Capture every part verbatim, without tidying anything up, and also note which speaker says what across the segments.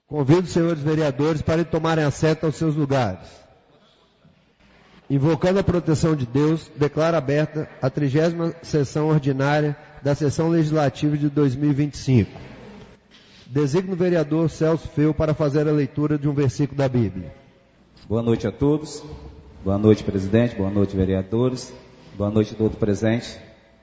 Speaker 1: Convido os senhores vereadores para tomarem assento aos seus lugares. Invocando a proteção de Deus, declaro aberta a trigésima sessão ordinária da sessão legislativa de dois mil e vinte e cinco. Designo o vereador Celso Feu para fazer a leitura de um versículo da Bíblia.
Speaker 2: Boa noite a todos. Boa noite, presidente. Boa noite, vereadores. Boa noite a todos presentes.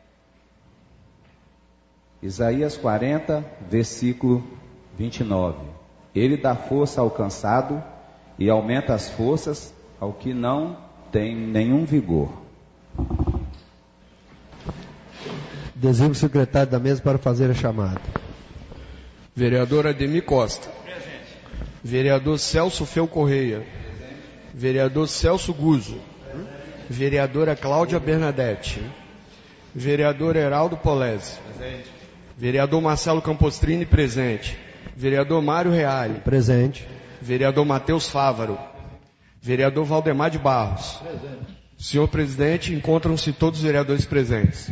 Speaker 2: Isaías quarenta, versículo vinte e nove. Ele dá força ao cansado e aumenta as forças ao que não tem nenhum vigor.
Speaker 1: Designo o secretário da mesa para fazer a chamada.
Speaker 3: Vereador Ademir Costa. Presente. Vereador Celso Feu Correia. Presente. Vereador Celso Guzzo. Presente. Vereadora Cláudia Bernadette. Vereador Heraldo Polese. Presente. Vereador Marcelo Campostrini, presente. Vereador Mário Reale.
Speaker 1: Presente.
Speaker 3: Vereador Matheus Fávaro. Vereador Valdemar de Barros. Presente. Senhor presidente, encontram-se todos os vereadores presentes.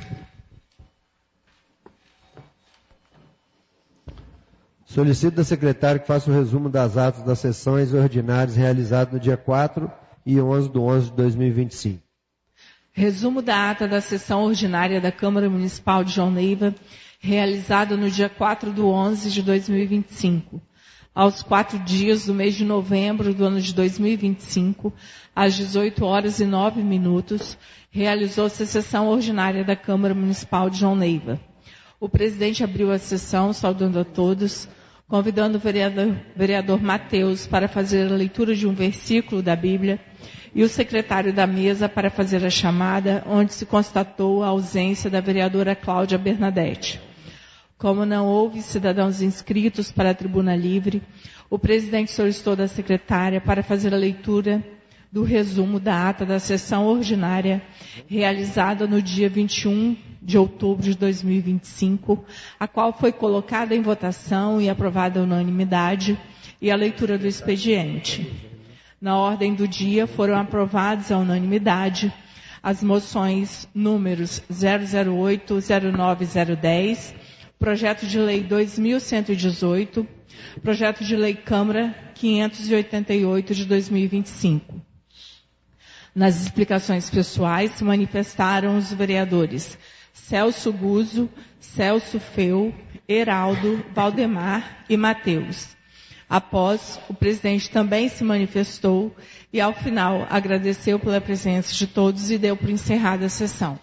Speaker 1: Solicito da secretária que faça o resumo das atas das sessões ordinárias realizadas no dia quatro e onze de onze de dois mil e vinte e cinco.
Speaker 4: Resumo da ata da sessão ordinária da Câmara Municipal de João Neiva, realizada no dia quatro de onze de dois mil e vinte e cinco. Aos quatro dias do mês de novembro do ano de dois mil e vinte e cinco, às dezoito horas e nove minutos, realizou-se a sessão ordinária da Câmara Municipal de João Neiva. O presidente abriu a sessão, saudando a todos, convidando o vereador, vereador Matheus para fazer a leitura de um versículo da Bíblia e o secretário da mesa para fazer a chamada, onde se constatou a ausência da vereadora Cláudia Bernadette. Como não houve cidadãos inscritos para a tribuna livre, o presidente solicitou da secretária para fazer a leitura do resumo da ata da sessão ordinária realizada no dia vinte e um de outubro de dois mil e vinte e cinco, a qual foi colocada em votação e aprovada à unanimidade, e a leitura do expediente. Na ordem do dia foram aprovados à unanimidade as moções números zero zero oito, zero nove zero dez, projeto de lei dois mil cento e dezoito, projeto de lei Câmara quinhentos e oitenta e oito de dois mil e vinte e cinco. Nas explicações pessoais se manifestaram os vereadores Celso Guzzo, Celso Feu, Heraldo, Valdemar e Matheus. Após, o presidente também se manifestou e, ao final, agradeceu pela presença de todos e deu por encerrada a sessão.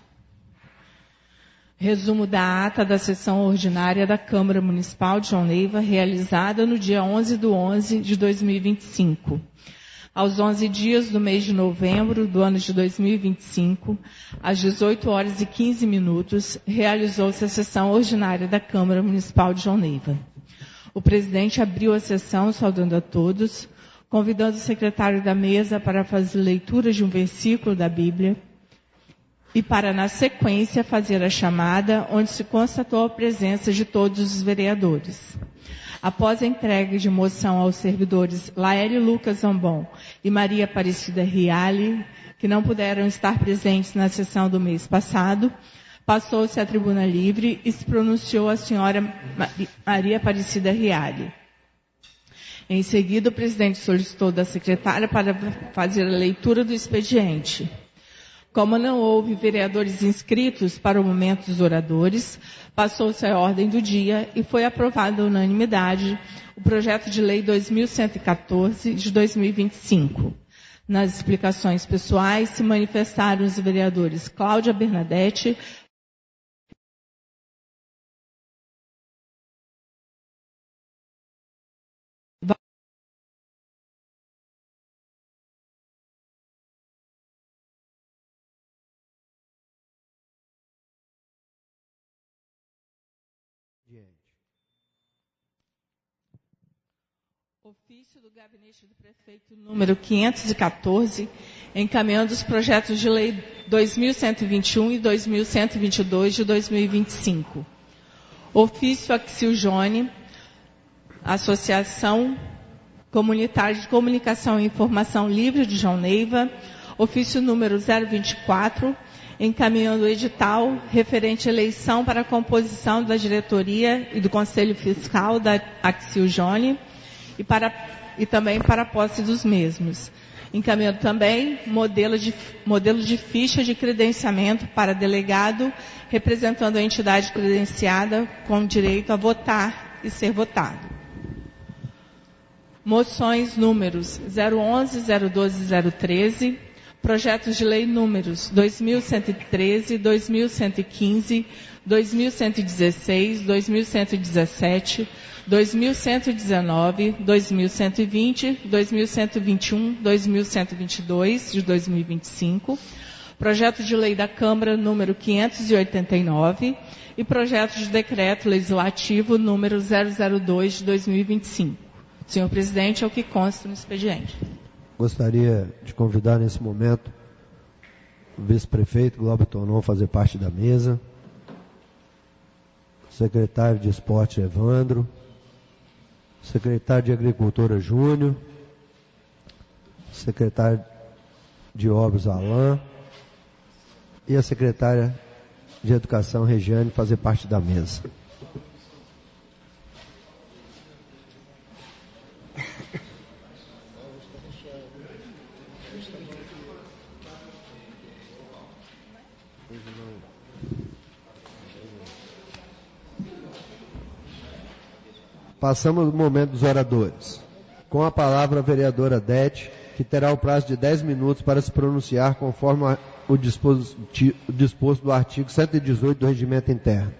Speaker 4: Resumo da ata da sessão ordinária da Câmara Municipal de João Neiva, realizada no dia onze de onze de dois mil e vinte e cinco. Aos onze dias do mês de novembro do ano de dois mil e vinte e cinco, às dezoito horas e quinze minutos, realizou-se a sessão ordinária da Câmara Municipal de João Neiva. O presidente abriu a sessão saudando a todos, convidando o secretário da mesa para fazer leitura de um versículo da Bíblia e para, na sequência, fazer a chamada, onde se constatou a presença de todos os vereadores. Após a entrega de moção aos servidores Laélio Lucas Zambon e Maria Aparecida Riale, que não puderam estar presentes na sessão do mês passado, passou-se à tribuna livre e se pronunciou a senhora Maria Aparecida Riale. Em seguida, o presidente solicitou da secretária para fazer a leitura do expediente. Como não houve vereadores inscritos para o momento dos oradores, passou-se a ordem do dia e foi aprovado à unanimidade o projeto de lei dois mil cento e quatorze de dois mil e vinte e cinco. Nas explicações pessoais se manifestaram os vereadores Cláudia Bernadette, ofício do gabinete do prefeito número quinhentos e quatorze, encaminhando os projetos de lei dois mil cento e vinte e um e dois mil cento e vinte e dois de dois mil e vinte e cinco. Ofício Axil Jone, Associação Comunitária de Comunicação e Informação Livre de João Neiva, ofício número zero vinte e quatro, encaminhando o edital referente à eleição para a composição da diretoria e do Conselho Fiscal da Axil Jone, e, para, e também para a posse dos mesmos. Encaminhando também modelo de, modelo de ficha de credenciamento para delegado representando a entidade credenciada com direito a votar e ser votado. Moções números zero onze, zero doze e zero treze, projetos de lei números dois mil cento e treze, dois mil cento e quinze, dois mil cento e dezesseis, dois mil cento e dezessete, dois mil cento e dezenove, dois mil cento e vinte, dois mil cento e vinte e um, dois mil cento e vinte e dois, de dois mil e vinte e cinco, projeto de lei da Câmara número quinhentos e oitenta e nove e projeto de decreto legislativo número zero zero dois, de dois mil e vinte e cinco. Senhor presidente, é o que consta no expediente.
Speaker 1: Gostaria de convidar nesse momento o vice-prefeito Glauber Tonon a fazer parte da mesa, o secretário de Esporte Evandro, secretário de Agricultura Júnior, secretário de Obras Alain e a secretária de Educação Regiane fazer parte da mesa. Passamos ao momento dos oradores. Com a palavra a vereadora Dete, que terá o prazo de dez minutos para se pronunciar conforme o disposto do artigo cento e dezoito do Regimento Interno.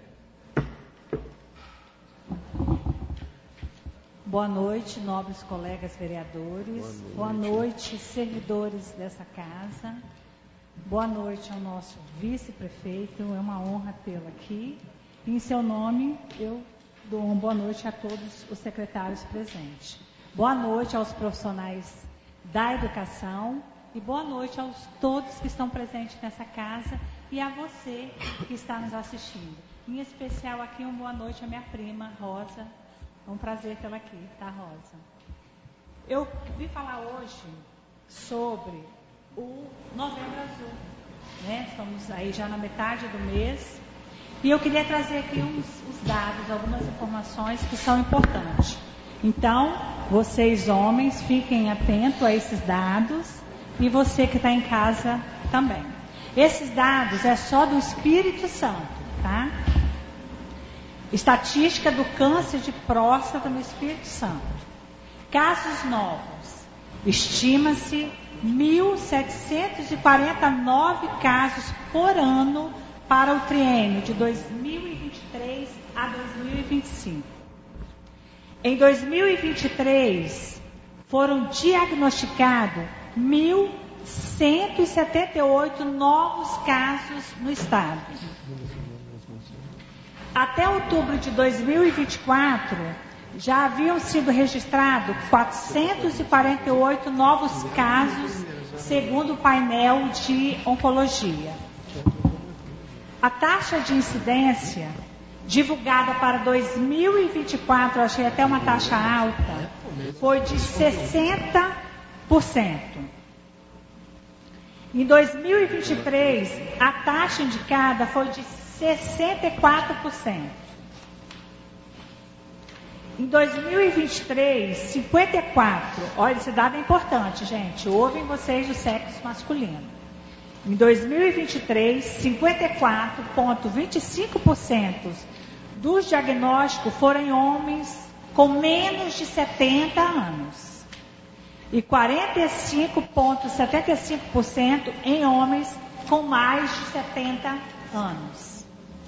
Speaker 5: Boa noite, nobres colegas vereadores. Boa noite, Boa noite servidores dessa casa. Boa noite ao nosso vice-prefeito. É uma honra tê-lo aqui. E, em seu nome, eu dou uma boa noite a todos os secretários presentes. Boa noite aos profissionais da educação e boa noite aos todos que estão presentes nessa casa e a você que está nos assistindo. Em especial aqui, uma boa noite à minha prima, Rosa. É um prazer tê-la aqui, tá, Rosa? Eu vim falar hoje sobre o Novembro Azul, né? Estamos aí já na metade do mês. E eu queria trazer aqui uns, uns dados, algumas informações que são importantes. Então, vocês homens, fiquem atentos a esses dados e você que está em casa também. Esses dados é só do Espírito Santo, tá? Estatística do câncer de próstata no Espírito Santo. Casos novos. Estima-se mil setecentos e quarenta e nove casos por ano para o triênio de dois mil e vinte e três a dois mil e vinte e cinco. Em dois mil e vinte e três, foram diagnosticados mil cento e setenta e oito novos casos no estado. Até outubro de dois mil e vinte e quatro, já haviam sido registrados quatrocentos e quarenta e oito novos casos, segundo o painel de oncologia. A taxa de incidência divulgada para dois mil e vinte e quatro, eu achei até uma taxa alta, foi de sessenta por cento. Em dois mil e vinte e três, a taxa indicada foi de sessenta e quatro por cento. Em dois mil e vinte e três, cinquenta e quatro, olha, esse dado é importante, gente, ouvem vocês do sexo masculino. Em dois mil e vinte e três, cinquenta e quatro vírgula vinte e cinco por cento dos diagnósticos foram em homens com menos de setenta anos. E quarenta e cinco vírgula setenta e cinco por cento em homens com mais de setenta anos.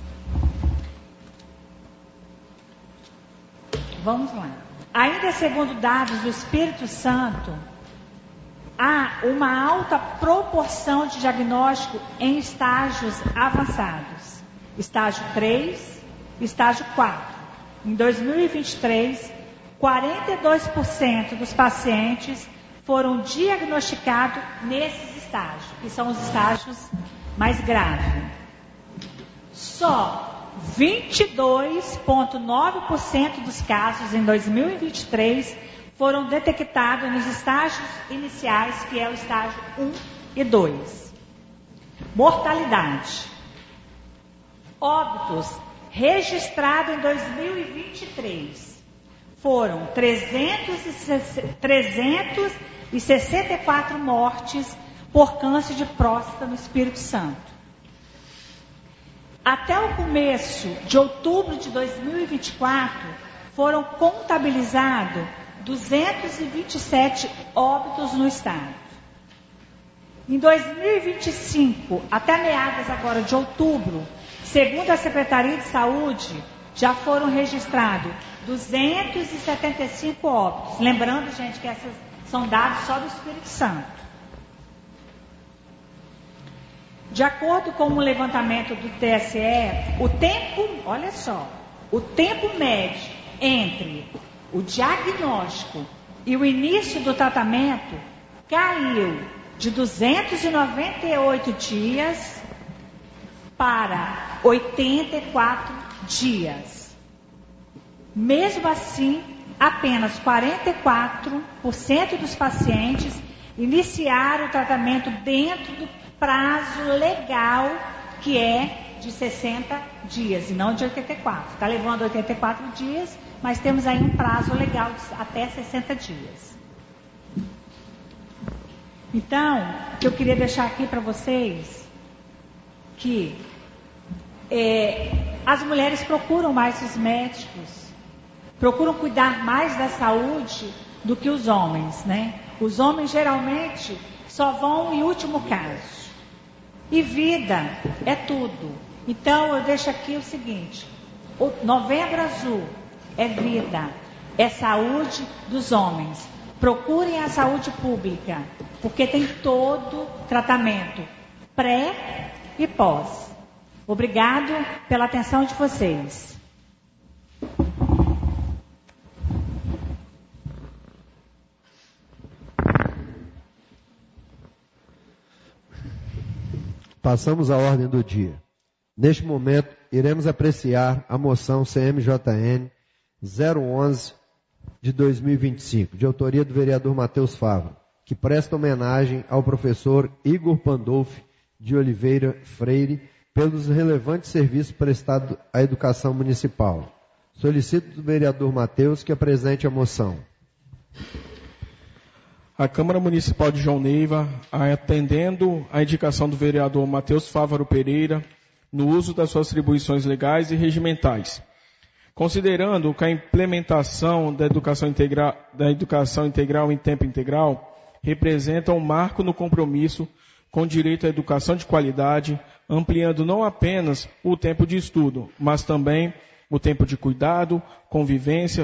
Speaker 5: Vamos lá. Ainda segundo dados do Espírito Santo, há uma alta proporção de diagnóstico em estágios avançados. Estágio três, estágio quatro. Em dois mil e vinte e três, quarenta e dois por cento dos pacientes foram diagnosticados nesses estágios, que são os estágios mais graves. Só vinte e dois vírgula nove por cento dos casos em dois mil e vinte e três foram detectados nos estágios iniciais, que é o estágio um e dois. Mortalidade. Óbitos registrados em dois mil e vinte e três foram trezentas e sessenta e quatro mortes por câncer de próstata no Espírito Santo. Até o começo de outubro de dois mil e vinte e quatro, foram contabilizados duzentos e vinte e sete óbitos no estado. Em dois mil e vinte e cinco, até meados agora de outubro, segundo a Secretaria de Saúde, já foram registrados duzentos e setenta e cinco óbitos. Lembrando, gente, que esses são dados só do Espírito Santo. De acordo com o levantamento do T S E, o tempo, olha só, o tempo médio entre o diagnóstico e o início do tratamento caiu de duzentos e noventa e oito dias para oitenta e quatro dias. Mesmo assim, apenas quarenta e quatro por cento dos pacientes iniciaram o tratamento dentro do prazo legal, que é de sessenta dias, e não de oitenta e quatro. Está levando oitenta e quatro dias, mas temos aí um prazo legal de até sessenta dias. Então, o que eu queria deixar aqui para vocês, que é, as mulheres procuram mais os médicos, procuram cuidar mais da saúde do que os homens, né? Os homens geralmente só vão em último caso. E vida é tudo. Então eu deixo aqui o seguinte: o Novembro Azul é vida, é saúde dos homens. Procurem a saúde pública, porque tem todo tratamento, pré e pós. Obrigado pela atenção de vocês.
Speaker 1: Passamos à ordem do dia. Neste momento, iremos apreciar a moção C M J N zero onze de dois mil e vinte e cinco, de autoria do vereador Matheus Fávaro, que presta homenagem ao professor Igor Pandolfi de Oliveira Freire pelos relevantes serviços prestados à educação municipal. Solicito do vereador Matheus que apresente a moção.
Speaker 6: A Câmara Municipal de João Neiva, atendendo à indicação do vereador Matheus Fávaro Pereira, no uso das suas atribuições legais e regimentais, considerando que a implementação da educação integral, da educação integral em tempo integral representa um marco no compromisso com o direito à educação de qualidade, ampliando não apenas o tempo de estudo, mas também o tempo de cuidado, convivência,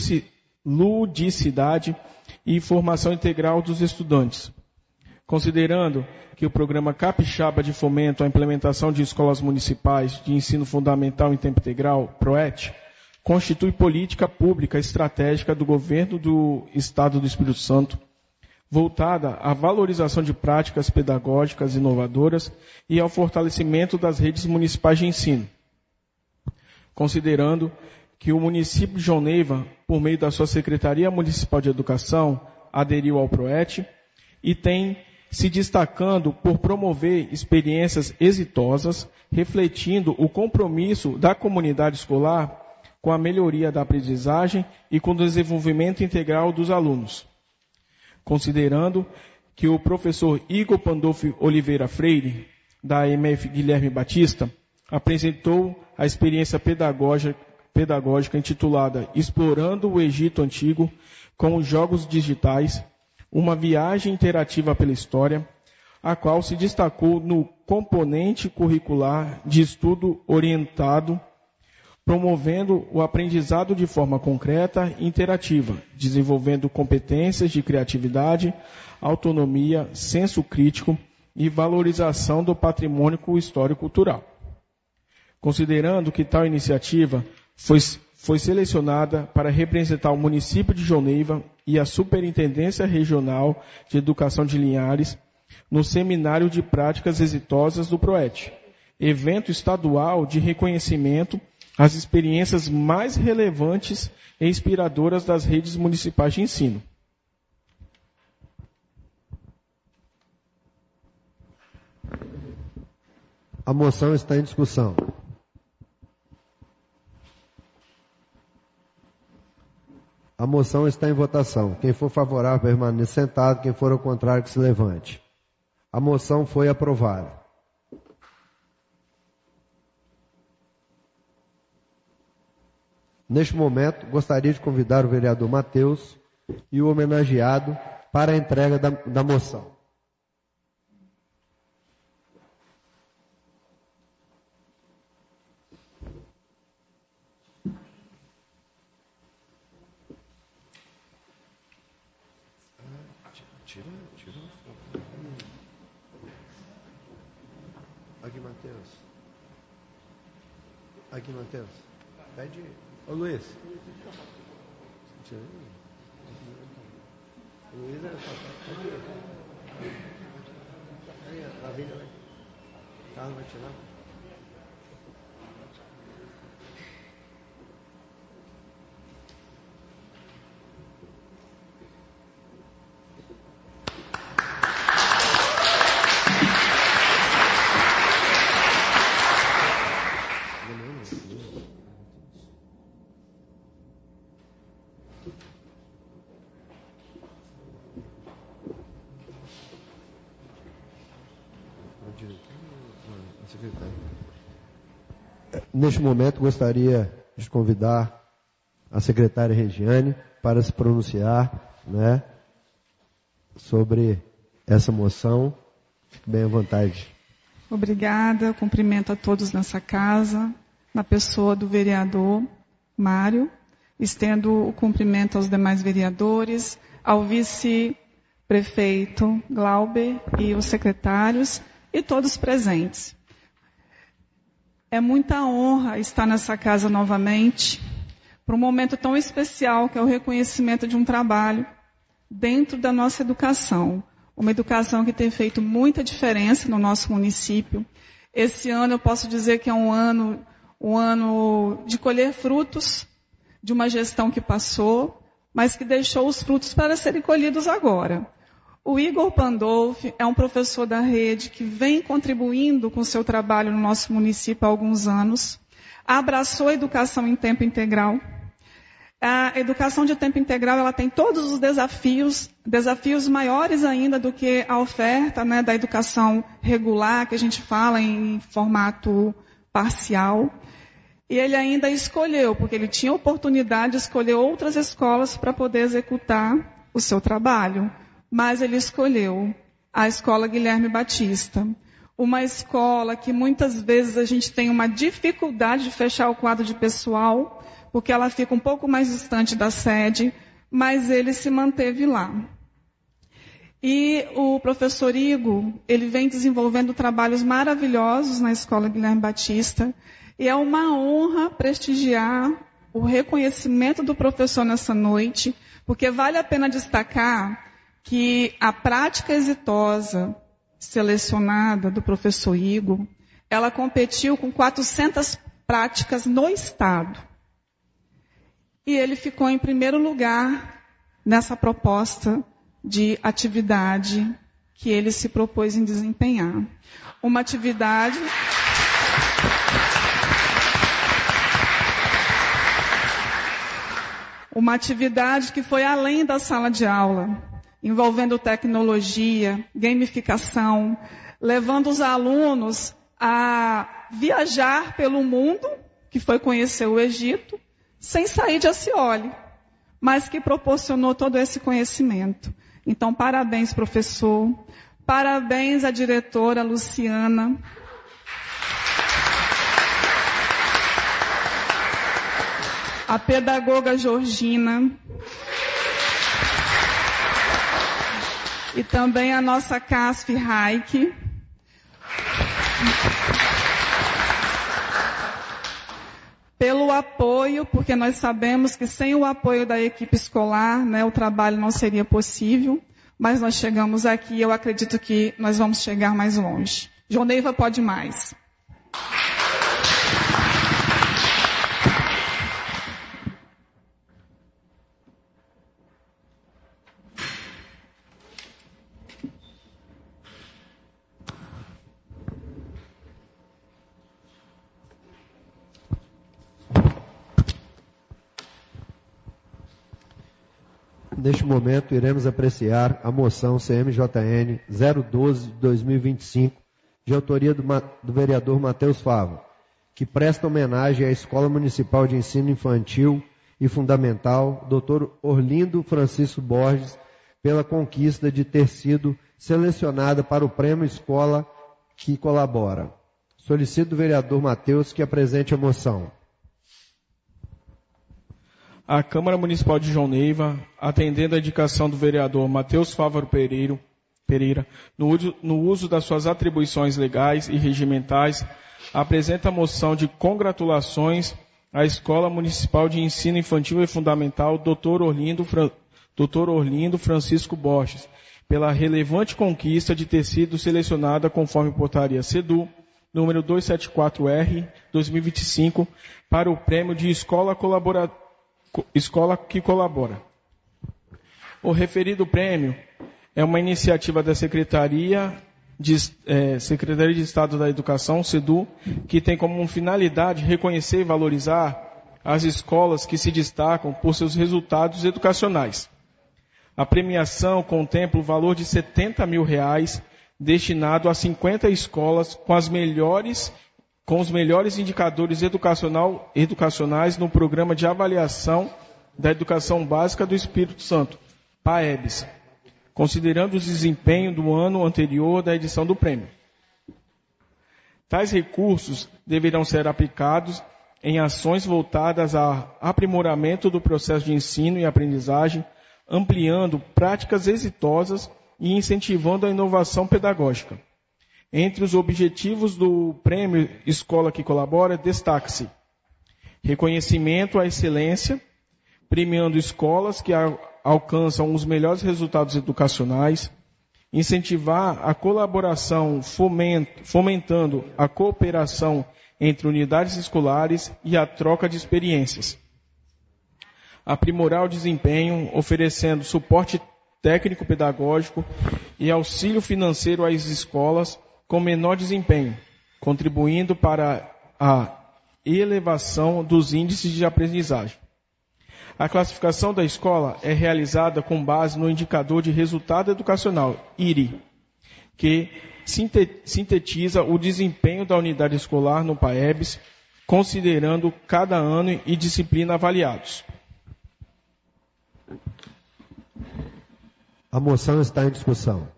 Speaker 6: ludicidade e formação integral dos estudantes. Considerando que o programa Capixaba de Fomento à Implementação de Escolas Municipais de Ensino Fundamental em Tempo Integral, PROET, constitui política pública estratégica do Governo do Estado do Espírito Santo, voltada à valorização de práticas pedagógicas inovadoras e ao fortalecimento das redes municipais de ensino. Considerando que o município de João Neiva, por meio da sua Secretaria Municipal de Educação, aderiu ao PROET e tem se destacando por promover experiências exitosas, refletindo o compromisso da comunidade escolar com a melhoria da aprendizagem e com o desenvolvimento integral dos alunos. Considerando que o professor Igor Pandolfi Oliveira Freire, da M F Guilherme Batista, apresentou a experiência pedagógica pedagógica intitulada Explorando o Egito Antigo com os Jogos Digitais, uma viagem interativa pela história, a qual se destacou no componente curricular de estudo orientado, promovendo o aprendizado de forma concreta e interativa, desenvolvendo competências de criatividade, autonomia, senso crítico e valorização do patrimônio histórico-cultural. Considerando que tal iniciativa Foi, foi selecionada para representar o município de João Neiva e a Superintendência Regional de Educação de Linhares no Seminário de Práticas Exitosas do PROET, evento estadual de reconhecimento às experiências mais relevantes e inspiradoras das redes municipais de ensino.
Speaker 1: A moção está em discussão. A moção está em votação. Quem for favorável, permaneça sentado. Quem for ao contrário, que se levante. A moção foi aprovada. Neste momento, gostaria de convidar o vereador Matheus e o homenageado para a entrega da, da moção.
Speaker 3: Tira, tira.
Speaker 1: Aqui, Matheus. Aqui, Matheus. Pede. Ô, Luiz. Tira aí. Luiz é só. Aqui. Aí, a vida vai. Carlos vai tirar. Neste momento, gostaria de convidar a secretária Regiane para se pronunciar, né, sobre essa moção. Fique bem à vontade.
Speaker 7: Obrigada, cumprimento a todos nessa casa, na pessoa do vereador Mário. Estendo o cumprimento aos demais vereadores, ao vice-prefeito Glauber e os secretários e todos presentes. É muita honra estar nessa casa novamente, para um momento tão especial que é o reconhecimento de um trabalho dentro da nossa educação. Uma educação que tem feito muita diferença no nosso município. Esse ano eu posso dizer que é um ano, um ano de colher frutos de uma gestão que passou, mas que deixou os frutos para serem colhidos agora. O Igor Pandolfi é um professor da rede que vem contribuindo com o seu trabalho no nosso município há alguns anos. Abraçou a educação em tempo integral. A educação de tempo integral ela tem todos os desafios, desafios maiores ainda do que a oferta, né, da educação regular, que a gente fala em formato parcial. E ele ainda escolheu, porque ele tinha oportunidade de escolher outras escolas para poder executar o seu trabalho. Mas ele escolheu a Escola Guilherme Batista. Uma escola que muitas vezes a gente tem uma dificuldade de fechar o quadro de pessoal, porque ela fica um pouco mais distante da sede, mas ele se manteve lá. E o professor Igor, ele vem desenvolvendo trabalhos maravilhosos na Escola Guilherme Batista, e é uma honra prestigiar o reconhecimento do professor nessa noite, porque vale a pena destacar que a prática exitosa selecionada do professor Igor, ela competiu com quatrocentas práticas no estado. E ele ficou em primeiro lugar nessa proposta de atividade que ele se propôs em desempenhar. Uma atividade... Uma atividade que foi além da sala de aula, envolvendo tecnologia, gamificação, levando os alunos a viajar pelo mundo, que foi conhecer o Egito, sem sair de Acioli, mas que proporcionou todo esse conhecimento. Então, parabéns, professor. Parabéns à diretora Luciana. A pedagoga Georgina. E também a nossa C A S F Raik. Pelo apoio, porque nós sabemos que sem o apoio da equipe escolar, né, o trabalho não seria possível, mas nós chegamos aqui e eu acredito que nós vamos chegar mais longe. João Neiva pode mais.
Speaker 1: Neste momento, iremos apreciar a moção C M J N zero doze de dois mil e vinte e cinco, de autoria do, do vereador Matheus Fávaro, que presta homenagem à Escola Municipal de Ensino Infantil e Fundamental, doutor Orlindo Francisco Borges, pela conquista de ter sido selecionada para o Prêmio Escola que Colabora. Solicito do vereador Matheus que apresente a moção.
Speaker 6: A Câmara Municipal de João Neiva, atendendo à indicação do vereador Matheus Fávaro Pereira, Pereira no, uso, no uso das suas atribuições legais e regimentais, apresenta a moção de congratulações à Escola Municipal de Ensino Infantil e Fundamental doutor Orlindo, Fran, doutor Orlindo Francisco Borges, pela relevante conquista de ter sido selecionada conforme portaria CEDU, número duzentos e setenta e quatro R, dois mil e vinte e cinco, para o prêmio de Escola Colaborativa. Escola que Colabora. O referido prêmio é uma iniciativa da Secretaria de, é, Secretaria de Estado da Educação, SEDU, que tem como finalidade reconhecer e valorizar as escolas que se destacam por seus resultados educacionais. A premiação contempla o valor de setenta mil reais destinado a cinquenta escolas com as melhores com os melhores indicadores educacional, educacionais no Programa de Avaliação da Educação Básica do Espírito Santo, PAEBS, considerando o desempenho do ano anterior da edição do prêmio. Tais recursos deverão ser aplicados em ações voltadas ao aprimoramento do processo de ensino e aprendizagem, ampliando práticas exitosas e incentivando a inovação pedagógica. Entre os objetivos do Prêmio Escola que Colabora, destaca-se reconhecimento à excelência, premiando escolas que alcançam os melhores resultados educacionais, incentivar a colaboração, fomentando a cooperação entre unidades escolares e a troca de experiências, aprimorar o desempenho, oferecendo suporte técnico-pedagógico e auxílio financeiro às escolas com menor desempenho, contribuindo para a elevação dos índices de aprendizagem. A classificação da escola é realizada com base no indicador de resultado educacional, I R I, que sintetiza o desempenho da unidade escolar no PAEBS, considerando cada ano e disciplina avaliados.
Speaker 1: A moção está em discussão.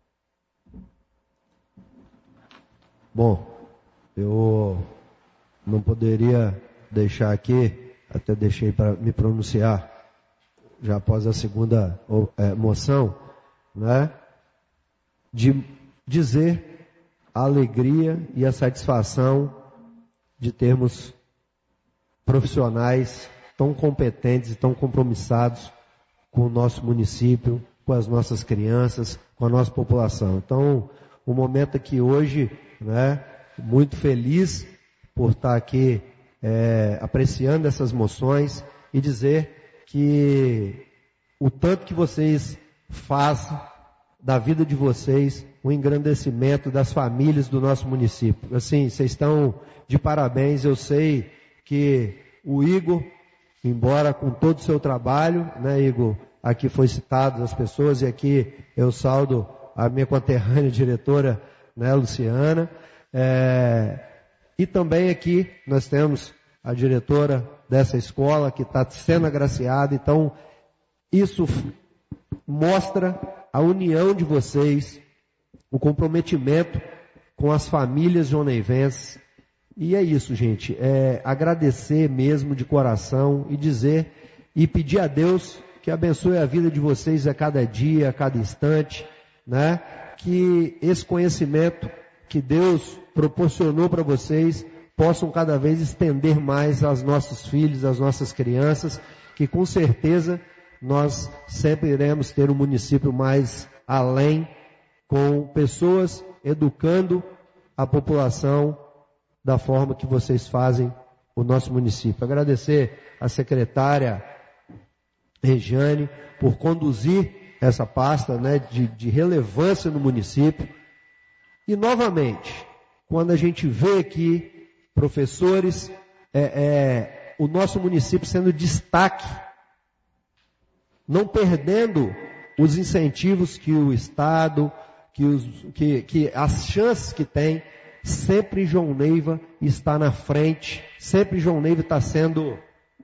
Speaker 1: Bom, eu não poderia deixar aqui, até deixei para me pronunciar, já após a segunda é, moção, né, de dizer a alegria e a satisfação de termos profissionais tão competentes e tão compromissados com o nosso município, com as nossas crianças, com a nossa população. Então, o momento aqui hoje, né, muito feliz por estar aqui é, apreciando essas moções e dizer que o tanto que vocês fazem da vida de vocês, o engrandecimento das famílias do nosso município. Assim, vocês estão de parabéns. Eu sei que o Igor, embora com todo o seu trabalho, né, Igor, aqui foi citado as pessoas, e aqui eu saldo a minha conterrânea diretora, né, Luciana, é, e também aqui nós temos a diretora dessa escola que está sendo agraciada. Então, isso mostra a união de vocês, o comprometimento com as famílias joneivenses. E é isso, gente, é agradecer mesmo de coração e dizer e pedir a Deus que abençoe a vida de vocês a cada dia, a cada instante, né? Que esse conhecimento que Deus proporcionou para vocês possam cada vez estender mais aos nossos filhos, às nossas crianças, que com certeza nós sempre iremos ter um município mais além, com pessoas educando a população da forma que vocês fazem o nosso município. Agradecer a secretária Regiane por conduzir essa pasta, né, de, de relevância no município. E novamente, quando a gente vê aqui professores, é, é, o nosso município sendo destaque não perdendo os incentivos que o Estado, que, os, que, que as chances que tem, sempre João Neiva está na frente, sempre João Neiva está sendo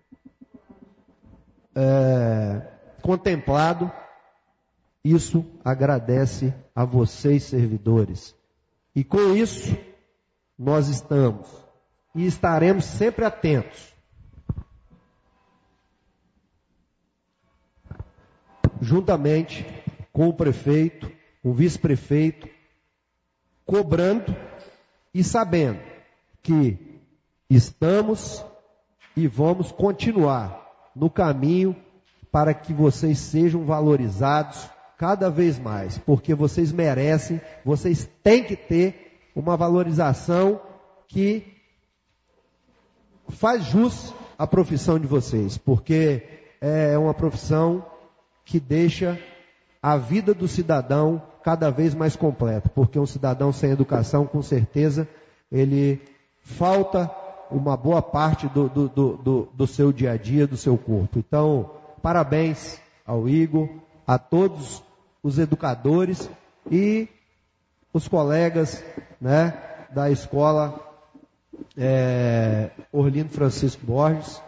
Speaker 1: é, contemplado. Isso agradece a vocês, servidores. E com isso, nós estamos e estaremos sempre atentos. Juntamente com o prefeito, o vice-prefeito, cobrando e sabendo que estamos e vamos continuar no caminho para que vocês sejam valorizados cada vez mais, porque vocês merecem, vocês têm que ter uma valorização que faz jus à profissão de vocês, porque é uma profissão que deixa a vida do cidadão cada vez mais completa, porque um cidadão sem educação, com certeza, ele falta uma boa parte do, do, do, do, do seu dia a dia, do seu corpo. Então, parabéns ao Igor, a todos os educadores e os colegas, né, da escola é, Orlindo Francisco Borges,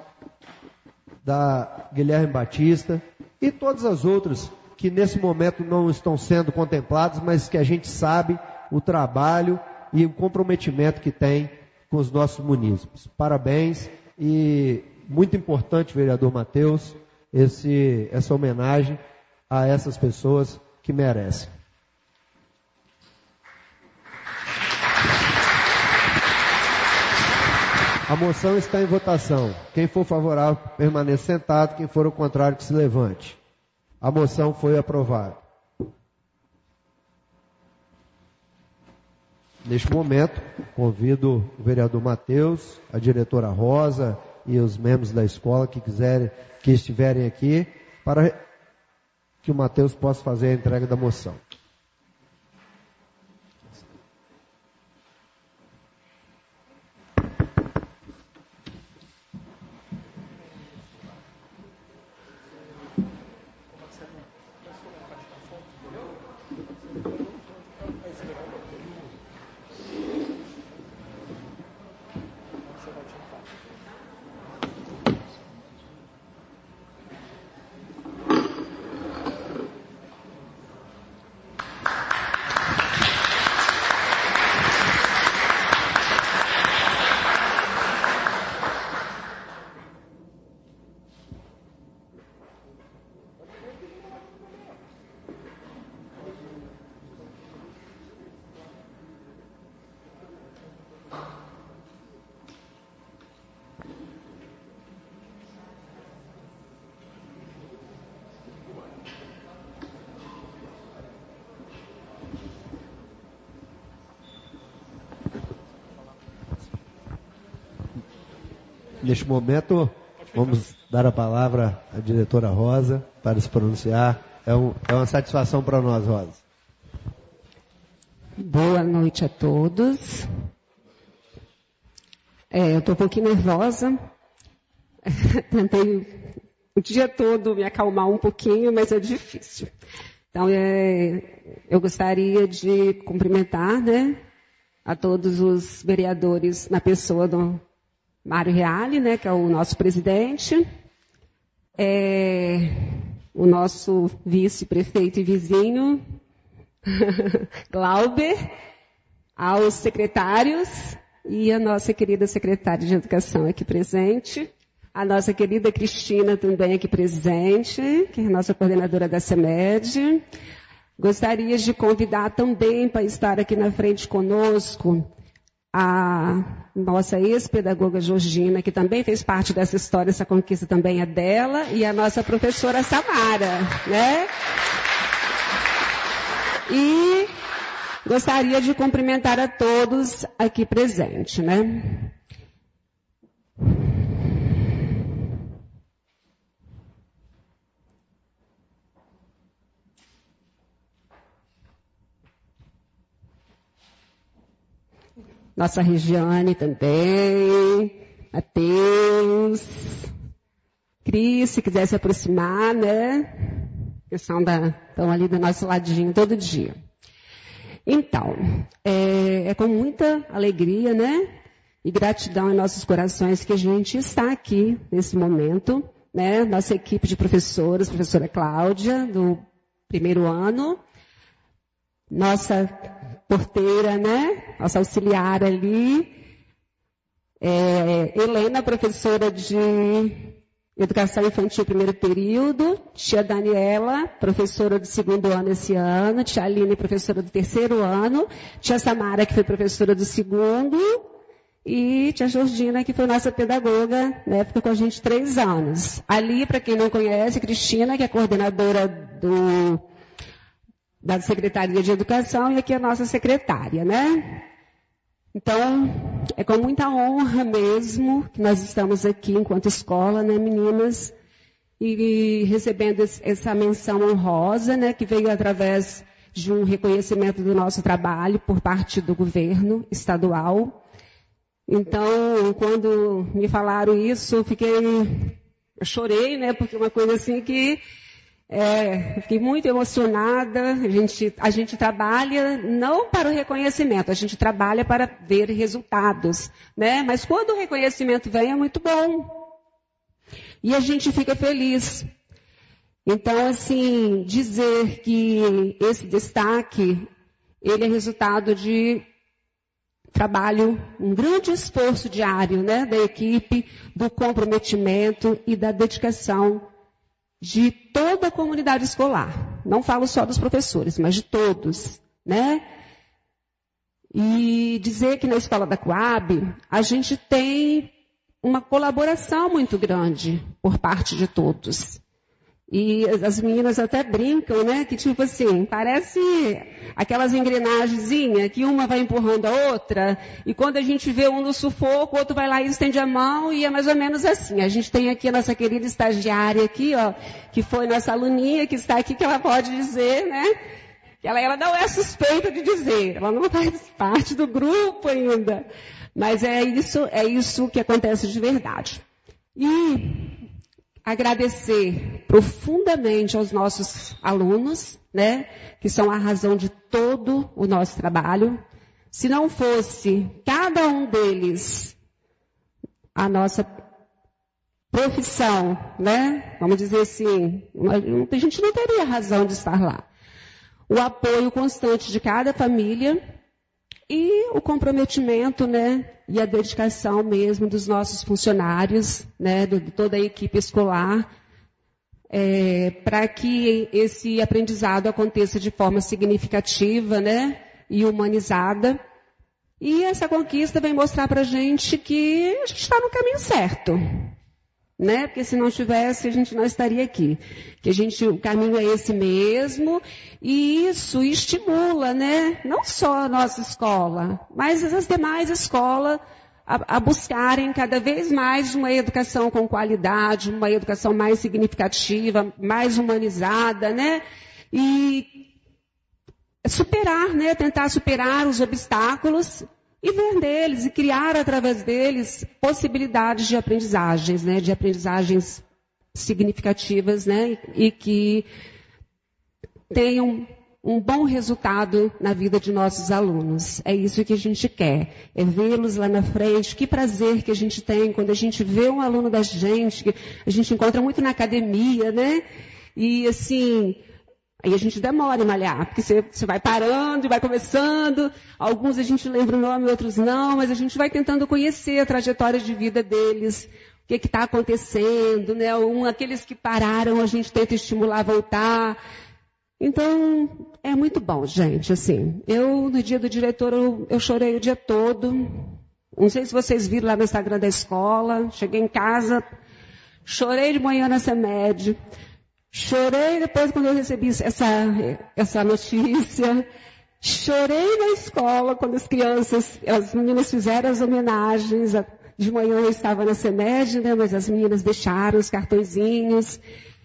Speaker 1: da Guilherme Batista e todas as outras que nesse momento não estão sendo contempladas, mas que a gente sabe o trabalho e o comprometimento que tem com os nossos munícipes. Parabéns e muito importante, vereador Matheus, esse, essa homenagem a essas pessoas que merecem. A moção está em votação. Quem for favorável, permaneça sentado. Quem for ao contrário, que se levante. A moção foi aprovada. Neste momento, convido o vereador Matheus, a diretora Rosa e os membros da escola que quiserem, que estiverem aqui, para que o Matheus possa fazer a entrega da moção. Neste momento, vamos dar a palavra à diretora Rosa para se pronunciar. É, um, é uma satisfação para nós, Rosa.
Speaker 8: Boa noite a todos. É, eu estou um pouquinho nervosa. Tentei o dia todo me acalmar um pouquinho, mas é difícil. Então, é, eu gostaria de cumprimentar, né, a todos os vereadores na pessoa do Mário Reale, né, que é o nosso presidente, é, o nosso vice-prefeito e vizinho, Glauber, aos secretários e a nossa querida secretária de Educação aqui presente, a nossa querida Cristina também aqui presente, que é a nossa coordenadora da CEMED. Gostaria de convidar também para estar aqui na frente conosco a nossa ex-pedagoga Georgina, que também fez parte dessa história, essa conquista também é dela, e a nossa professora Samara, né? E gostaria de cumprimentar a todos aqui presentes, né? Nossa Regiane também, Matheus, Cris, se quiser se aproximar, né? Questão da, estão ali do nosso ladinho todo dia. Então, é, é com muita alegria, né? E gratidão em nossos corações que a gente está aqui nesse momento, né? Nossa equipe de professoras, professora Cláudia, do primeiro ano, nossa porteira, né? Nossa auxiliar ali, é, Helena, professora de Educação Infantil primeiro período, tia Daniela, professora do segundo ano esse ano, tia Aline, professora do terceiro ano, tia Samara, que foi professora do segundo, e tia Georgina, que foi nossa pedagoga, né, ficou com a gente três anos. Ali, para quem não conhece, Cristina, que é coordenadora do, da Secretaria de Educação, e aqui a nossa secretária, né? Então, é com muita honra mesmo que nós estamos aqui enquanto escola, né, meninas, e recebendo essa menção honrosa, né, que veio através de um reconhecimento do nosso trabalho por parte do governo estadual. Então, quando me falaram isso, eu fiquei, eu chorei, né, porque é uma coisa assim que É, fiquei muito emocionada. A gente, a gente trabalha não para o reconhecimento, a gente trabalha para ver resultados, né? Mas quando o reconhecimento vem é muito bom. E a gente fica feliz. Então, assim, dizer que esse destaque, ele é resultado de trabalho, um grande esforço diário, né, da equipe, do comprometimento e da dedicação de toda a comunidade escolar. Não falo só dos professores, mas de todos, né? E dizer que na Escola da Coab, a gente tem uma colaboração muito grande por parte de todos. E as meninas até brincam, né? Que tipo assim, parece aquelas engrenagenzinhas que uma vai empurrando a outra, e quando a gente vê um no sufoco, o outro vai lá e estende a mão, e é mais ou menos assim. A gente tem aqui a nossa querida estagiária aqui, ó, que foi nossa aluninha, que está aqui, que ela pode dizer, né? Que ela, ela não é suspeita de dizer, ela não faz parte do grupo ainda. Mas é isso, é isso que acontece de verdade. E agradecer profundamente aos nossos alunos, né, que são a razão de todo o nosso trabalho. Se não fosse cada um deles a nossa profissão, né, vamos dizer assim, a gente não teria razão de estar lá. O apoio constante de cada família e o comprometimento, né, e a dedicação mesmo dos nossos funcionários, né, de toda a equipe escolar, é, para que esse aprendizado aconteça de forma significativa, né, e humanizada. E essa conquista vem mostrar para a gente que a gente está no caminho certo, né? Porque se não tivesse, a gente não estaria aqui. Que a gente, o caminho é esse mesmo, e isso estimula, né? Não só a nossa escola, mas as demais escolas a, a buscarem cada vez mais uma educação com qualidade, uma educação mais significativa, mais humanizada, né? E superar, né? Tentar superar os obstáculos e ver neles e criar através deles possibilidades de aprendizagens, né? De aprendizagens significativas, né? E que tenham um bom resultado na vida de nossos alunos. É isso que a gente quer, é vê-los lá na frente. Que prazer que a gente tem quando a gente vê um aluno da gente, que a gente encontra muito na academia, né? E assim, aí a gente demora em malhar, porque você, você vai parando e vai começando. Alguns a gente lembra o nome, outros não, mas a gente vai tentando conhecer a trajetória de vida deles, o que está acontecendo, né? Um, aqueles que pararam, a gente tenta estimular a voltar. Então, é muito bom, gente, assim. Eu, no dia do diretor, eu, eu chorei o dia todo. Não sei se vocês viram lá no Instagram da escola. Cheguei em casa, chorei de manhã na CEMED. Chorei depois quando eu recebi essa, essa notícia. Chorei na escola quando as crianças, as meninas fizeram as homenagens. De manhã eu estava na CEMED, né, mas as meninas deixaram os cartõezinhos.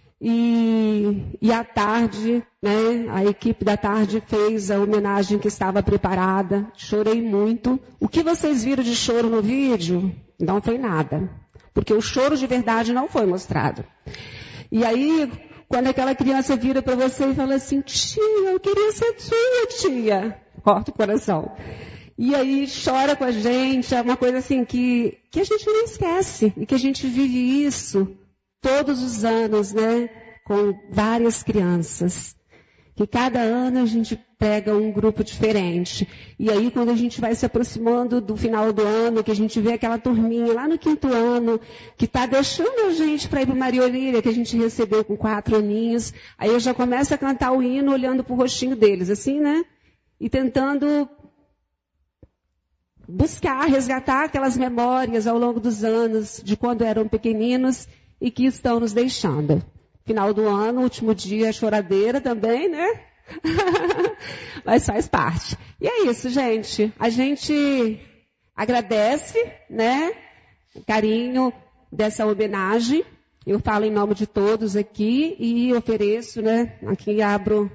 Speaker 8: E, e à tarde, né, a equipe da tarde fez a homenagem que estava preparada. Chorei muito. O que vocês viram de choro no vídeo não foi nada. porque o choro de verdade não foi mostrado. E aí, quando aquela criança vira para você e fala assim, tia, eu queria ser sua tia, corta o coração. E aí chora com a gente, é uma coisa assim que, que a gente não esquece, e que a gente vive isso todos os anos, né, com várias crianças. Que cada ano a gente pega um grupo diferente. E aí quando a gente vai se aproximando do final do ano, que a gente vê aquela turminha lá no quinto ano, que está deixando a gente para ir para Maria Olíria, que a gente recebeu com quatro aninhos, aí eu já começo a cantar o hino olhando para o rostinho deles, assim, né? E tentando buscar, resgatar aquelas memórias ao longo dos anos, de quando eram pequeninos e que estão nos deixando. Final do ano, último dia, choradeira também, né? Mas faz parte. E é isso, gente. A gente agradece, né, o carinho dessa homenagem. Eu falo em nome de todos aqui e ofereço, né, aqui abro.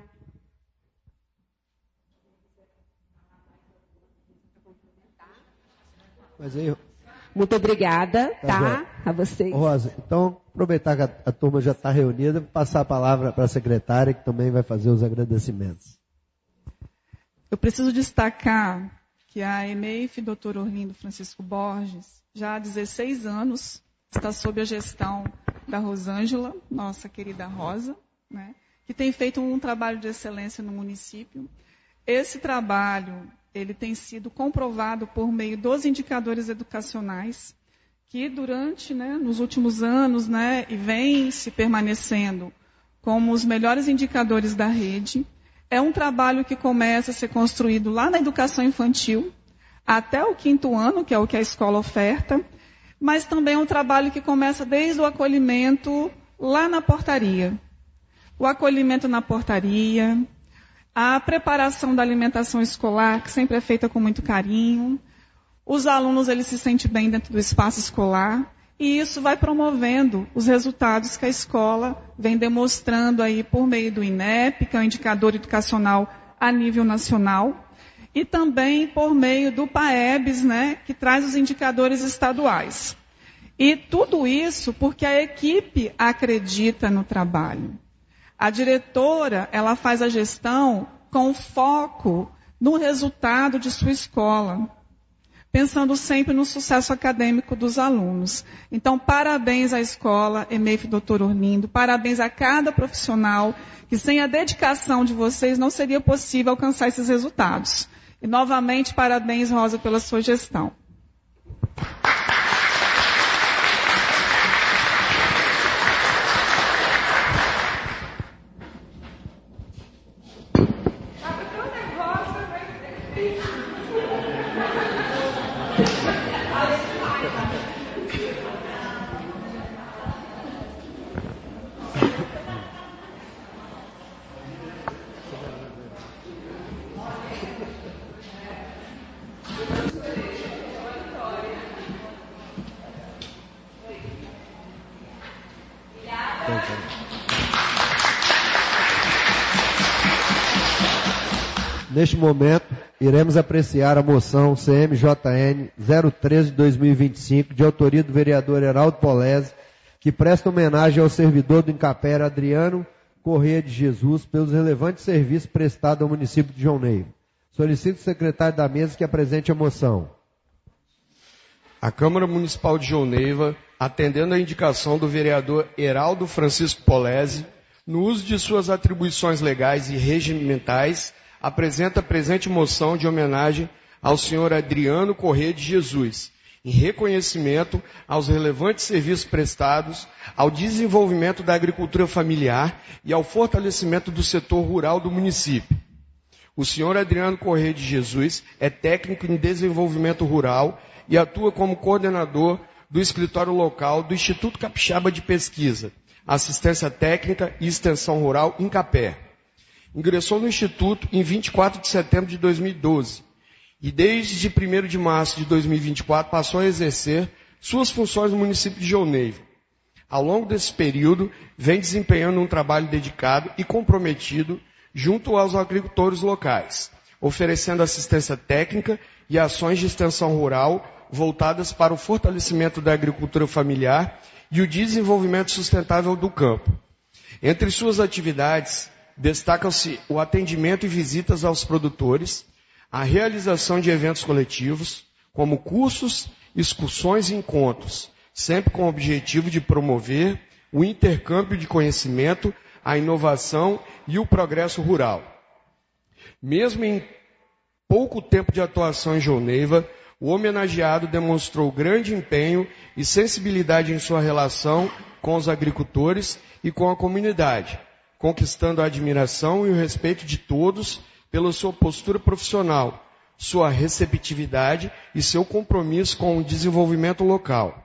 Speaker 1: Mas aí,
Speaker 8: muito obrigada, tá?
Speaker 1: tá
Speaker 8: a vocês.
Speaker 1: Rosa, então, aproveitar que a, a turma já está reunida, passar a palavra para a secretária, que também vai fazer os agradecimentos.
Speaker 7: Eu preciso destacar que a E M E I F, doutor Orlindo Francisco Borges, já há dezesseis anos, está sob a gestão da Rosângela, nossa querida Rosa, né, que tem feito um trabalho de excelência no município. Esse trabalho, ele tem sido comprovado por meio dos indicadores educacionais, que durante, né, nos últimos anos, né, e vem se permanecendo como os melhores indicadores da rede. É um trabalho que começa a ser construído lá na educação infantil, até o quinto ano, que é o que a escola oferta, mas também é um trabalho que começa desde o acolhimento lá na portaria. O acolhimento na portaria, a preparação da alimentação escolar, que sempre é feita com muito carinho. Os alunos, eles se sentem bem dentro do espaço escolar. E isso vai promovendo os resultados que a escola vem demonstrando aí por meio do INEP, que é o indicador educacional a nível nacional, e também por meio do PAEBS, né, que traz os indicadores estaduais. E tudo isso porque a equipe acredita no trabalho. A diretora, ela faz a gestão com foco no resultado de sua escola, pensando sempre no sucesso acadêmico dos alunos. Então, parabéns à escola E M E I F doutor Orlindo, parabéns a cada profissional, que sem a dedicação de vocês não seria possível alcançar esses resultados. E, novamente, parabéns, Rosa, pela sua gestão.
Speaker 1: Neste momento, iremos apreciar a moção C M J N zero treze de dois mil e vinte e cinco, de autoria do vereador Heraldo Polese, que presta homenagem ao servidor do Incapera Adriano Corrêa de Jesus pelos relevantes serviços prestados ao município de João Neiva. Solicito o secretário da mesa que apresente a moção.
Speaker 3: A Câmara Municipal de João Neiva, atendendo à indicação do vereador Heraldo Francisco Polese, no uso de suas atribuições legais e regimentais, apresenta a presente moção de homenagem ao senhor Adriano Corrêa de Jesus, em reconhecimento aos relevantes serviços prestados, ao desenvolvimento da agricultura familiar e ao fortalecimento do setor rural do município. O senhor Adriano Corrêa de Jesus é técnico em desenvolvimento rural e atua como coordenador do escritório local do Instituto Capixaba de Pesquisa, Assistência Técnica e Extensão Rural, Incapé. Ingressou no Instituto em vinte e quatro de setembro de dois mil e doze e desde primeiro de março de dois mil e vinte e quatro passou a exercer suas funções no município de João Neiva. Ao longo desse período, vem desempenhando um trabalho dedicado e comprometido junto aos agricultores locais, oferecendo assistência técnica e ações de extensão rural voltadas para o fortalecimento da agricultura familiar e o desenvolvimento sustentável do campo. Entre suas atividades, destacam-se o atendimento e visitas aos produtores, a realização de eventos coletivos, como cursos, excursões e encontros, sempre com o objetivo de promover o intercâmbio de conhecimento, a inovação e o progresso rural. Mesmo em pouco tempo de atuação em João Neiva, o homenageado demonstrou grande empenho e sensibilidade em sua relação com os agricultores e com a comunidade, conquistando a admiração e o respeito de todos pela sua postura profissional, sua receptividade e seu compromisso com o desenvolvimento local.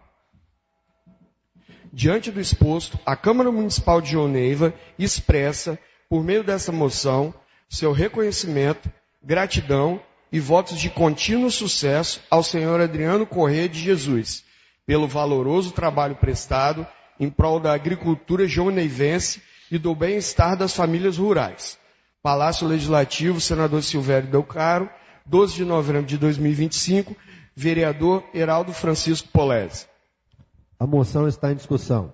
Speaker 3: Diante do exposto, a Câmara Municipal de João Neiva expressa, por meio dessa moção, seu reconhecimento, gratidão e votos de contínuo sucesso ao senhor Adriano Corrêa de Jesus, pelo valoroso trabalho prestado em prol da agricultura joaneivense e do bem-estar das famílias rurais. Palácio Legislativo, senador Silvério Del Caro, doze de novembro de dois mil e vinte e cinco, vereador Heraldo Francisco Polese.
Speaker 1: A moção está em discussão.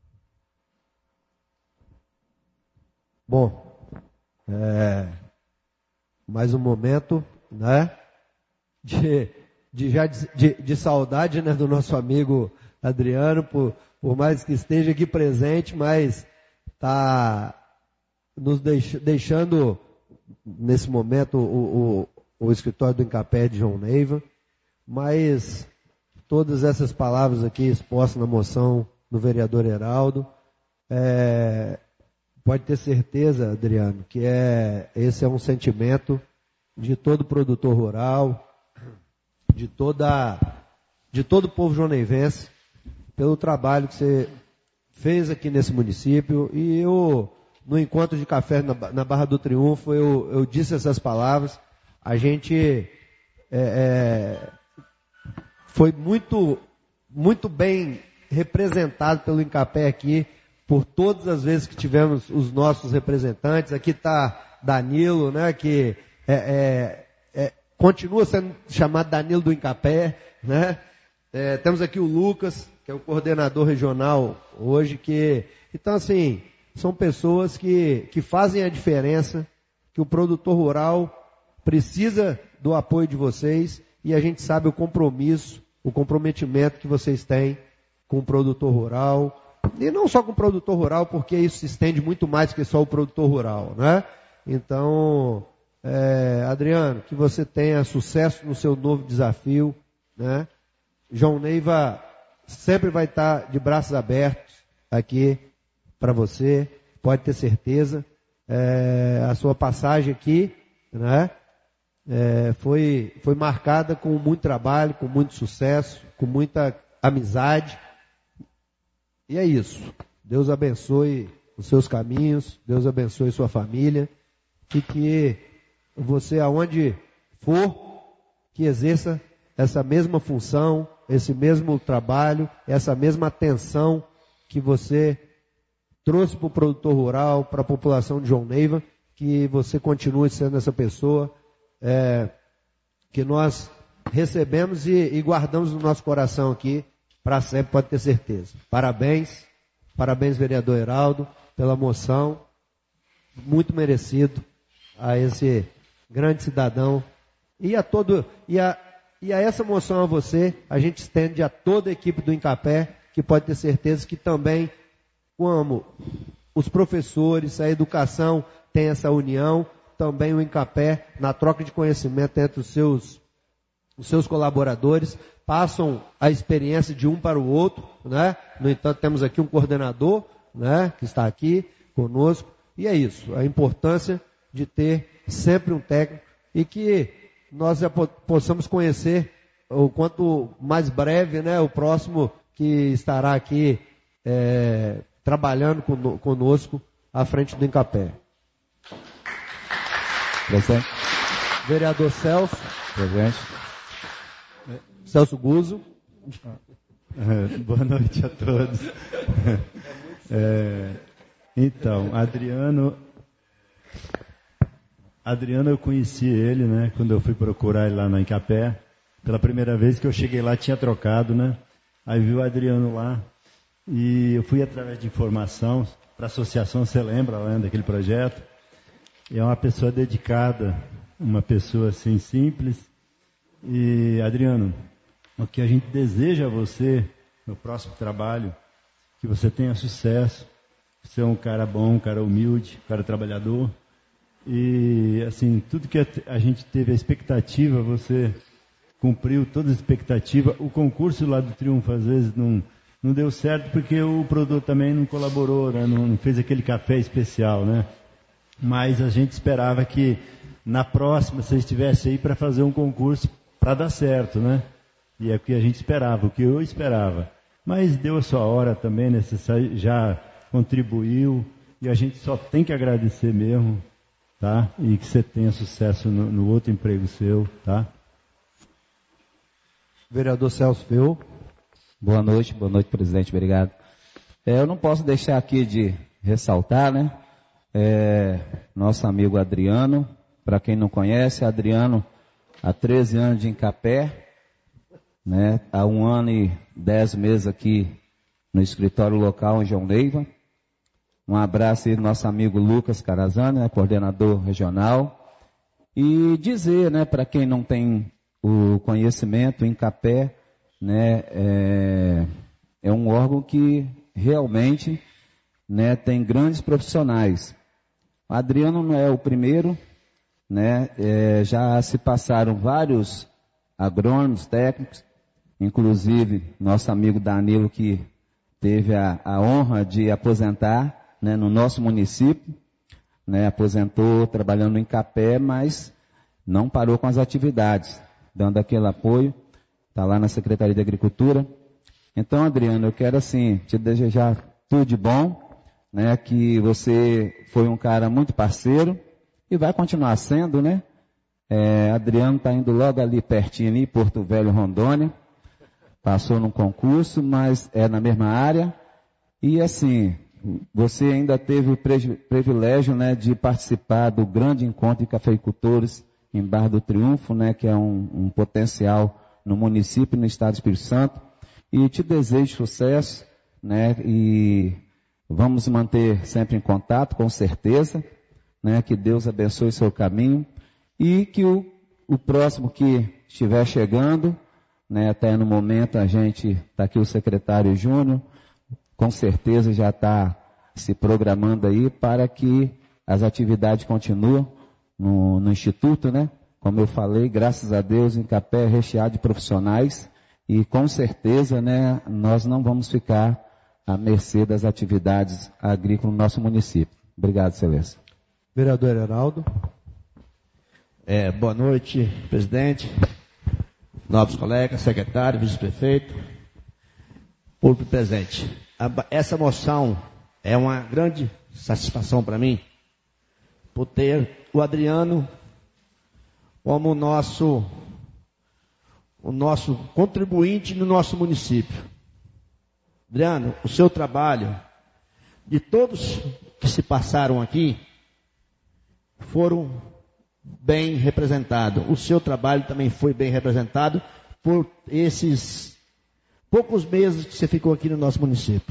Speaker 1: Bom, é, mais um momento, né, de, de, já de, de saudade, né, do nosso amigo Adriano, por, por mais que esteja aqui presente, mas está nos deix, deixando, nesse momento, o, o, o escritório do Incapé de João Neiva, mas todas essas palavras aqui expostas na moção do vereador Heraldo, é, pode ter certeza, Adriano, que é, esse é um sentimento de todo produtor rural, de, toda, de todo o povo joaneivense, pelo trabalho que você fez aqui nesse município. E eu, no encontro de café na, na Barra do Triunfo, eu, eu disse essas palavras. A gente é, é, foi muito, muito bem representado pelo Incapé aqui, por todas as vezes que tivemos os nossos representantes. Aqui está Danilo, né, que é, é, é, continua sendo chamado Danilo do Incapé, né? É, temos aqui o Lucas, que é o coordenador regional hoje, que, então assim, são pessoas que, que fazem a diferença, que o produtor rural precisa do apoio de vocês, e a gente sabe o compromisso, o comprometimento que vocês têm com o produtor rural, e não só com o produtor rural, porque isso se estende muito mais que só o produtor rural, né? Então, é, Adriano, que você tenha sucesso no seu novo desafio, né? João Neiva sempre vai estar de braços abertos aqui para você, pode ter certeza. É, a sua passagem aqui, né, é, foi, foi marcada com muito trabalho, com muito sucesso, com muita amizade. E é isso. Deus abençoe os seus caminhos, Deus abençoe sua família, e que você, aonde for, que exerça essa mesma função, esse mesmo trabalho, essa mesma atenção que você trouxe para o produtor rural, para a população de João Neiva, que você continue sendo essa pessoa é, que nós recebemos e, e guardamos no nosso coração aqui, para sempre, pode ter certeza. Parabéns, parabéns, vereador Heraldo, pela moção, muito merecido a esse grande cidadão, e a todo, e a, e a essa moção a você, a gente estende a toda a equipe do Incapé, que pode ter certeza que também, como os professores, a educação tem essa união, também o Incapé, na troca de conhecimento entre os seus, os seus colaboradores, passam a experiência de um para o outro, né? No entanto, temos aqui um coordenador, né, que está aqui conosco, e é isso, a importância de ter sempre um técnico, e que nós já possamos conhecer o quanto mais breve, né, o próximo que estará aqui é, trabalhando conosco à frente do Incapé.
Speaker 2: Presente.
Speaker 1: Vereador Celso.
Speaker 2: Presente.
Speaker 1: Celso Guzzo.
Speaker 9: É, boa noite a todos. É, então, Adriano, Adriano eu conheci ele, né, quando eu fui procurar ele lá no Incapé, pela primeira vez que eu cheguei lá, tinha trocado, né? Aí vi o Adriano lá e eu fui através de informação para a associação, você lembra, né, daquele projeto? E é uma pessoa dedicada, uma pessoa assim simples. E Adriano, o que a gente deseja a você no próximo trabalho, que você tenha sucesso. Você é um cara bom, um cara humilde, um cara trabalhador. E assim, tudo que a gente teve a expectativa, você cumpriu toda a expectativa. O concurso lá do Triunfo às vezes não, não deu certo porque o produtor também não colaborou, né? não, não fez aquele café especial, né? Mas a gente esperava que na próxima você estivesse aí para fazer um concurso para dar certo, né? E é o que a gente esperava, o que eu esperava. Mas deu a sua hora também, né? Você já contribuiu e a gente só tem que agradecer mesmo, tá? E que você tenha sucesso no, no outro emprego seu, tá?
Speaker 1: Vereador Celso Feu.
Speaker 2: Boa noite, boa noite, presidente, obrigado. É, eu não posso deixar aqui de ressaltar, né? É, nosso amigo Adriano, para quem não conhece, Adriano, há treze anos de Incapé, né? Há um ano e dez meses aqui no escritório local em João Neiva. Um abraço aí do nosso amigo Lucas Carazani, né? Coordenador regional. E dizer, né, para quem não tem o conhecimento, o Incapé, né, é, é um órgão que realmente, né, tem grandes profissionais. O Adriano não é o primeiro, né, é, já se passaram vários agrônomos técnicos, inclusive nosso amigo Danilo, que teve a, a honra de aposentar, né, no nosso município, né, aposentou trabalhando em Capé, mas não parou com as atividades, dando aquele apoio, está lá na Secretaria de Agricultura. Então, Adriano, eu quero assim te desejar tudo de bom, né, que você foi um cara muito parceiro e vai continuar sendo, né? É, Adriano está indo logo ali pertinho, ali, Porto Velho, Rondônia, passou num concurso, mas é na mesma área. E assim, você ainda teve o privilégio, né, de participar do grande encontro de cafeicultores em Barra do Triunfo, né, que é um, um potencial no município e no estado do Espírito Santo. E te desejo sucesso, né, e vamos manter sempre em contato, com certeza, né, que Deus abençoe seu caminho e que o, o próximo que estiver chegando, né, até no momento a gente, está aqui o secretário Júnior, com certeza já está se programando aí para que as atividades continuem no, no Instituto, né? Como eu falei, graças a Deus, em Capé é recheado de profissionais e com certeza, né, nós não vamos ficar à mercê das atividades agrícolas no nosso município. Obrigado, Excelência.
Speaker 1: Vereador Heraldo.
Speaker 10: É, boa noite, presidente, novos colegas, secretário, vice-prefeito, público presente. Essa moção é uma grande satisfação para mim, por ter o Adriano como o nosso, o nosso contribuinte no nosso município. Adriano, o seu trabalho, de todos que se passaram aqui, foram bem representados. O seu trabalho também foi bem representado por esses poucos meses que você ficou aqui no nosso município.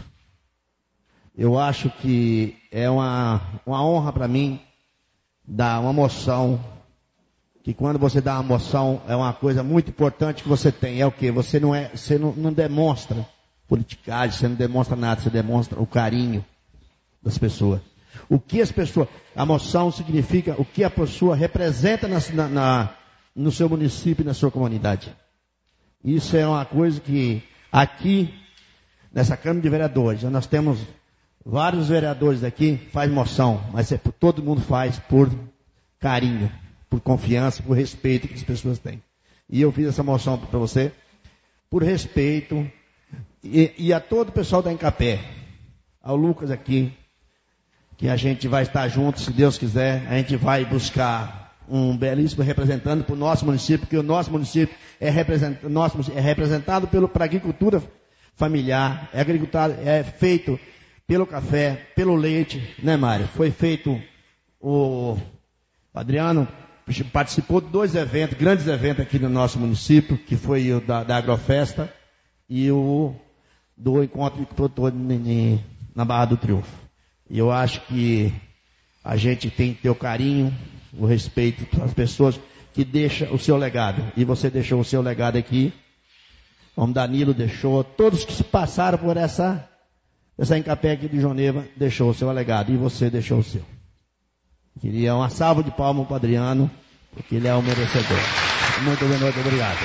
Speaker 10: Eu acho que é uma, uma honra para mim dar uma moção, que quando você dá uma moção é uma coisa muito importante que você tem. É o quê? Você não, é, você não, não demonstra politicagem, você não demonstra nada, você demonstra o carinho das pessoas. O que as pessoas, a moção significa o que a pessoa representa na, na, no seu município e na sua comunidade. Isso é uma coisa que aqui, nessa Câmara de Vereadores, nós temos vários vereadores aqui, faz moção, mas é, todo mundo faz por carinho, por confiança, por respeito que as pessoas têm. E eu fiz essa moção para você, por respeito, e, e a todo o pessoal da Incapé, ao Lucas aqui, que a gente vai estar junto, se Deus quiser, a gente vai buscar um belíssimo representante para o nosso município, porque o nosso município é representado, nosso é representado pelo, para a agricultura familiar, é, agricultado, é feito pelo café, pelo leite, né, Mário? Foi feito, o Adriano participou de dois eventos, grandes eventos aqui no nosso município, que foi o da, da Agrofesta e o do encontro de produtor na Barra do Triunfo. E eu acho que a gente tem que ter o carinho, o respeito pelas pessoas que deixam o seu legado. E você deixou o seu legado aqui, como Danilo deixou, todos que passaram por essa, essa encapé aqui de Joneva, deixou o seu legado, e você deixou o seu. Queria uma salva de palmas para o Adriano, porque ele é o merecedor. Muito boa noite, obrigado.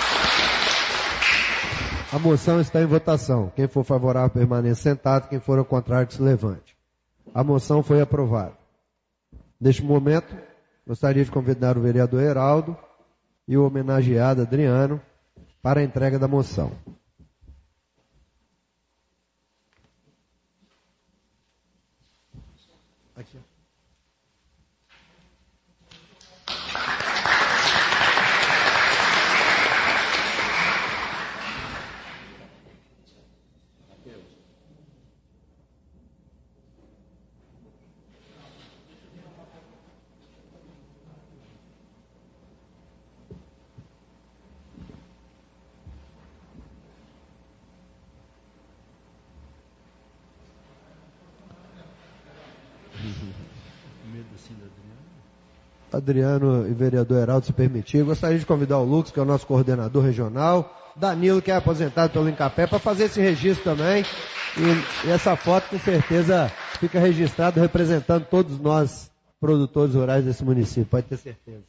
Speaker 1: A moção está em votação. Quem for favorável permaneça sentado, quem for ao contrário que se levante. A moção foi aprovada. Neste momento, gostaria de convidar o vereador Heraldo e o homenageado Adriano para a entrega da moção. Aqui. Adriano e vereador Heraldo, se permitir, gostaria de convidar o Lucas, que é o nosso coordenador regional, Danilo, que é aposentado pelo Incapé, para fazer esse registro também. E, e essa foto, com certeza, fica registrada representando todos nós, produtores rurais desse município, pode ter certeza.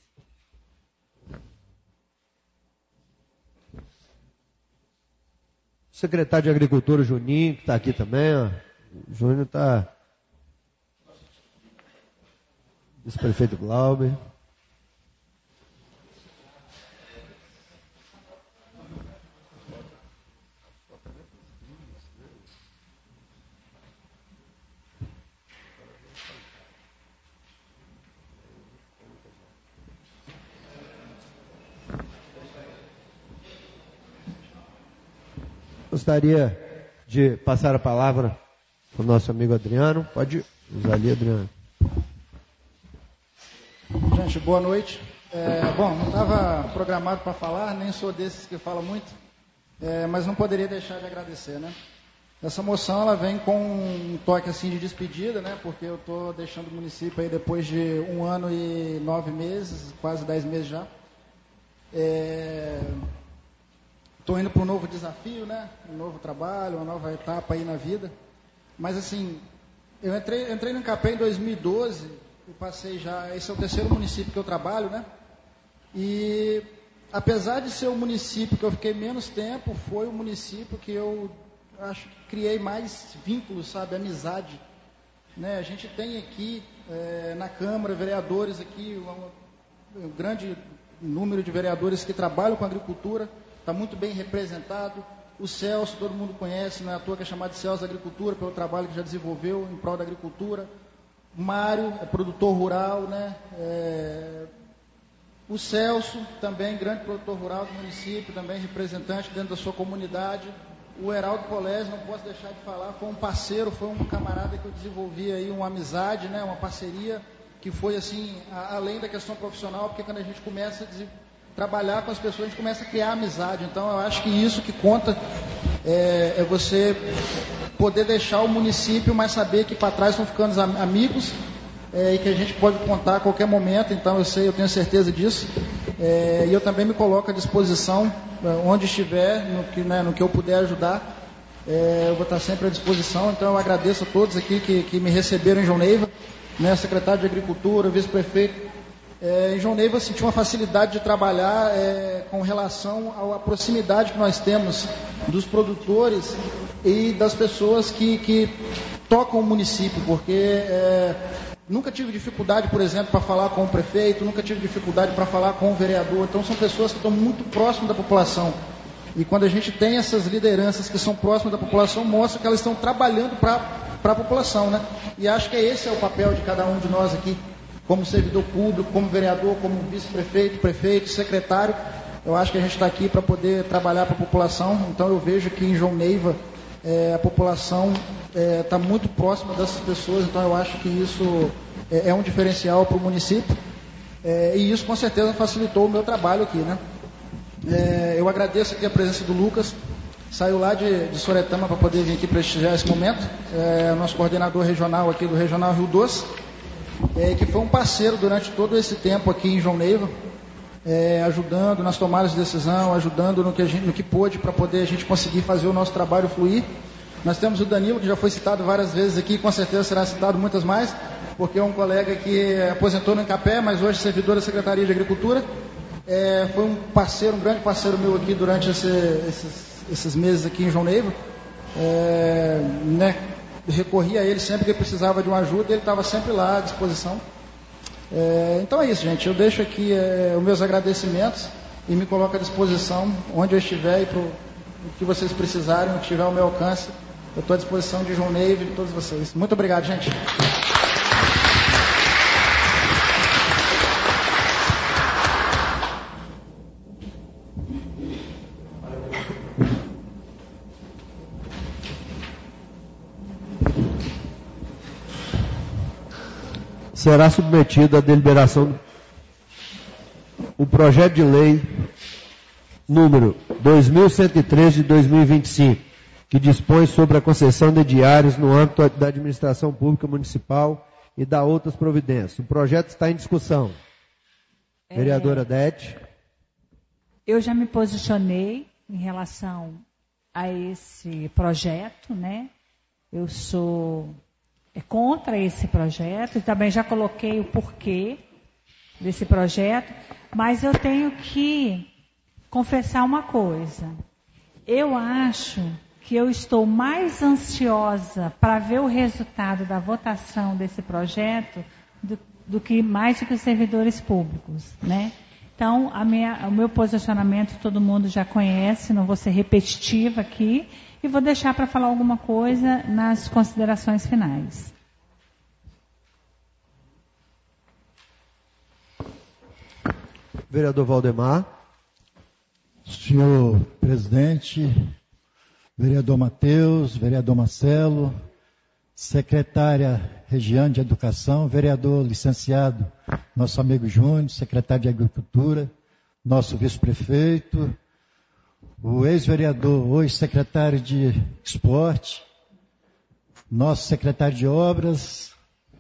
Speaker 1: O secretário de Agricultura, Juninho, que está aqui também, ó. O Júnior está... Vice-prefeito Glauber. Gostaria de passar a palavra para o nosso amigo Adriano. Pode usar ali, Adriano.
Speaker 11: Gente, boa noite. É, bom, não estava programado para falar, nem sou desses que falam muito, é, mas não poderia deixar de agradecer, né? Essa moção, ela vem com um toque assim de despedida, né? Porque eu estou deixando o município aí depois de um ano e nove meses, quase dez meses já. Estou é, indo para um novo desafio, né? Um novo trabalho, uma nova etapa aí na vida. Mas assim, eu entrei, entrei no Incapé em dois mil e doze. Eu passei já, esse é o terceiro município que eu trabalho, né? E apesar de ser o município que eu fiquei menos tempo, foi o município que eu acho que criei mais vínculos, sabe, amizade, né? A gente tem aqui é, na Câmara vereadores aqui, um, um grande número de vereadores que trabalham com agricultura, está muito bem representado. O Celso, todo mundo conhece, não é à toa que é chamado de Celso da Agricultura, pelo trabalho que já desenvolveu em prol da agricultura. Mário, é produtor rural, né? É... O Celso, também grande produtor rural do município, também representante dentro da sua comunidade. O Heraldo Polese, não posso deixar de falar, foi um parceiro, foi um camarada que eu desenvolvi aí uma amizade, né? Uma parceria que foi assim, a, além da questão profissional, porque quando a gente começa a des... trabalhar com as pessoas, a gente começa a criar amizade. Então eu acho que isso que conta é, é você poder deixar o município, mas saber que para trás estão ficando amigos é, e que a gente pode contar a qualquer momento. Então eu sei, eu tenho certeza disso. É, e eu também me coloco à disposição, onde estiver, no que, né, no que eu puder ajudar, é, eu vou estar sempre à disposição. Então eu agradeço a todos aqui que, que me receberam em João Neiva, né, secretário de Agricultura, vice-prefeito. É, em João Neiva eu senti uma facilidade de trabalhar é, com relação à proximidade que nós temos dos produtores e das pessoas que, que tocam o município, porque é, nunca tive dificuldade, por exemplo, para falar com o prefeito, nunca tive dificuldade para falar com o vereador. Então são pessoas que estão muito próximas da população. E quando a gente tem essas lideranças que são próximas da população, mostra que elas estão trabalhando para a população, né? E acho que esse é o papel de cada um de nós aqui, como servidor público, como vereador, como vice-prefeito, prefeito, secretário. Eu acho que a gente está aqui para poder trabalhar para a população. Então eu vejo que em João Neiva é, a população está é, muito próxima dessas pessoas. Então eu acho que isso é, é um diferencial para o município. É, e isso com certeza facilitou o meu trabalho aqui, né? É, eu agradeço aqui a presença do Lucas, saiu lá de, de Soretama para poder vir aqui prestigiar esse momento, é, nosso coordenador regional aqui do Regional Rio Doce, é, que foi um parceiro durante todo esse tempo aqui em João Neiva, é, ajudando nas tomadas de decisão, ajudando no que, a gente, no que pôde para poder a gente conseguir fazer o nosso trabalho fluir. Nós temos o Danilo, que já foi citado várias vezes aqui, com certeza será citado muitas mais, porque é um colega que aposentou no Incapé, mas hoje é servidor da Secretaria de Agricultura. É, foi um parceiro, um grande parceiro meu aqui durante esse, esses, esses meses aqui em João Neiva. É, né, recorri a ele sempre que precisava de uma ajuda, ele estava sempre lá à disposição. É, então é isso, gente. Eu deixo aqui é, os meus agradecimentos e me coloco à disposição onde eu estiver e para o que vocês precisarem, o que tiver ao meu alcance. Eu estou à disposição de João Neiva e de todos vocês. Muito obrigado, gente.
Speaker 1: Será submetido à deliberação o projeto de lei número dois mil cento e treze de dois mil e vinte e cinco, que dispõe sobre a concessão de diários no âmbito da administração pública municipal e da outras providências. O projeto está em discussão. É... Vereadora Dete.
Speaker 5: Eu já me posicionei em relação a esse projeto, né? Eu sou contra esse projeto e também já coloquei o porquê desse projeto, mas eu tenho que confessar uma coisa. Eu acho que eu estou mais ansiosa para ver o resultado da votação desse projeto do, do que mais do que os servidores públicos, né? Então, a minha, o meu posicionamento todo mundo já conhece, não vou ser repetitiva aqui, e vou deixar para falar alguma coisa nas considerações finais.
Speaker 1: Vereador Valdemar.
Speaker 9: Senhor presidente, vereador Matheus, vereador Marcelo, secretária Regiane de Educação, vereador licenciado, nosso amigo Júnior, secretário de Agricultura, nosso vice-prefeito, o ex-vereador, hoje secretário de Esporte, nosso secretário de Obras,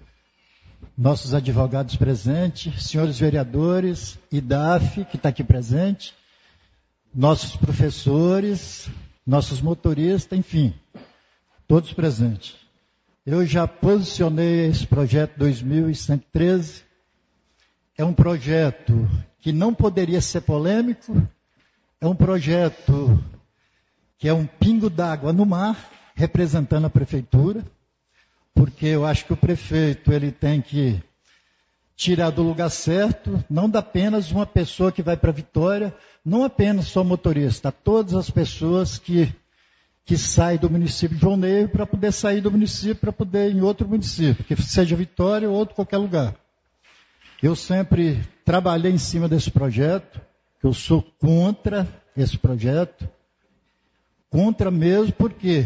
Speaker 9: nossos advogados presentes, senhores vereadores, I D A F, que está aqui presente, nossos professores, nossos motoristas, enfim, todos presentes. Eu já posicionei esse projeto dois mil cento e treze. É um projeto que não poderia ser polêmico, é um projeto que é um pingo d'água no mar, representando a prefeitura, porque eu acho que o prefeito ele tem que tirar do lugar certo, não dá apenas uma pessoa que vai para Vitória, não apenas só motorista, todas as pessoas que, que saem do município de João Neiva para poder sair do município, para poder ir em outro município, que seja Vitória ou outro qualquer lugar. Eu sempre trabalhei em cima desse projeto, eu sou contra esse projeto, contra mesmo porque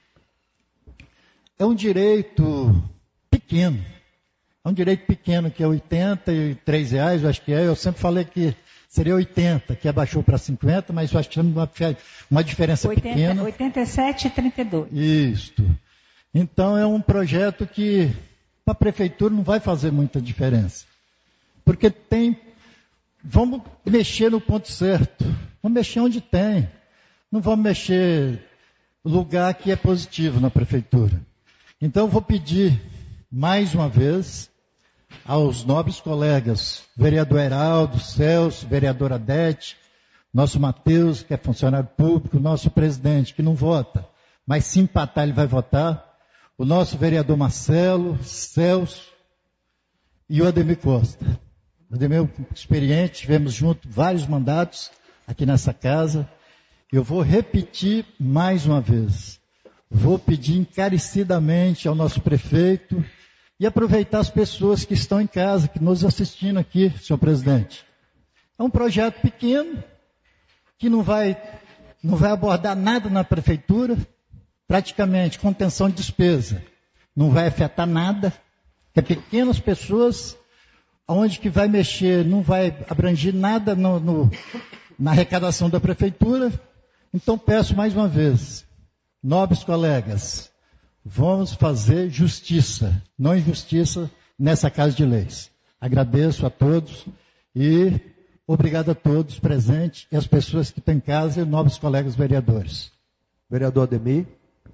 Speaker 9: é um direito pequeno. É um direito pequeno que é oitenta e três reais, eu acho que é. Eu sempre falei que seria oitenta, que abaixou para cinquenta, mas eu acho que tem uma, uma diferença oitenta, pequena.
Speaker 5: oitenta e sete e trinta e dois.
Speaker 9: Isto. Então é um projeto que para a prefeitura não vai fazer muita diferença. Porque tem... Vamos mexer no ponto certo. Vamos mexer onde tem. Não vamos mexer no lugar que é positivo na prefeitura. Então eu vou pedir mais uma vez aos nobres colegas, vereador Heraldo, Celso, vereadora Dete, nosso Matheus, que é funcionário público, nosso presidente, que não vota, mas se empatar ele vai votar, o nosso vereador Marcelo, Celso e o Ademir Costa. O Ademir é experiente, tivemos junto vários mandatos aqui nessa casa. Eu vou repetir mais uma vez. Vou pedir encarecidamente ao nosso prefeito e aproveitar as pessoas que estão em casa, que nos assistindo aqui, senhor presidente. É um projeto pequeno, que não vai, não vai abordar nada na prefeitura, praticamente contenção de despesa, não vai afetar nada, que é pequenas pessoas,
Speaker 12: onde que vai mexer, não vai abranger nada no, no, na arrecadação da prefeitura. Então peço mais uma vez, nobres colegas, vamos fazer justiça, não injustiça nessa Casa de Leis. Agradeço a todos e obrigado a todos presentes e as pessoas que estão em casa e nobres colegas vereadores.
Speaker 1: Vereador Ademir.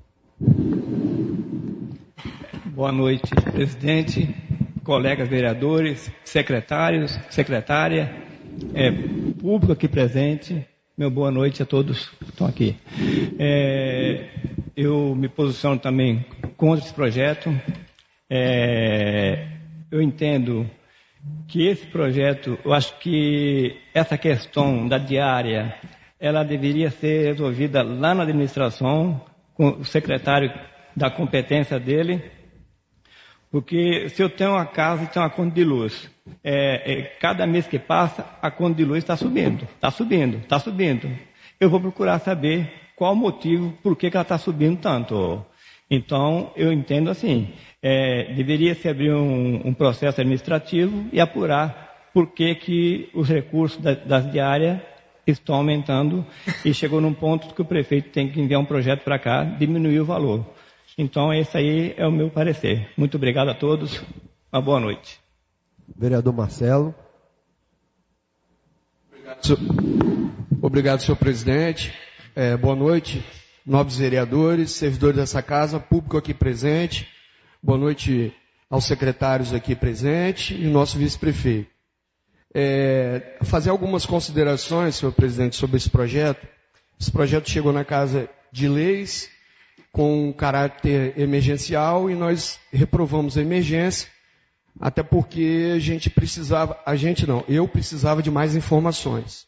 Speaker 13: Boa noite, presidente, colegas vereadores, secretários, secretária, é, público aqui presente. Meu boa noite a todos que estão aqui. É, eu me posiciono também contra esse projeto. É, eu entendo que esse projeto, eu acho que essa questão da diária, ela deveria ser resolvida lá na administração, com o secretário da competência dele, porque se eu tenho uma casa e tenho uma conta de luz, é, é, cada mês que passa, a conta de luz está subindo, está subindo, está subindo. Eu vou procurar saber qual o motivo, por que, que ela está subindo tanto. Então, eu entendo assim, é, deveria se abrir um, um processo administrativo e apurar por que, que os recursos da, das diárias estão aumentando e chegou num ponto que o prefeito tem que enviar um projeto para cá, diminuir o valor. Então, esse aí é o meu parecer. Muito obrigado a todos. Uma boa noite.
Speaker 1: Vereador Marcelo.
Speaker 3: Obrigado, senhor, Obrigado, senhor presidente. É, boa noite, nobres vereadores, servidores dessa casa, público aqui presente. Boa noite aos secretários aqui presentes e nosso vice-prefeito. É, fazer algumas considerações, senhor presidente, sobre esse projeto. Esse projeto chegou na Casa de Leis com caráter emergencial e nós reprovamos a emergência, até porque a gente precisava, a gente não, eu precisava de mais informações.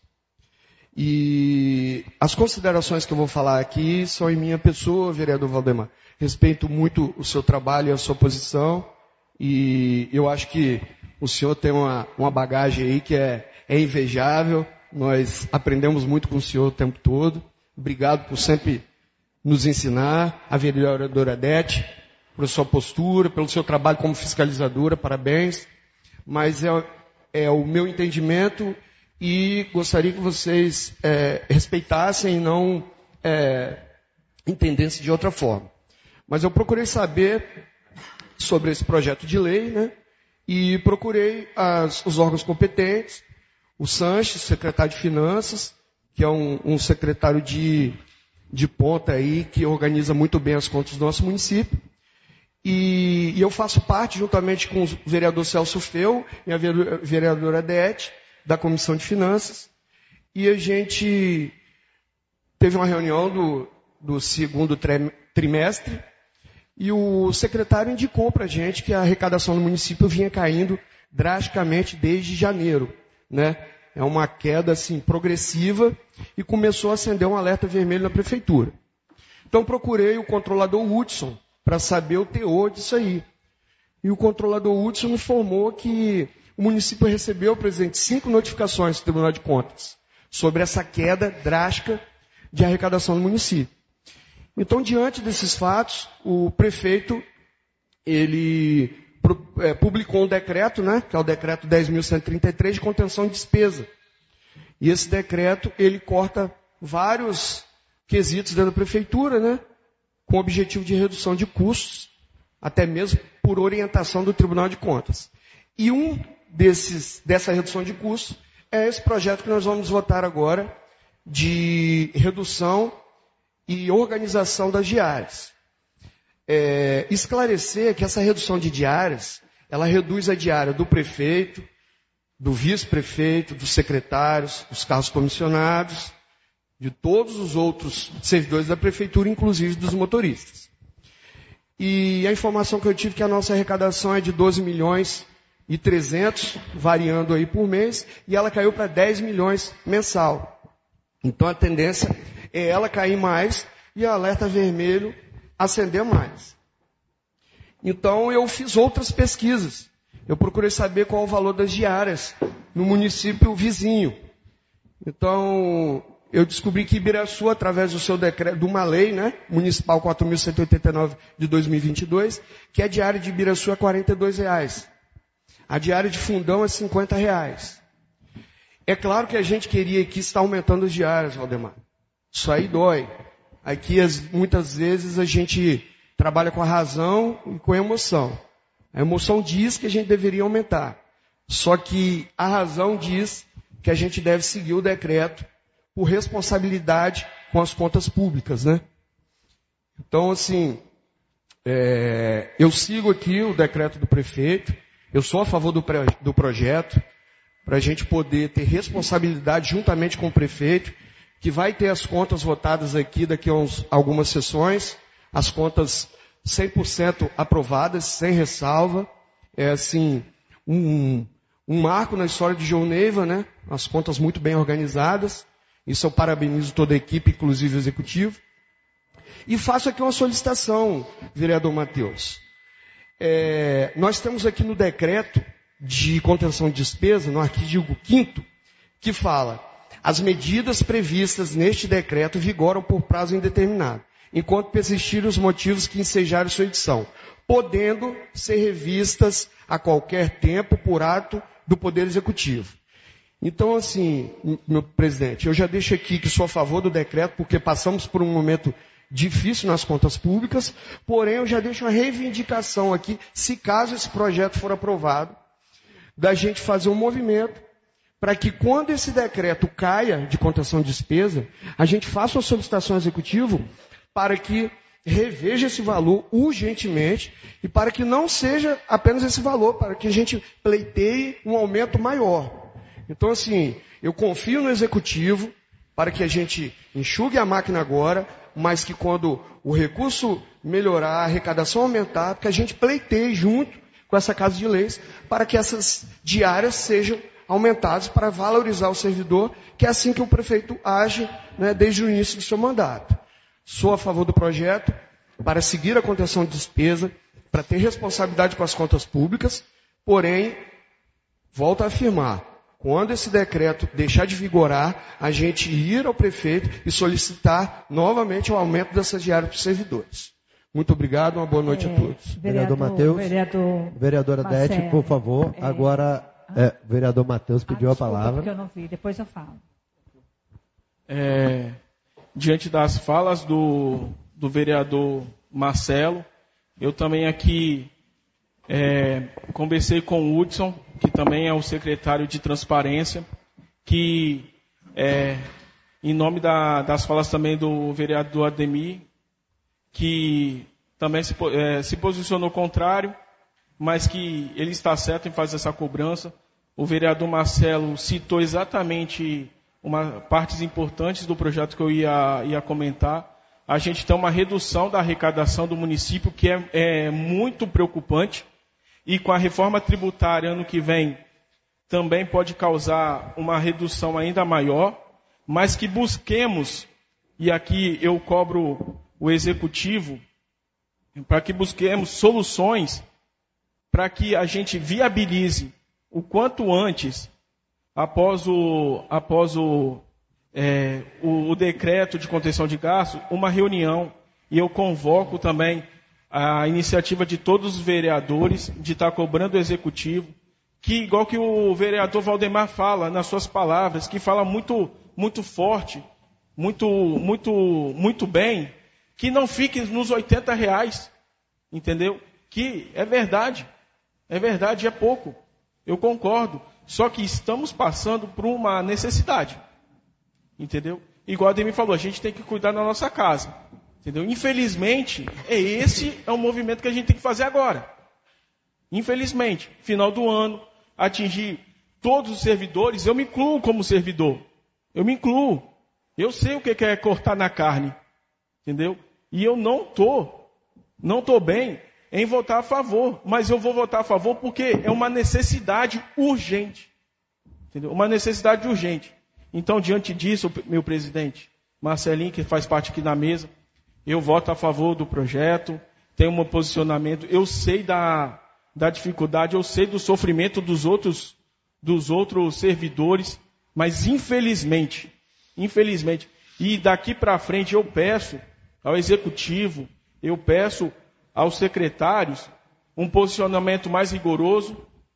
Speaker 3: E as considerações que eu vou falar aqui são em minha pessoa, vereador Valdemar. Respeito muito o seu trabalho e a sua posição, e eu acho que o senhor tem uma, uma bagagem aí que é, é invejável. Nós aprendemos muito com o senhor o tempo todo. Obrigado por sempre nos ensinar. A vereadora Odete, por sua postura, pelo seu trabalho como fiscalizadora, parabéns. Mas é, é o meu entendimento e gostaria que vocês é, respeitassem e não é, entendessem de outra forma. Mas eu procurei saber sobre esse projeto de lei, né? E procurei as, os órgãos competentes, o Sanches, secretário de Finanças, que é um, um secretário de, de ponta aí, que organiza muito bem as contas do nosso município. E, e eu faço parte, juntamente com o vereador Celso Feu e a vereadora Adete, da Comissão de Finanças. E a gente teve uma reunião do, do segundo trimestre, e o secretário indicou para a gente que a arrecadação do município vinha caindo drasticamente desde janeiro, né? É uma queda assim progressiva e começou a acender um alerta vermelho na prefeitura. Então procurei o controlador Hudson para saber o teor disso aí. E o controlador Hudson informou que o município recebeu, presidente, cinco notificações do Tribunal de Contas sobre essa queda drástica de arrecadação do município. Então, diante desses fatos, o prefeito, ele é, publicou um decreto, né, que é o decreto dez mil cento e trinta e três de contenção de despesa. E esse decreto, ele corta vários quesitos dentro da prefeitura, né, com o objetivo de redução de custos, até mesmo por orientação do Tribunal de Contas. E um desses, dessa redução de custos é esse projeto que nós vamos votar agora, de redução e organização das diárias. É, esclarecer que essa redução de diárias, ela reduz a diária do prefeito, do vice-prefeito, dos secretários, dos cargos comissionados, de todos os outros servidores da prefeitura, inclusive dos motoristas. E a informação que eu tive é que a nossa arrecadação é de doze milhões e trezentos, variando aí por mês, e ela caiu para dez milhões mensal. Então a tendência é ela cair mais e o alerta vermelho acender mais. Então eu fiz outras pesquisas. Eu procurei saber qual é o valor das diárias no município vizinho. Então eu descobri que Ibiraçu, através do seu decreto, de uma lei, né, municipal quatro mil cento e oitenta e nove de dois mil e vinte e dois, que a diária de Ibiraçu é quarenta e dois reais. A diária de fundão é cinquenta reais. É claro que a gente queria aqui estar aumentando as diárias, Valdemar. Isso aí dói. Aqui, muitas vezes, a gente trabalha com a razão e com a emoção. A emoção diz que a gente deveria aumentar. Só que a razão diz que a gente deve seguir o decreto por responsabilidade com as contas públicas, né? Então, assim, é, eu sigo aqui o decreto do prefeito, eu sou a favor do, do projeto, para a gente poder ter responsabilidade juntamente com o prefeito, que vai ter as contas votadas aqui daqui a uns, algumas sessões, as contas cem por cento aprovadas, sem ressalva. É assim, um, um marco na história de João Neiva, né? As contas muito bem organizadas. Isso eu parabenizo toda a equipe, inclusive o executivo. E faço aqui uma solicitação, vereador Matheus. É, nós temos aqui no decreto de contenção de despesa, no artigo quinto, que fala: as medidas previstas neste decreto vigoram por prazo indeterminado, enquanto persistirem os motivos que ensejaram sua edição, podendo ser revistas a qualquer tempo por ato do Poder Executivo. Então, assim, meu presidente, eu já deixo aqui que sou a favor do decreto, porque passamos por um momento difícil nas contas públicas, porém eu já deixo uma reivindicação aqui, se caso esse projeto for aprovado, da gente fazer um movimento para que quando esse decreto caia de contenção de despesa, a gente faça uma solicitação ao executivo para que reveja esse valor urgentemente e para que não seja apenas esse valor, para que a gente pleiteie um aumento maior. Então, assim, eu confio no executivo para que a gente enxugue a máquina agora, mas que quando o recurso melhorar, a arrecadação aumentar, que a gente pleiteie junto com essa Casa de Leis para que essas diárias sejam aumentadas para valorizar o servidor, que é assim que o prefeito age, né, desde o início do seu mandato. Sou a favor do projeto para seguir a contenção de despesa, para ter responsabilidade com as contas públicas, porém, volto a afirmar, quando esse decreto deixar de vigorar, a gente ir ao prefeito e solicitar novamente o aumento dessas diárias para os servidores. Muito obrigado, uma boa noite é, a todos.
Speaker 1: Vereador Matheus, vereador vereadora Dete, por favor. É, Agora, é, o vereador Matheus pediu ah, desculpa, a palavra.
Speaker 5: Porque eu não vi, depois eu falo.
Speaker 6: É, diante das falas do, do vereador Marcelo, eu também aqui é, conversei com o Hudson, que também é o secretário de Transparência, que, é, em nome da, das falas também do vereador Ademir, que também se, é, se posicionou contrário, mas que ele está certo em fazer essa cobrança. O vereador Marcelo citou exatamente uma, partes importantes do projeto que eu ia, ia comentar. A gente tem uma redução da arrecadação do município, que é, é muito preocupante, e com a reforma tributária ano que vem também pode causar uma redução ainda maior, mas que busquemos, e aqui eu cobro o executivo, para que busquemos soluções para que a gente viabilize o quanto antes, após o, após o, é, o, o decreto de contenção de gastos, uma reunião, e eu convoco também a iniciativa de todos os vereadores de estar cobrando o executivo, que igual que o vereador Valdemar fala nas suas palavras, que fala muito, muito forte, muito, muito, muito bem, que não fique nos oitenta reais, entendeu? Que é verdade, é verdade, é pouco, eu concordo, só que estamos passando por uma necessidade, entendeu? Igual a Ademir falou, a gente tem que cuidar da nossa casa, entendeu? Infelizmente, é esse é o movimento que a gente tem que fazer agora. Infelizmente, final do ano, atingir todos os servidores, eu me incluo como servidor, eu me incluo, eu sei o que é cortar na carne, entendeu? E eu não estou, não estou bem em votar a favor, mas eu vou votar a favor porque é uma necessidade urgente, entendeu? Uma necessidade urgente. Então, diante disso, meu presidente, Marcelinho, que faz parte aqui da mesa, eu voto a favor do projeto, tenho um posicionamento, eu sei da, da dificuldade, eu sei do sofrimento dos outros, dos outros servidores, mas infelizmente, infelizmente, e daqui para frente eu peço ao executivo, eu peço aos secretários um posicionamento mais rigoroso,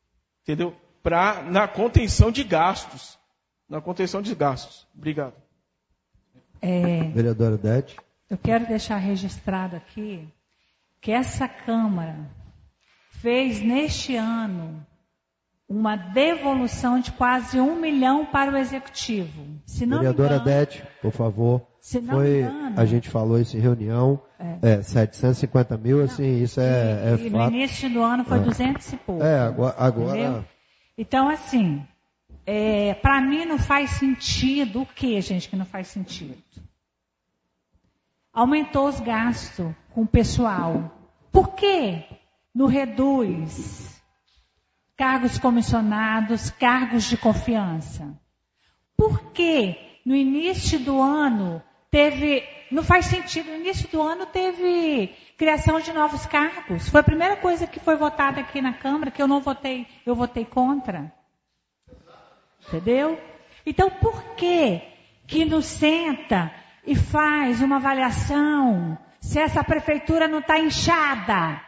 Speaker 6: entendeu? Pra, na contenção de gastos. Na contenção de gastos. Obrigado.
Speaker 5: É,
Speaker 1: Vereadora Dete.
Speaker 5: eu quero deixar registrado aqui que essa Câmara fez neste ano uma devolução de quase um milhão para o Executivo. Se não
Speaker 1: Vereadora
Speaker 5: me engano,
Speaker 1: Dete, por favor.
Speaker 5: Se não
Speaker 1: Foi,
Speaker 5: me engano,
Speaker 1: a gente falou isso em reunião,
Speaker 5: É.
Speaker 1: é, setecentos e cinquenta mil, assim, isso é, é
Speaker 5: e no
Speaker 1: fato.
Speaker 5: início do ano foi
Speaker 1: É.
Speaker 5: duzentos e pouco.
Speaker 1: É, agora... agora
Speaker 5: Entendeu? Então, assim, é, para mim não faz sentido. O que, gente, que não faz sentido? Aumentou os gastos com o pessoal. Por que não reduz cargos comissionados, cargos de confiança? Por que no início do ano teve... Não faz sentido. No início do ano teve criação de novos cargos. Foi a primeira coisa que foi votada aqui na Câmara, que eu não votei, eu votei contra. Entendeu? Então, por que que não senta e faz uma avaliação se essa prefeitura não está inchada?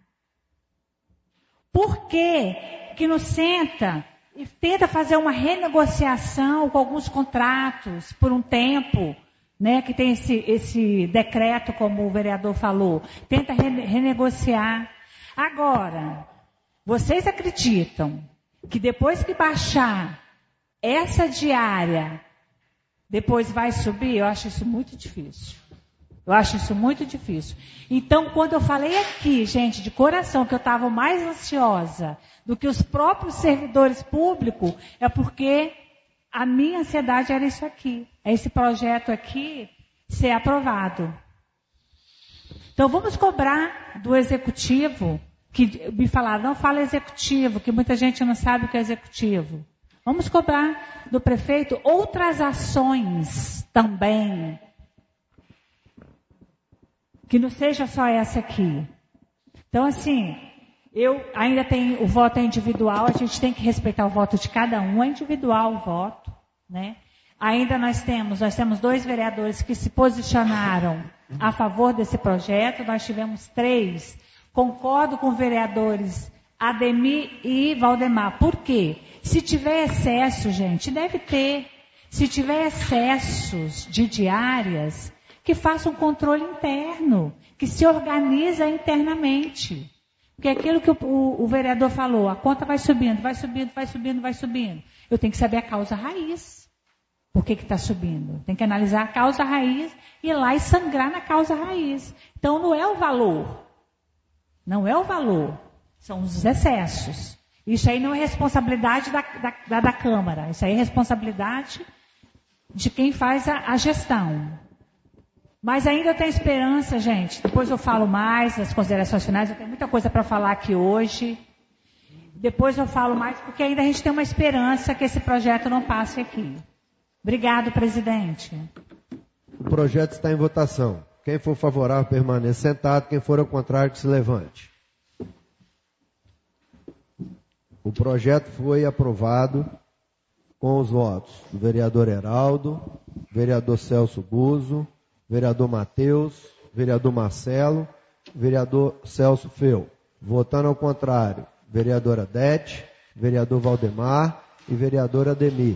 Speaker 5: Por que que não senta e tenta fazer uma renegociação com alguns contratos por um tempo, né, que tem esse, esse decreto, como o vereador falou, tenta rene- renegociar. Agora, vocês acreditam que depois que baixar essa diária, depois vai subir? Eu acho isso muito difícil. Eu acho isso muito difícil. Então, quando eu falei aqui, gente, de coração, que eu estava mais ansiosa do que os próprios servidores públicos, é porque a minha ansiedade era isso aqui. É esse projeto aqui ser aprovado. Então, vamos cobrar do executivo, que me falaram, não fala executivo, que muita gente não sabe o que é executivo. Vamos cobrar do prefeito outras ações também. Que não seja só essa aqui. Então, assim, eu ainda tenho, o voto é individual, a gente tem que respeitar o voto de cada um, é individual o voto, né? Ainda nós temos, nós temos dois vereadores que se posicionaram a favor desse projeto, nós tivemos três. Concordo com vereadores Ademir e Valdemar. Por quê? Se tiver excesso, gente, deve ter. Se tiver excessos de diárias, que faça um controle interno, que se organiza internamente. Porque é aquilo que o, o, o vereador falou, a conta vai subindo, vai subindo, vai subindo, vai subindo. Eu tenho que saber a causa raiz. Por que que está subindo? Tem que analisar a causa raiz e ir lá e sangrar na causa raiz. Então não é o valor. Não é o valor. São os excessos. Isso aí não é responsabilidade da, da, da, da Câmara. Isso aí é responsabilidade de quem faz a, a gestão. Mas ainda eu tenho esperança, gente. Depois eu falo mais das considerações finais. Eu tenho muita coisa para falar aqui hoje. Depois eu falo mais, porque ainda a gente tem uma esperança que esse projeto não passe aqui. Obrigado, presidente.
Speaker 1: O projeto está em votação. Quem for favorável, permaneça sentado. Quem for ao contrário, que se levante. O projeto foi aprovado com os votos do vereador Heraldo, vereador Celso Buzo, vereador Matheus, vereador Marcelo, vereador Celso Feu. Votando ao contrário, vereadora Dete, vereador Valdemar e vereador Ademir.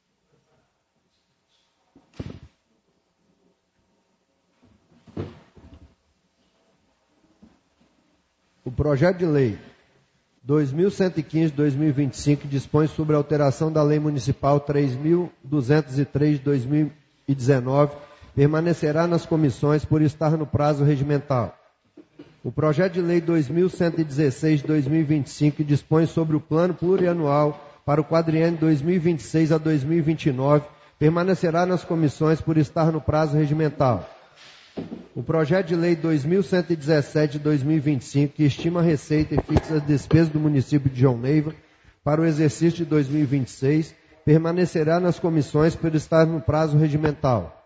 Speaker 1: O projeto de lei dois mil cento e quinze barra dois mil e vinte e cinco dispõe sobre a alteração da Lei Municipal três mil duzentos e três de dois mil e dezenove, permanecerá nas comissões por estar no prazo regimental. O projeto de lei dois mil cento e dezesseis de dois mil e vinte e cinco dispõe sobre o plano plurianual para o quadriênio dois mil e vinte e seis a dois mil e vinte e nove, permanecerá nas comissões por estar no prazo regimental. O projeto de lei dois mil cento e dezessete de dois mil e vinte e cinco, que estima a receita e fixa as despesas do município de João Neiva para o exercício de dois mil e vinte e seis, permanecerá nas comissões por estar no prazo regimental.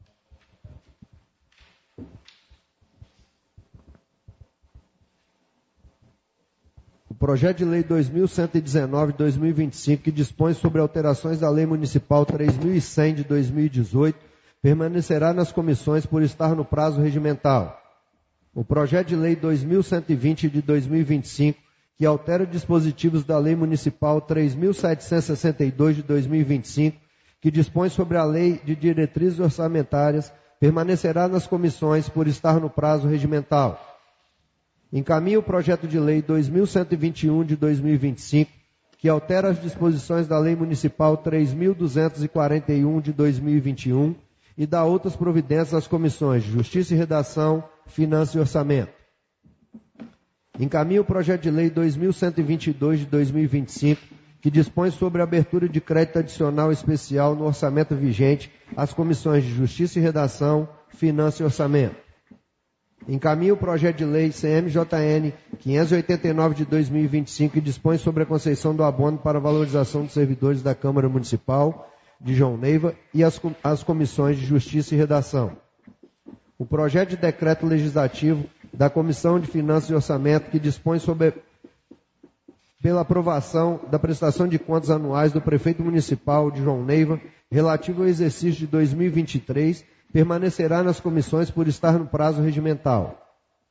Speaker 1: O projeto de lei dois mil cento e dezenove de dois mil e vinte e cinco, que dispõe sobre alterações da Lei Municipal três mil e cem de dois mil e dezoito, permanecerá nas comissões por estar no prazo regimental. O projeto de lei dois mil cento e vinte de dois mil e vinte e cinco, que altera dispositivos da Lei Municipal três mil setecentos e sessenta e dois de dois mil e vinte e cinco, que dispõe sobre a Lei de Diretrizes Orçamentárias, permanecerá nas comissões por estar no prazo regimental. Encaminha o projeto de lei dois mil cento e vinte e um de dois mil e vinte e cinco, que altera as disposições da Lei Municipal três mil duzentos e quarenta e um de dois mil e vinte e um e dá outras providências às comissões de Justiça e Redação, Finanças e Orçamento. Encaminha o projeto de lei dois mil cento e vinte e dois de dois mil e vinte e cinco, que dispõe sobre a abertura de crédito adicional especial no orçamento vigente às comissões de Justiça e Redação, Finanças e Orçamento. Encaminha o projeto de lei C M J N quinhentos e oitenta e nove de dois mil e vinte e cinco, que dispõe sobre a concessão do abono para a valorização dos servidores da Câmara Municipal de João Neiva e as, as comissões de Justiça e Redação. O projeto de decreto legislativo da Comissão de Finanças e Orçamento, que dispõe sobre pela aprovação da prestação de contas anuais do Prefeito Municipal de João Neiva, relativo ao exercício de dois mil e vinte e três, permanecerá nas comissões por estar no prazo regimental.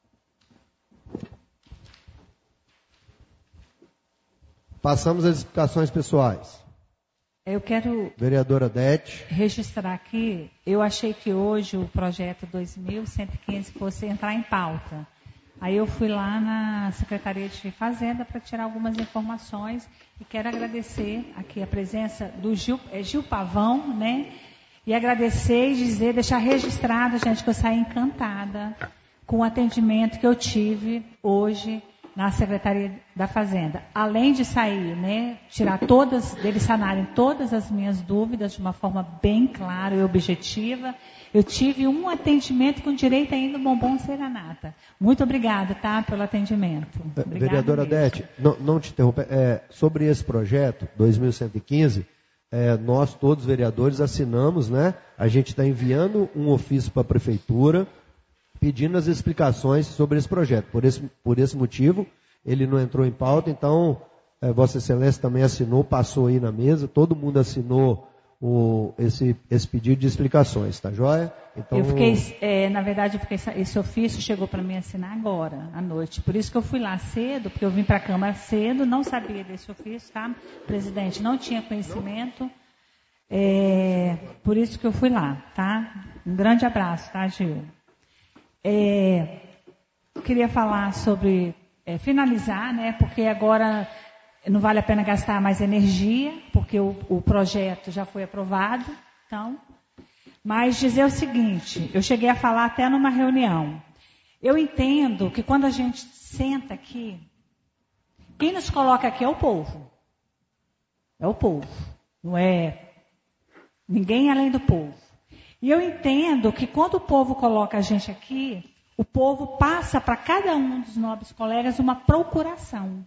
Speaker 1: Passamos às explicações pessoais.
Speaker 5: Eu quero
Speaker 1: Vereadora Dete.
Speaker 5: registrar aqui, eu achei que hoje o projeto dois mil cento e quinze fosse entrar em pauta. Aí eu fui lá na Secretaria de Fazenda para tirar algumas informações e quero agradecer aqui a presença do Gil, é Gil Pavão, né? E agradecer e dizer, deixar registrado, gente, que eu saí encantada com o atendimento que eu tive hoje na Secretaria da Fazenda. Além de sair, né, tirar todas, deles sanarem todas as minhas dúvidas de uma forma bem clara e objetiva, eu tive um atendimento com direito ainda ao bombom serenata. Muito obrigada, tá, pelo atendimento. Obrigada
Speaker 1: Vereadora
Speaker 5: mesmo.
Speaker 1: Dete, não, não te interromper, é, sobre esse projeto, dois mil cento e quinze, é, nós todos vereadores assinamos, né? A gente está enviando um ofício para a Prefeitura, pedindo as explicações sobre esse projeto. Por esse, por esse motivo, ele não entrou em pauta, então, é, Vossa Excelência também assinou, passou aí na mesa, todo mundo assinou o, esse, esse pedido de explicações, tá joia? Então,
Speaker 5: eu fiquei, é, na verdade, eu fiquei, esse ofício chegou para mim assinar agora, à noite. Por isso que eu fui lá cedo, porque eu vim para a Câmara cedo, não sabia desse ofício, tá? Presidente, não tinha conhecimento, é, por isso que eu fui lá, tá? Um grande abraço, tá, Gil? É, eu queria falar sobre, é, finalizar, né, porque agora não vale a pena gastar mais energia, porque o, o projeto já foi aprovado, então, mas dizer o seguinte, eu cheguei a falar até numa reunião, eu entendo que quando a gente senta aqui, quem nos coloca aqui é o povo, é o povo, não é ninguém além do povo. E eu entendo que quando o povo coloca a gente aqui, o povo passa para cada um dos nobres colegas uma procuração.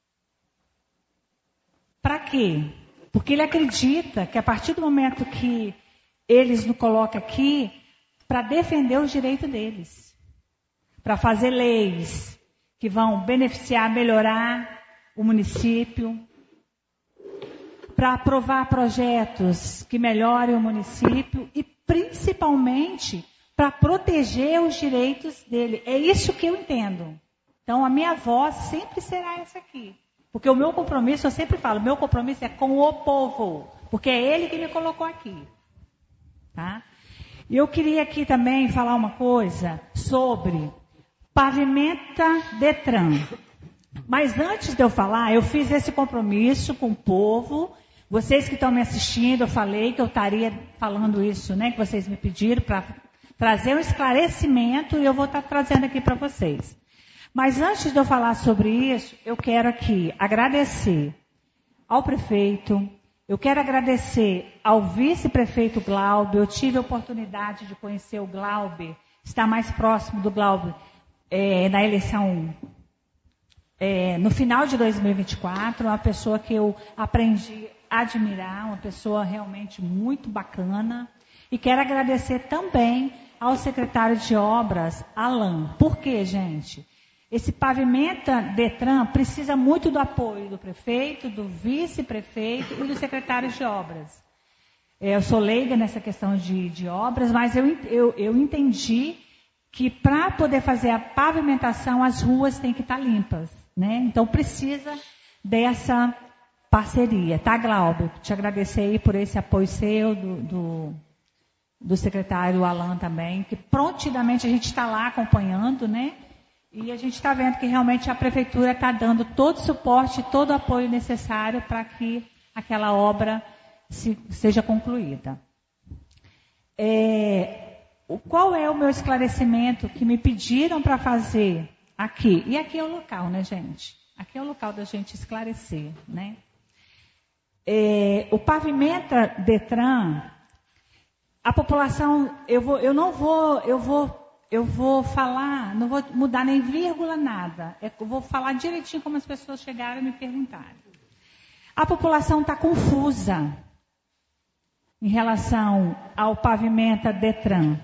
Speaker 5: Para quê? Porque ele acredita que a partir do momento que eles nos colocam aqui, para defender os direitos deles, para fazer leis que vão beneficiar, melhorar o município, para aprovar projetos que melhorem o município e principalmente para proteger os direitos dele. É isso que eu entendo. Então, a minha voz sempre será essa aqui. Porque o meu compromisso, eu sempre falo, meu compromisso é com o povo. Porque é ele que me colocou aqui. Tá? E eu queria aqui também falar uma coisa sobre Pavimenta Detran. Mas antes de eu falar, eu fiz esse compromisso com o povo. Vocês que estão me assistindo, eu falei que eu estaria falando isso, né? Que vocês me pediram para trazer um esclarecimento e eu vou estar trazendo aqui para vocês. Mas antes de eu falar sobre isso, eu quero aqui agradecer ao prefeito, eu quero agradecer ao vice-prefeito Glauber. Eu tive a oportunidade de conhecer o Glauber, estar mais próximo do Glauber é, na eleição é, no final de dois mil e vinte e quatro, uma pessoa que eu aprendi admirar, uma pessoa realmente muito bacana. E quero agradecer também ao secretário de Obras, Alan. Por quê, gente? Esse Pavimenta Detran precisa muito do apoio do prefeito, do vice-prefeito e do secretário de Obras. Eu sou leiga nessa questão de, de obras, mas eu, eu, eu entendi que para poder fazer a pavimentação, as ruas têm que estar limpas. né? Então precisa dessa parceria, tá, Glauber? Te agradecer aí por esse apoio seu, do, do, do secretário Alan também, que prontidamente a gente está lá acompanhando, né? E a gente está vendo que realmente a prefeitura está dando todo o suporte, todo o apoio necessário para que aquela obra se, seja concluída. É, qual é o meu esclarecimento que me pediram para fazer aqui? E aqui é o local, né, gente? Aqui é o local da gente esclarecer, né? É, o Pavimenta Detran, a população, eu, vou, eu não vou, eu vou... Eu vou falar, não vou mudar nem vírgula, nada. Eu vou falar direitinho como as pessoas chegaram e me perguntaram. A população está confusa em relação ao Pavimenta Detran.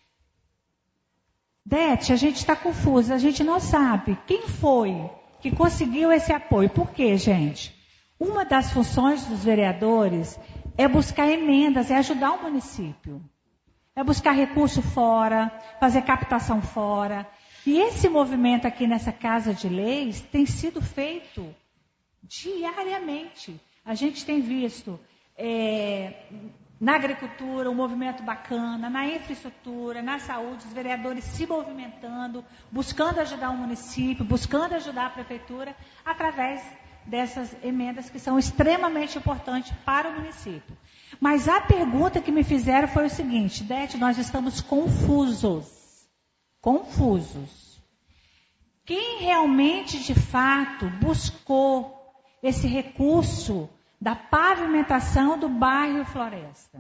Speaker 5: Dete, a gente está confusa, a gente não sabe quem foi que conseguiu esse apoio. Por quê, gente? Uma das funções dos vereadores é buscar emendas, é ajudar o município. É buscar recurso fora, fazer captação fora. E esse movimento aqui nessa Casa de Leis tem sido feito diariamente. A gente tem visto é, na agricultura um movimento bacana, na infraestrutura, na saúde, os vereadores se movimentando, buscando ajudar o município, buscando ajudar a prefeitura, através dessas emendas que são extremamente importantes para o município. Mas a pergunta que me fizeram foi o seguinte: Dete, nós estamos confusos. Confusos. Quem realmente, de fato, buscou esse recurso da pavimentação do bairro Floresta?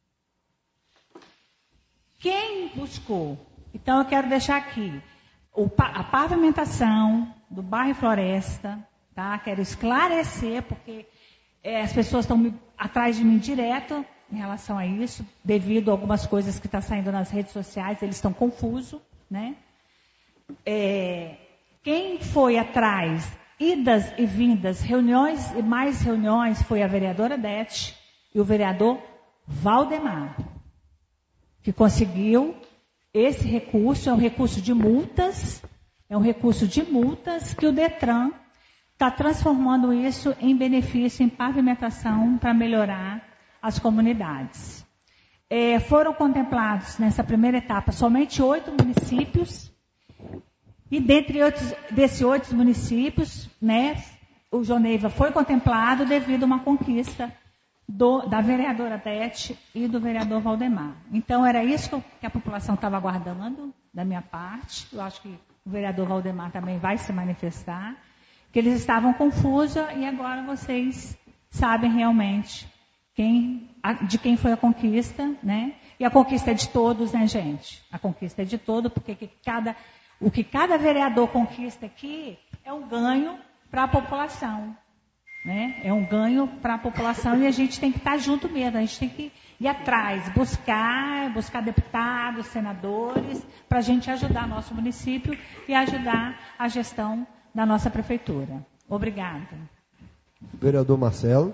Speaker 5: Quem buscou? Então, eu quero deixar aqui o, a pavimentação do bairro Floresta, tá? Quero esclarecer, porque é, as pessoas estão me, atrás de mim direto em relação a isso, devido a algumas coisas que estão saindo nas redes sociais, eles estão confusos, né? É, quem foi atrás, idas e vindas, reuniões e mais reuniões, foi a vereadora Dete e o vereador Valdemar, que conseguiu esse recurso. É um recurso de multas, é um recurso de multas que o Detran está transformando isso em benefício, em pavimentação para melhorar as comunidades. É, foram contemplados nessa primeira etapa somente oito municípios, e dentre outros, desses oito municípios, né, o Joneiva foi contemplado devido a uma conquista do, da vereadora Dete e do vereador Valdemar. Então, era isso que, eu, que a população estava aguardando da minha parte. Eu acho que o vereador Valdemar também vai se manifestar, que eles estavam confusos e agora vocês sabem realmente quem, de quem foi a conquista, né? E a conquista é de todos, né, gente? A conquista é de todos, porque que cada, o que cada vereador conquista aqui é um ganho para a população, né? É um ganho para a população e a gente tem que estar junto mesmo, a gente tem que ir atrás, buscar, buscar deputados, senadores, para a gente ajudar nosso município e ajudar a gestão da nossa prefeitura. Obrigada.
Speaker 1: Vereador Marcelo.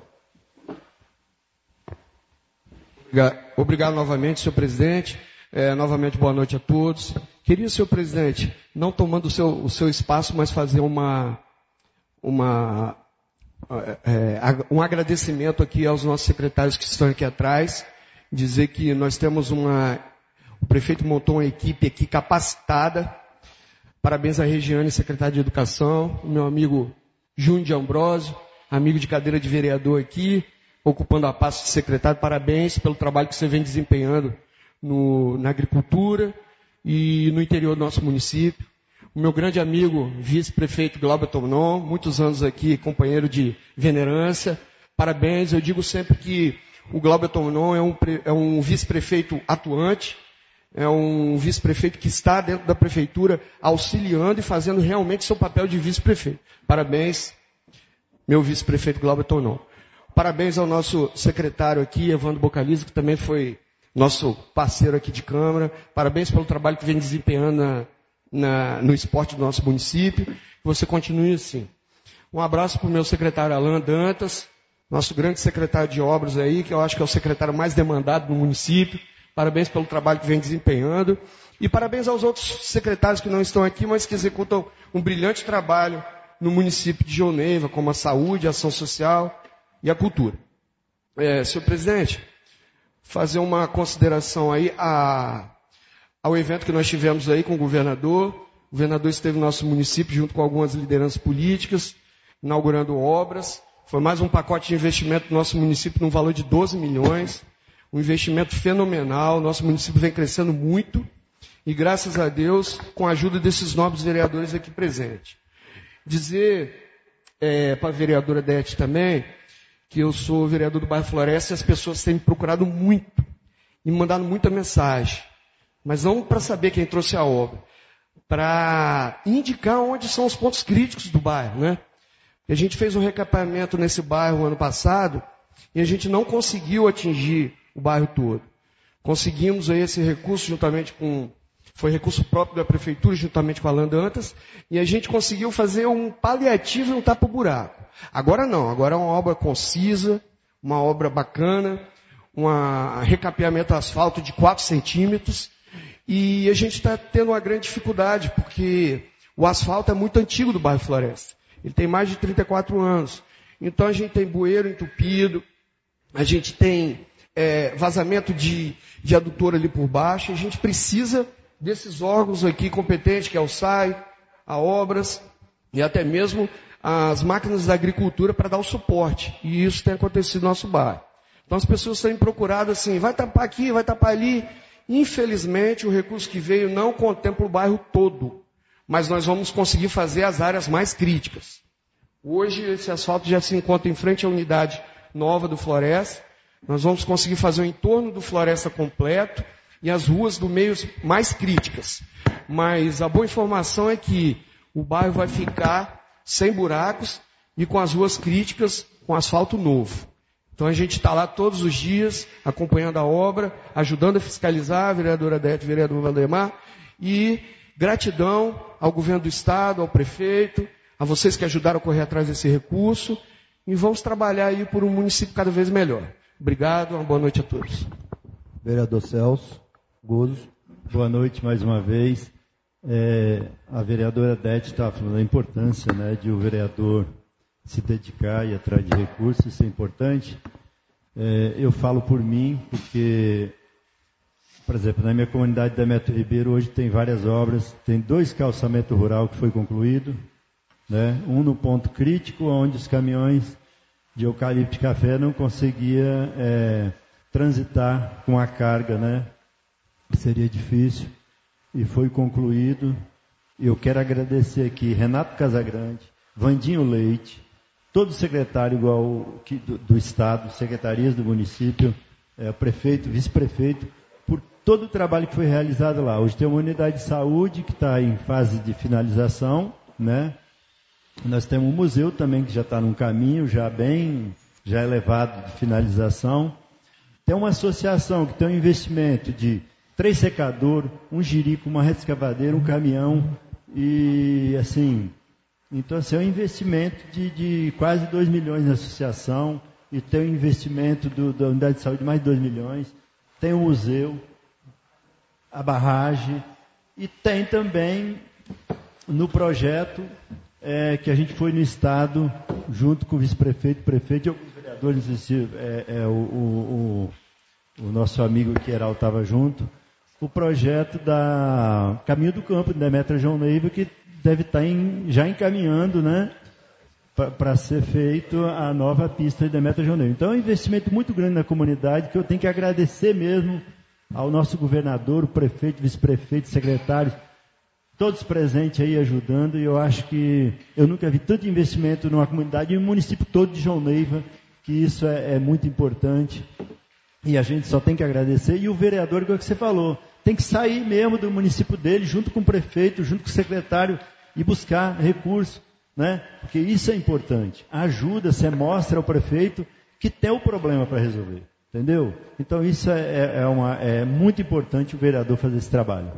Speaker 3: Obrigado novamente, senhor presidente. É, novamente, boa noite a todos. Queria, senhor presidente, não tomando o seu, o seu espaço, mas fazer uma, uma, é, um agradecimento aqui aos nossos secretários que estão aqui atrás. Dizer que nós temos uma... O prefeito montou uma equipe aqui capacitada. Parabéns à Regiane, secretária de Educação, o meu amigo Júnior de Ambrosio, amigo de cadeira de vereador aqui, ocupando a pasta de secretário. Parabéns pelo trabalho que você vem desempenhando no, na agricultura e no interior do nosso município. O meu grande amigo, vice-prefeito Glauber Tonon, muitos anos aqui, companheiro de venerância. Parabéns, eu digo sempre que o Glauber Tonon é um, é um vice-prefeito atuante, é um vice-prefeito que está dentro da prefeitura auxiliando e fazendo realmente seu papel de vice-prefeito. Parabéns, meu vice-prefeito Glauber Tonon. Parabéns ao nosso secretário aqui, Evandro Bocaliza, que também foi nosso parceiro aqui de Câmara. Parabéns pelo trabalho que vem desempenhando na, na, no esporte do nosso município. Que você continue assim. Um abraço para o meu secretário Alan Dantas, nosso grande secretário de obras aí, que eu acho que é o secretário mais demandado no município. Parabéns pelo trabalho que vem desempenhando. E parabéns aos outros secretários que não estão aqui, mas que executam um brilhante trabalho no município de Joinville, como a saúde, a ação social e a cultura. É, senhor presidente, fazer uma consideração aí a, ao evento que nós tivemos aí com o governador. O governador esteve no nosso município junto com algumas lideranças políticas, inaugurando obras. Foi mais um pacote de investimento do nosso município no valor de doze milhões. Um investimento fenomenal. Nosso município vem crescendo muito. E graças a Deus, com a ajuda desses nobres vereadores aqui presentes. Dizer é, para a vereadora Dete também, que eu sou vereador do bairro Floresta e as pessoas têm me procurado muito e me mandado muita mensagem. Mas não para saber quem trouxe a obra, para indicar onde são os pontos críticos do bairro, né? A gente fez um recapeamento nesse bairro ano passado e a gente não conseguiu atingir o bairro todo. Conseguimos aí esse recurso juntamente com... Foi recurso próprio da prefeitura, juntamente com a Landantas, e a gente conseguiu fazer um paliativo e um tapa-buraco. Agora não, agora é uma obra concisa, uma obra bacana, um recapeamento asfalto de quatro centímetros, e a gente está tendo uma grande dificuldade, porque o asfalto é muito antigo do bairro Floresta. Ele tem mais de trinta e quatro anos. Então a gente tem bueiro entupido, a gente tem é, vazamento de, de adutor ali por baixo, a gente precisa desses órgãos aqui competentes, que é o S A I, a Obras e até mesmo as máquinas da agricultura para dar o suporte. E isso tem acontecido no nosso bairro. Então as pessoas têm procurado assim, vai tapar aqui, vai tapar ali. Infelizmente o recurso que veio não contempla o bairro todo. Mas nós vamos conseguir fazer as áreas mais críticas. Hoje esse asfalto já se encontra em frente à unidade nova do Floresta. Nós vamos conseguir fazer o entorno do Floresta completo e as ruas do meio mais críticas. Mas a boa informação é que o bairro vai ficar sem buracos e com as ruas críticas com asfalto novo. Então a gente está lá todos os dias, acompanhando a obra, ajudando a fiscalizar, a vereadora Dete, o vereador Valdemar, e gratidão ao governo do estado, ao prefeito, a vocês que ajudaram a correr atrás desse recurso, e vamos trabalhar aí por um município cada vez melhor. Obrigado, uma boa noite a todos.
Speaker 1: Vereador Celso Gozo.
Speaker 9: Boa noite mais uma vez. É, a vereadora Dete estava falando da importância, né, de o vereador se dedicar e ir atrás de recursos, isso é importante. É, eu falo por mim, porque, por exemplo, na minha comunidade da Metro Ribeiro, hoje tem várias obras, tem dois calçamentos rural que foi concluído, né, um no ponto crítico, onde os caminhões de eucalipto e café não conseguiam é, transitar com a carga, né, seria difícil, e foi concluído. Eu quero agradecer aqui Renato Casagrande, Vandinho Leite, todo secretário igual que, do, do Estado, secretarias do município, é, prefeito, vice-prefeito, por todo o trabalho que foi realizado lá. Hoje tem uma unidade de saúde que está em fase de finalização, né? Nós temos um museu também que já está num caminho, já bem, já elevado de finalização. Tem uma associação que tem um investimento de três secadores, um jirico, uma retroescavadeira, um caminhão, e assim, então assim, é um investimento de, de quase dois milhões na associação, e tem um investimento do, da unidade de saúde de mais de dois milhões, tem o museu, a barragem, e tem também no projeto é, que a gente foi no estado, junto com o vice-prefeito, prefeito e alguns vereadores, não sei se é, é, o, o, o, o nosso amigo Queiral estava junto, o projeto da Caminho do Campo, da Metro João Neiva, que deve estar em, já encaminhando, né, para ser feito a nova pista da Metro João Neiva. Então é um investimento muito grande na comunidade, que eu tenho que agradecer mesmo ao nosso governador, o prefeito, vice-prefeito, secretários, todos presentes aí ajudando, e eu acho que eu nunca vi tanto investimento numa comunidade e no município todo de João Neiva, que isso é, é muito importante. E a gente só tem que agradecer. E o vereador, igual que você falou, tem que sair mesmo do município dele, junto com o prefeito, junto com o secretário, e buscar recursos, né? Porque isso é importante. Ajuda, você mostra ao prefeito que tem o problema para resolver. Entendeu? Então isso é, é, uma, é muito importante o vereador fazer esse trabalho.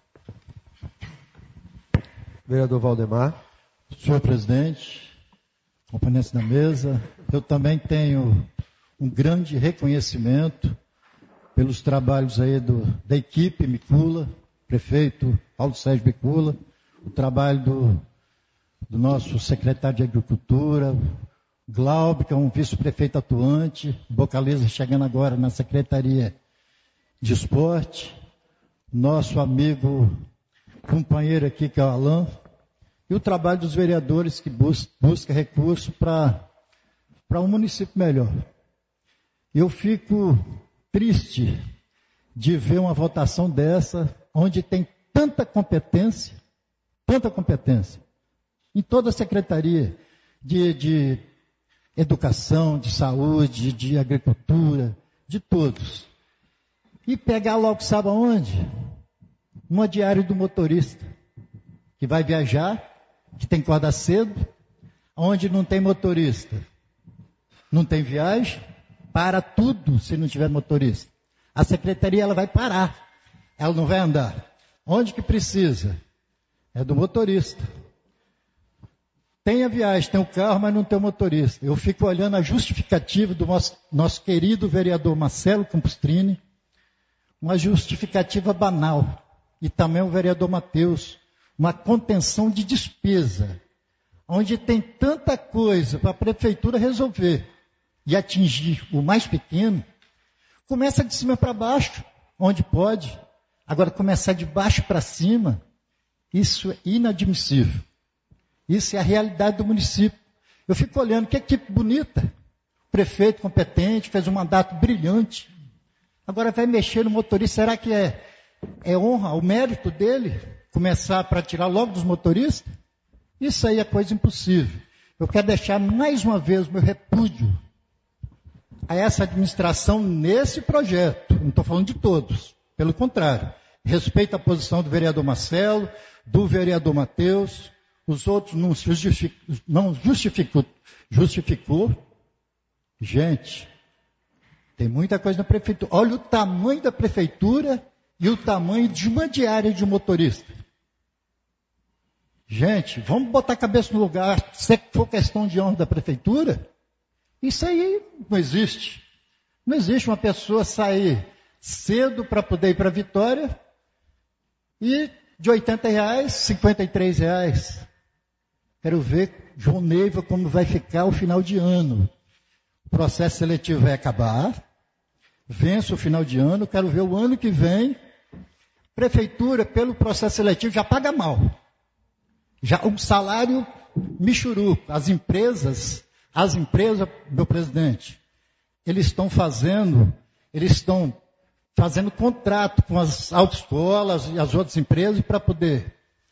Speaker 1: Vereador Valdemar.
Speaker 12: Senhor presidente, componentes da mesa, eu também tenho um grande reconhecimento pelos trabalhos aí do, da equipe Micula, prefeito Paulo Sérgio Micula, o trabalho do do nosso secretário de Agricultura, Glauber, que é um vice-prefeito atuante, Bocaliza chegando agora na Secretaria de Esporte, nosso amigo, companheiro aqui, que é o Alain, e o trabalho dos vereadores que bus busca recursos para um município melhor. Eu fico triste de ver uma votação dessa, onde tem tanta competência, tanta competência, em toda a secretaria de, de educação, de saúde, de agricultura, de todos. E pegar logo, sabe aonde? Uma diária do motorista, que vai viajar, que tem que acordar cedo, onde não tem motorista, não tem viagem, para tudo se não tiver motorista. A secretaria ela vai parar, ela não vai andar. Onde que precisa? É do motorista. Tem a viagem, tem o carro, mas não tem o motorista. Eu fico olhando a justificativa do nosso, nosso querido vereador Marcelo Campustrini, uma justificativa banal. E também o vereador Matheus, uma contenção de despesa, onde tem tanta coisa para a prefeitura resolver e atingir o mais pequeno, começa de cima para baixo, onde pode. Agora, começar de baixo para cima, isso é inadmissível. Isso é a realidade do município. Eu fico olhando, que equipe bonita. O prefeito competente, fez um mandato brilhante. Agora vai mexer no motorista. Será que é, é honra, o mérito dele, começar para tirar logo dos motoristas? Isso aí é coisa impossível. Eu quero deixar mais uma vez o meu repúdio a essa administração nesse projeto. Não estou falando de todos. Pelo contrário. Respeito a posição do vereador Marcelo, do vereador Matheus. Os outros não justificou, não justificou, justificou. Gente, tem muita coisa na prefeitura. Olha o tamanho da prefeitura e o tamanho de uma diária de um motorista. Gente, vamos botar a cabeça no lugar. Se for questão de honra da prefeitura, isso aí não existe. Não existe uma pessoa sair cedo para poder ir para Vitória e de oitenta reais, cinquenta e três reais. Quero ver, João Neiva, como vai ficar o final de ano. O processo seletivo vai acabar. Vence o final de ano. Quero ver o ano que vem. Prefeitura, pelo processo seletivo, já paga mal. Já um salário michuruco. As empresas, as empresas, meu presidente, eles estão fazendo, eles estão fazendo contrato com as autoescolas e as outras empresas para poder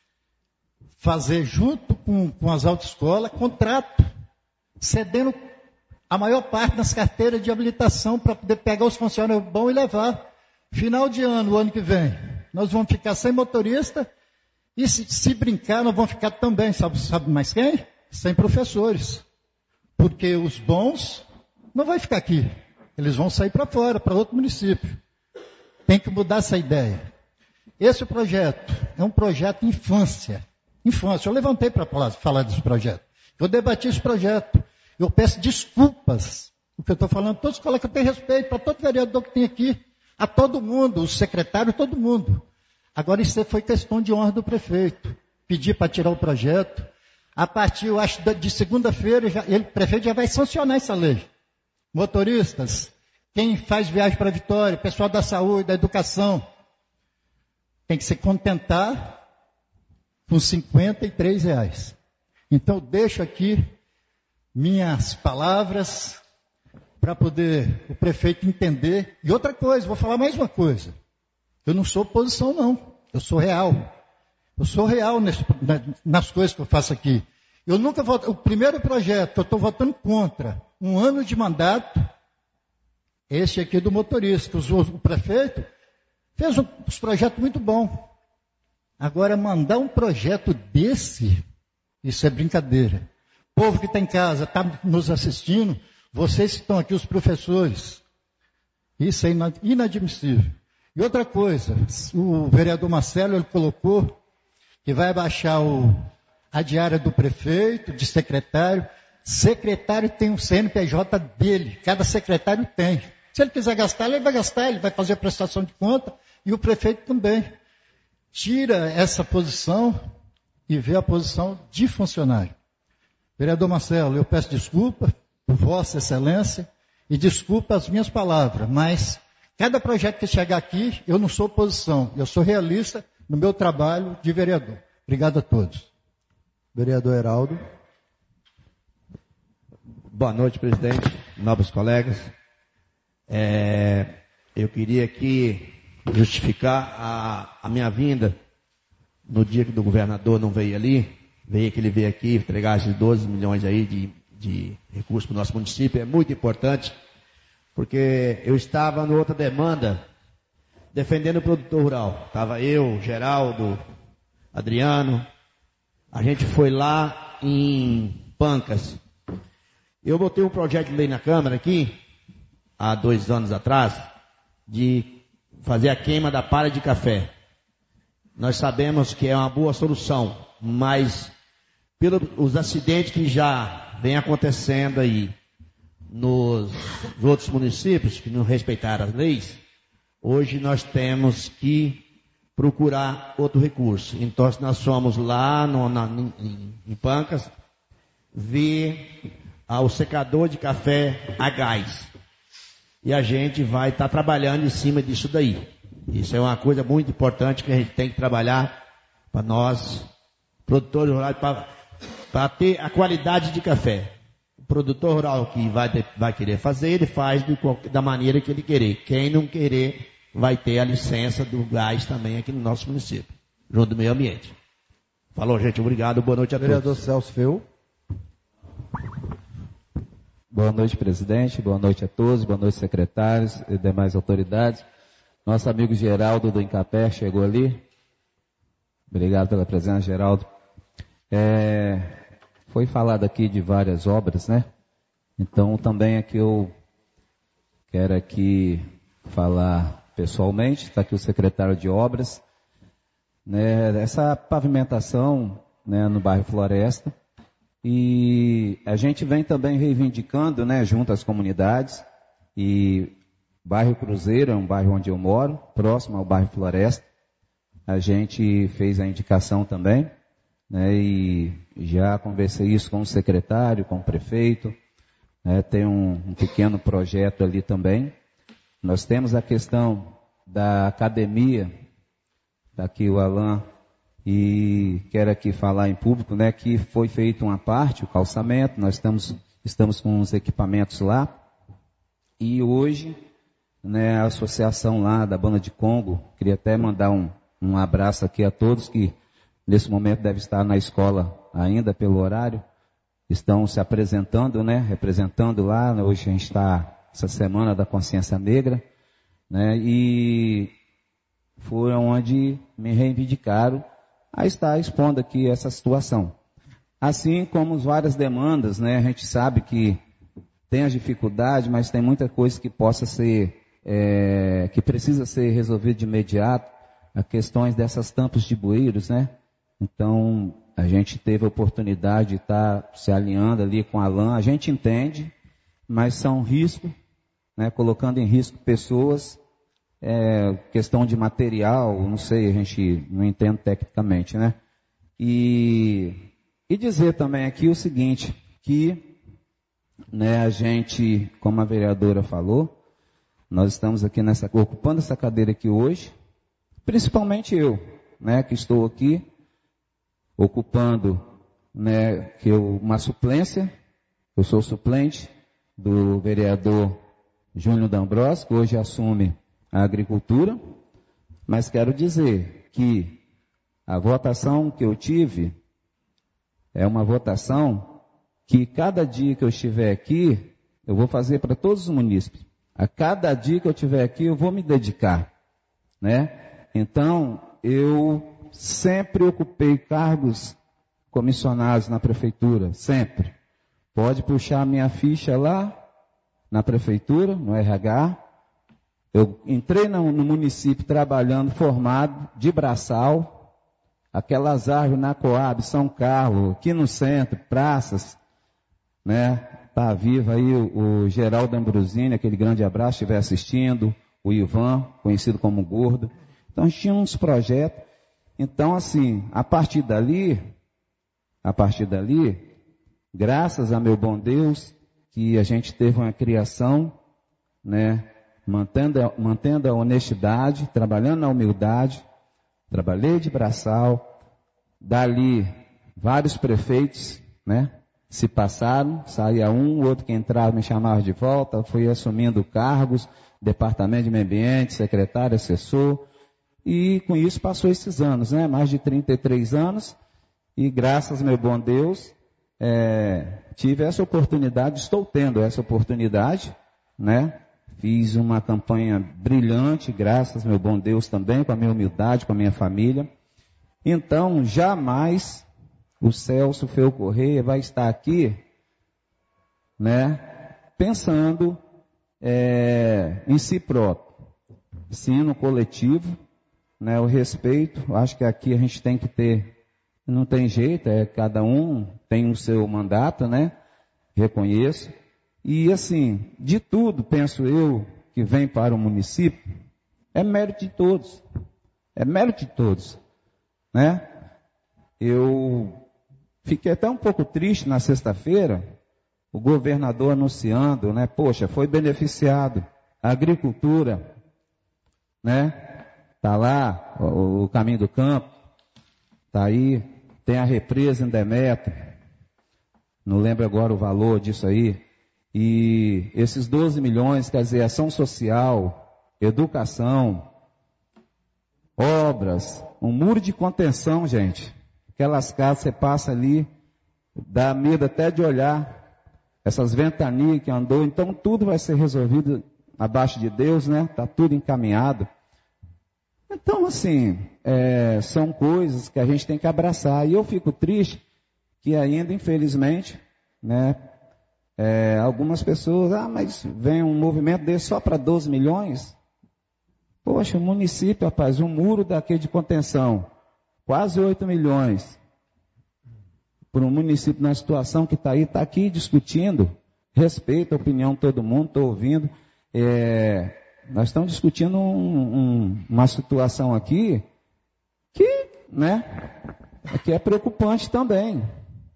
Speaker 12: fazer junto com, com as autoescolas contrato, cedendo a maior parte das carteiras de habilitação para poder pegar os funcionários bons e levar. Final de ano, o ano que vem, nós vamos ficar sem motorista e se, se brincar, nós vamos ficar também, sabe, sabe mais quem? Sem professores. Porque os bons não vão ficar aqui, eles vão sair para fora, para outro município. Tem que mudar essa ideia. Esse projeto é um projeto infância. Infância. Eu levantei para falar, falar desse projeto. Eu debati esse projeto. Eu peço desculpas. O que eu estou falando, todos os colegas que eu tenho respeito, para todo vereador que tem aqui, a todo mundo, o secretário, todo mundo. Agora isso foi questão de honra do prefeito. Pedir para tirar o projeto. A partir, eu acho, de segunda-feira, o prefeito já vai sancionar essa lei. Motoristas, quem faz viagem para Vitória, pessoal da saúde, da educação, tem que se contentar com cinquenta e três reais. Então, eu deixo aqui minhas palavras para poder o prefeito entender. E outra coisa, vou falar mais uma coisa. Eu não sou oposição, não. Eu sou real. Eu sou real nesse, nas coisas que eu faço aqui. Eu nunca voto. O primeiro projeto que eu estou votando contra, um ano de mandato, esse aqui do motorista. O prefeito fez um, um projeto muito bom. Agora, mandar um projeto desse, isso é brincadeira. O povo que está em casa, está nos assistindo, vocês que estão aqui, os professores, isso é inadmissível. E outra coisa, o vereador Marcelo, ele colocou que vai baixar o, a diária do prefeito, de secretário. Secretário tem um C N P J dele, cada secretário tem. Se ele quiser gastar, ele vai gastar, ele vai fazer a prestação de conta, e o prefeito também. Tira essa posição e ver a posição de funcionário. Vereador Marcelo, eu peço desculpa por Vossa Excelência e desculpa as minhas palavras, mas cada projeto que chegar aqui, eu não sou oposição, eu sou realista no meu trabalho de vereador. Obrigado a todos.
Speaker 1: Vereador Heraldo.
Speaker 10: Boa noite, presidente, nobres colegas. É, eu queria aqui justificar a, a minha vinda no dia que o governador não veio ali, veio que ele veio aqui entregar esses doze milhões aí de, de recursos para o nosso município. É muito importante, porque eu estava em outra demanda, defendendo o produtor rural. Estava eu, Geraldo, Adriano. A gente foi lá em Pancas. Eu botei um projeto de lei na Câmara aqui, há dois anos atrás, de fazer a queima da palha de café. Nós sabemos que é uma boa solução, mas pelos acidentes que já vem acontecendo aí nos outros municípios que não respeitaram as leis, hoje nós temos que procurar outro recurso. Então nós fomos lá no, na, em, em Pancas ver o secador de café a gás. E a gente vai estar tá trabalhando em cima disso daí. Isso é uma coisa muito importante que a gente tem que trabalhar para nós, produtores rurais, para ter a qualidade de café. O produtor rural que vai, ter, vai querer fazer, ele faz do, da maneira que ele querer. Quem não querer, vai ter a licença do gás também aqui no nosso município, junto do meio ambiente. Falou, gente. Obrigado. Boa noite a todos.
Speaker 1: Vereador Celso Feu.
Speaker 2: Boa noite, presidente. Boa noite a todos. Boa noite, secretários e demais autoridades. Nosso amigo Geraldo do Incapé chegou ali. Obrigado pela presença, Geraldo. É, foi falado aqui de várias obras, né? Então, também aqui eu quero aqui falar pessoalmente. Está aqui o secretário de obras. Né, essa pavimentação, né, no bairro Floresta. E a gente vem também reivindicando, né, junto às comunidades. E bairro Cruzeiro é um bairro onde eu moro, próximo ao bairro Floresta. A gente fez a indicação também, né, e já conversei isso com o secretário, com o prefeito. Né, tem um, um pequeno projeto ali também. Nós temos a questão da academia, está aqui o Alain, e quero aqui falar em público, né, que foi feita uma parte, o calçamento, nós estamos, estamos com os equipamentos lá, e hoje, né, a associação lá da Banda de Congo, queria até mandar um, um abraço aqui a todos que nesse momento devem estar na escola ainda pelo horário, estão se apresentando, né, representando lá, hoje a gente está essa semana da consciência negra, né, e foram onde me reivindicaram a estar expondo aqui essa situação. Assim como várias demandas, né, a gente sabe que tem as dificuldades, mas tem muita coisa que possa ser, é, que precisa ser resolvida de imediato, as questões dessas tampas de bueiros, né? Então, a gente teve a oportunidade de estar se alinhando ali com a Alain, a gente entende, mas são riscos, né, colocando em risco pessoas, é, questão de material, não sei, a gente não entende tecnicamente, né? E, e dizer também aqui o seguinte, que, né, a gente, como a vereadora falou, nós estamos aqui nessa, ocupando essa cadeira aqui hoje, principalmente eu, né, que estou aqui, ocupando, né, que eu, uma suplência, eu sou suplente do vereador Júnior D'Ambrosio, que hoje assume a agricultura, mas quero dizer que a votação que eu tive é uma votação que cada dia que eu estiver aqui, eu vou fazer para todos os munícipes. A cada dia que eu estiver aqui, eu vou me dedicar, né? Então, eu sempre ocupei cargos comissionados na prefeitura, sempre. Pode puxar a minha ficha lá na prefeitura, no R H. Eu entrei no, no município trabalhando, formado, de braçal, aquelas árvores na Coab, São Carlos, aqui no centro, praças, né? Está vivo aí o, o Geraldo Ambrosini, aquele grande abraço, estiver assistindo, o Ivan, conhecido como Gordo. Então, a gente tinha uns projetos. Então, assim, a partir dali, a partir dali, graças a meu bom Deus, que a gente teve uma criação, né, mantendo, mantendo a honestidade, trabalhando na humildade, trabalhei de braçal, dali vários prefeitos, né, se passaram, saía um, o outro que entrava me chamava de volta, fui assumindo cargos, departamento de meio ambiente, secretário, assessor, e com isso passou esses anos, né, mais de trinta e três anos, e graças ao meu bom Deus, é, tive essa oportunidade, estou tendo essa oportunidade, né, fiz uma campanha brilhante, graças ao meu bom Deus também, com a minha humildade, com a minha família. Então, jamais o Celso Feu Correia vai estar aqui, né, pensando é, em si próprio, sim no coletivo, né, o respeito. Acho que aqui a gente tem que ter, não tem jeito, é, cada um tem o seu mandato, né, reconheço. E assim, de tudo, penso eu, que vem para o município, é mérito de todos, é mérito de todos, né. Eu fiquei até um pouco triste na sexta-feira, o governador anunciando, né, poxa, foi beneficiado a agricultura, né, tá lá o, o caminho do campo, tá aí, tem a represa em Demetrio, não lembro agora o valor disso aí, e esses doze milhões, quer dizer, ação social, educação, obras, um muro de contenção, gente. Aquelas casas, você passa ali, dá medo até de olhar, essas ventanias que andou, então tudo vai ser resolvido abaixo de Deus, né? Está tudo encaminhado. Então, assim, é, são coisas que a gente tem que abraçar. E eu fico triste que ainda, infelizmente, né, é, algumas pessoas, ah, mas vem um movimento desse só para doze milhões? Poxa, o município, rapaz, um muro daquele de contenção, quase oito milhões. Por um município na situação que está aí, está aqui discutindo, respeito a opinião de todo mundo, estou ouvindo. É, nós estamos discutindo um, um, uma situação aqui que, né, que é preocupante também.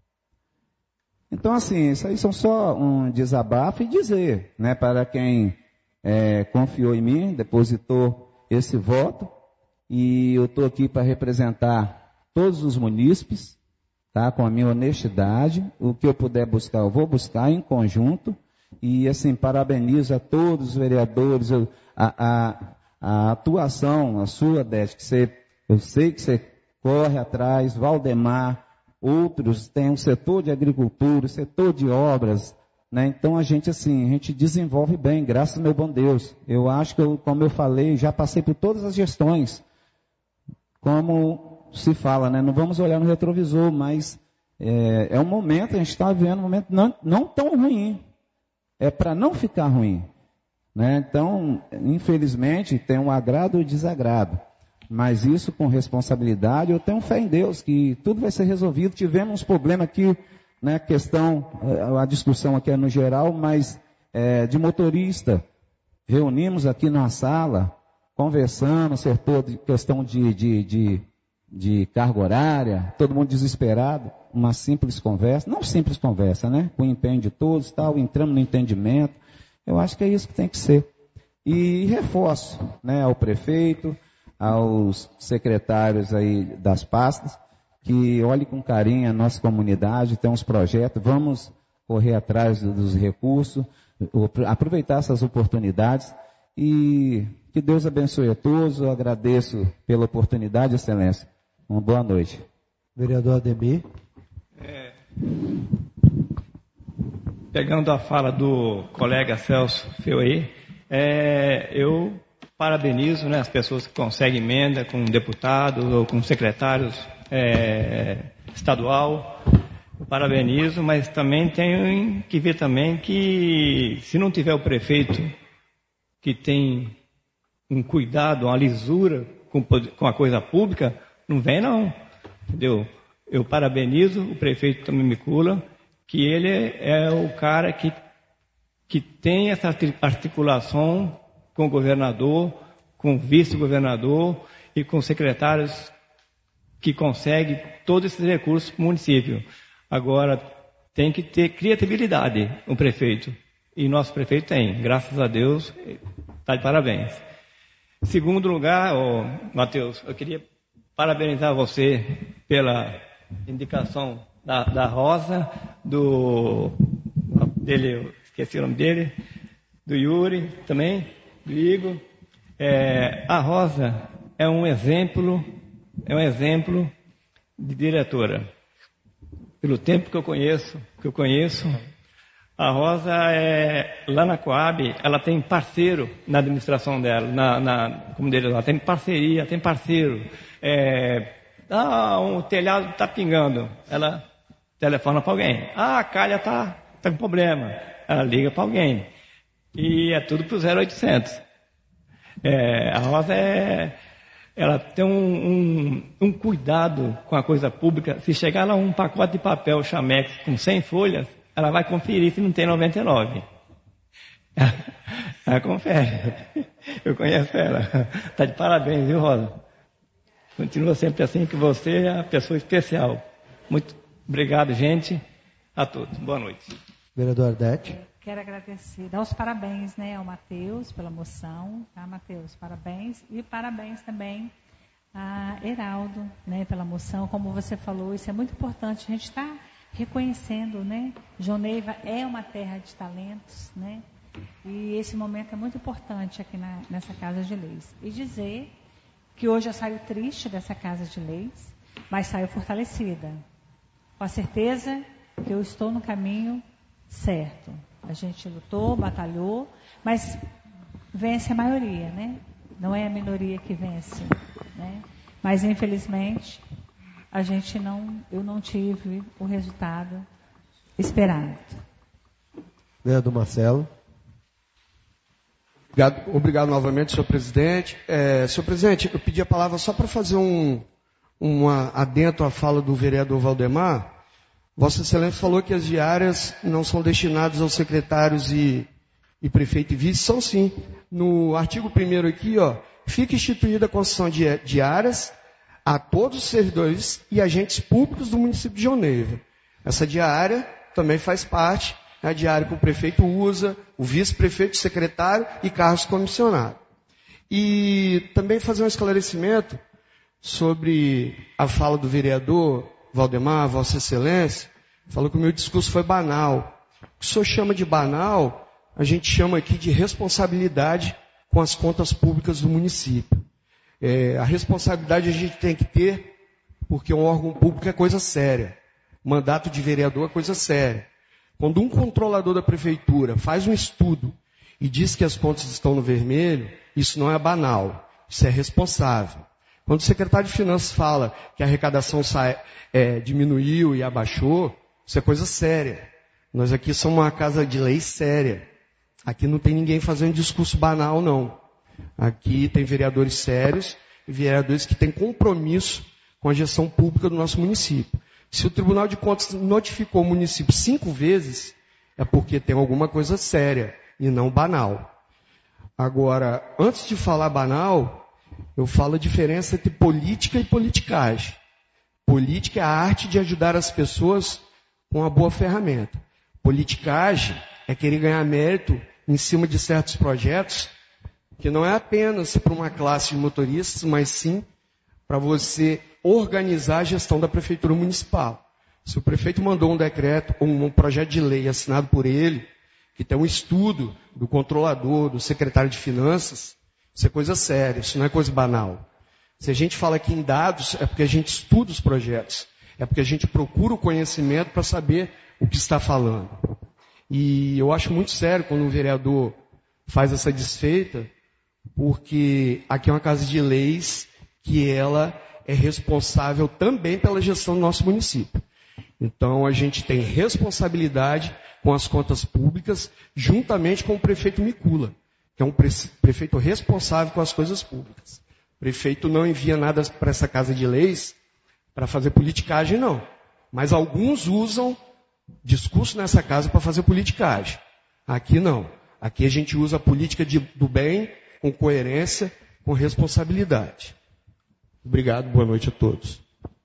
Speaker 2: Então, assim, isso aí são só um desabafo e dizer, né, para quem é, confiou em mim, depositou esse voto, e eu estou aqui para representar todos os munícipes, tá, com a minha honestidade, o que eu puder buscar, eu vou buscar em conjunto, e assim, parabenizo a todos os vereadores, a, a, a atuação, a sua, Décio, que você, eu sei que você corre atrás, Valdemar, outros, tem um setor de agricultura, setor de obras, né? Então a gente assim, a gente desenvolve bem, graças ao meu bom Deus. Eu acho que, eu, como eu falei, já passei por todas as gestões, como se fala, né? Não vamos olhar no retrovisor, mas é, é um momento, a gente está vivendo um momento não, não tão ruim, é para não ficar ruim, né? Então, infelizmente, tem um agrado e desagrado. Mas isso com responsabilidade, eu tenho fé em Deus, que tudo vai ser resolvido. Tivemos uns problemas aqui, né, questão, a discussão aqui é no geral, mas é, de motorista. Reunimos aqui na sala, conversando, acertou de questão de, de, de, de carga horária, todo mundo desesperado, uma simples conversa, não simples conversa, né, com o empenho de todos, tal, entramos no entendimento. Eu acho que é isso que tem que ser. E reforço, né, ao prefeito, aos secretários aí das pastas, que olhem com carinho a nossa comunidade, tem uns projetos, vamos correr atrás dos recursos, aproveitar essas oportunidades, e que Deus abençoe a todos. Eu agradeço pela oportunidade, excelência. Uma boa noite.
Speaker 1: Vereador Ademir.
Speaker 13: É, pegando a fala do colega Celso Feuê, é, eu parabenizo, né, as pessoas que conseguem emenda com deputados ou com secretários é, estadual. Eu parabenizo, mas também tenho que ver também que se não tiver o prefeito que tem um cuidado, uma lisura com, com a coisa pública, não vem não, entendeu? Eu parabenizo o prefeito também Micula, que ele é o cara que, que tem essa articulação com o governador, com o vice-governador e com secretários que consegue todos esses recursos para o município. Agora, tem que ter criatividade o prefeito. E nosso prefeito tem, graças a Deus, está de parabéns. Segundo lugar, oh, Matheus, eu queria parabenizar você pela indicação da, da Rosa, do dele, eu esqueci o nome dele, do Yuri também, do Igor. É, a Rosa é um exemplo, é um exemplo de diretora. Pelo tempo que eu conheço, que eu conheço, a Rosa é lá na Coab, ela tem parceiro na administração dela, na, na como dele lá, tem parceria, tem parceiro. É, ah, um telhado está pingando, ela telefona para alguém. Ah, a calha está tá com problema, ela liga para alguém. E é tudo para o zero oitocentos. É, a Rosa é, ela tem um, um, um cuidado com a coisa pública. Se chegar lá um pacote de papel Chamex com cem folhas, ela vai conferir se não tem noventa e nove. Ela confere. Eu conheço ela. Está de parabéns, viu, Rosa? Continua sempre assim, que você é uma pessoa especial. Muito obrigado, gente, a todos. Boa noite.
Speaker 1: Vereador Ardete.
Speaker 5: Quero agradecer, dar os parabéns, né, ao Matheus pela moção, tá, Matheus? Parabéns. E parabéns também a Heraldo, né, pela moção. Como você falou, isso é muito importante. A gente está reconhecendo, né? Joneiva é uma terra de talentos, né? E esse momento é muito importante aqui na, nessa Casa de Leis. E dizer que hoje eu saio triste dessa Casa de Leis, mas saio fortalecida. Com a certeza que eu estou no caminho certo. A gente lutou, batalhou, mas vence a maioria, né? Não é a minoria que vence, né? Mas infelizmente a gente não, eu não tive o resultado esperado.
Speaker 1: Vereador Marcelo.
Speaker 3: Obrigado, obrigado novamente, senhor presidente. É, senhor presidente, eu pedi a palavra só para fazer um uma adentro à fala do vereador Valdemar. Vossa Excelência falou que as diárias não são destinadas aos secretários e, e prefeito e vice. São sim. No artigo primeiro aqui, ó, fica instituída a concessão de diárias a todos os servidores e agentes públicos do município de Joneiva. Essa diária também faz parte, é a diária que o prefeito usa, o vice-prefeito, o secretário e cargos comissionados. E também fazer um esclarecimento sobre a fala do vereador Valdemar, Vossa Excelência, falou que o meu discurso foi banal. O que o senhor chama de banal, a gente chama aqui de responsabilidade com as contas públicas do município. É, a responsabilidade a gente tem que ter, porque um órgão público é coisa séria. Mandato de vereador é coisa séria. Quando um controlador da prefeitura faz um estudo e diz que as contas estão no vermelho, isso não é banal, isso é responsável. Quando o secretário de Finanças fala que a arrecadação sai, é, diminuiu e abaixou, isso é coisa séria. Nós aqui somos uma casa de lei séria. Aqui não tem ninguém fazendo discurso banal, não. Aqui tem vereadores sérios e vereadores que têm compromisso com a gestão pública do nosso município. Se o Tribunal de Contas notificou o município cinco vezes, é porque tem alguma coisa séria e não banal. Agora, antes de falar banal, eu falo a diferença entre política e politicagem. Política é a arte de ajudar as pessoas com uma boa ferramenta. Politicagem é querer ganhar mérito em cima de certos projetos, que não é apenas para uma classe de motoristas, mas sim para você organizar a gestão da prefeitura municipal. Se o prefeito mandou um decreto ou um projeto de lei assinado por ele, que tem um estudo do controlador, do secretário de Finanças, isso é coisa séria, isso não é coisa banal. Se a gente fala aqui em dados, é porque a gente estuda os projetos. É porque a gente procura o conhecimento para saber o que está falando. E eu acho muito sério quando um vereador faz essa desfeita, porque aqui é uma casa de leis que ela é responsável também pela gestão do nosso município. Então a gente tem responsabilidade com as contas públicas, juntamente com o prefeito Micula, que é um prefeito responsável com as coisas públicas. O prefeito não envia nada para essa casa de leis para fazer politicagem, não. Mas alguns usam discurso nessa casa para fazer politicagem. Aqui não. Aqui a gente usa a política de, do bem, com coerência, com responsabilidade. Obrigado, boa noite a todos.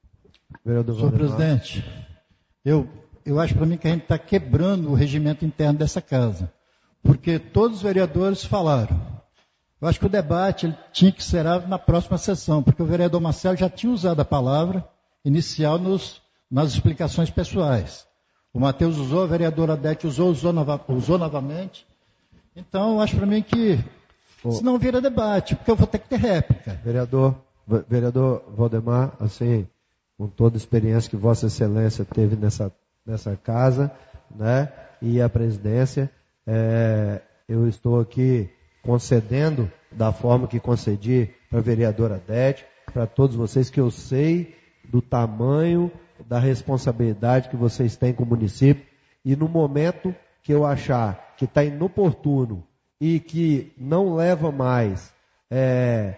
Speaker 1: Vereador
Speaker 12: Senhor
Speaker 1: Valdemar.
Speaker 12: presidente, eu, eu acho para mim que a gente está quebrando o regimento interno dessa casa, porque todos os vereadores falaram. Eu acho que o debate ele tinha que ser na próxima sessão, porque o vereador Marcelo já tinha usado a palavra inicial nos, nas explicações pessoais. O Matheus usou, a vereadora Adete usou, usou, nova, usou novamente. Então, eu acho para mim que se não vira debate, porque eu vou ter que ter réplica.
Speaker 1: Vereador, vereador Valdemar, assim, com toda a experiência que Vossa Excelência teve nessa, nessa casa, né, e a presidência, é, eu estou aqui concedendo da forma que concedi para a vereadora Adete, para todos vocês, que eu sei do tamanho da responsabilidade que vocês têm com o município, e no momento que eu achar que está inoportuno e que não leva mais é,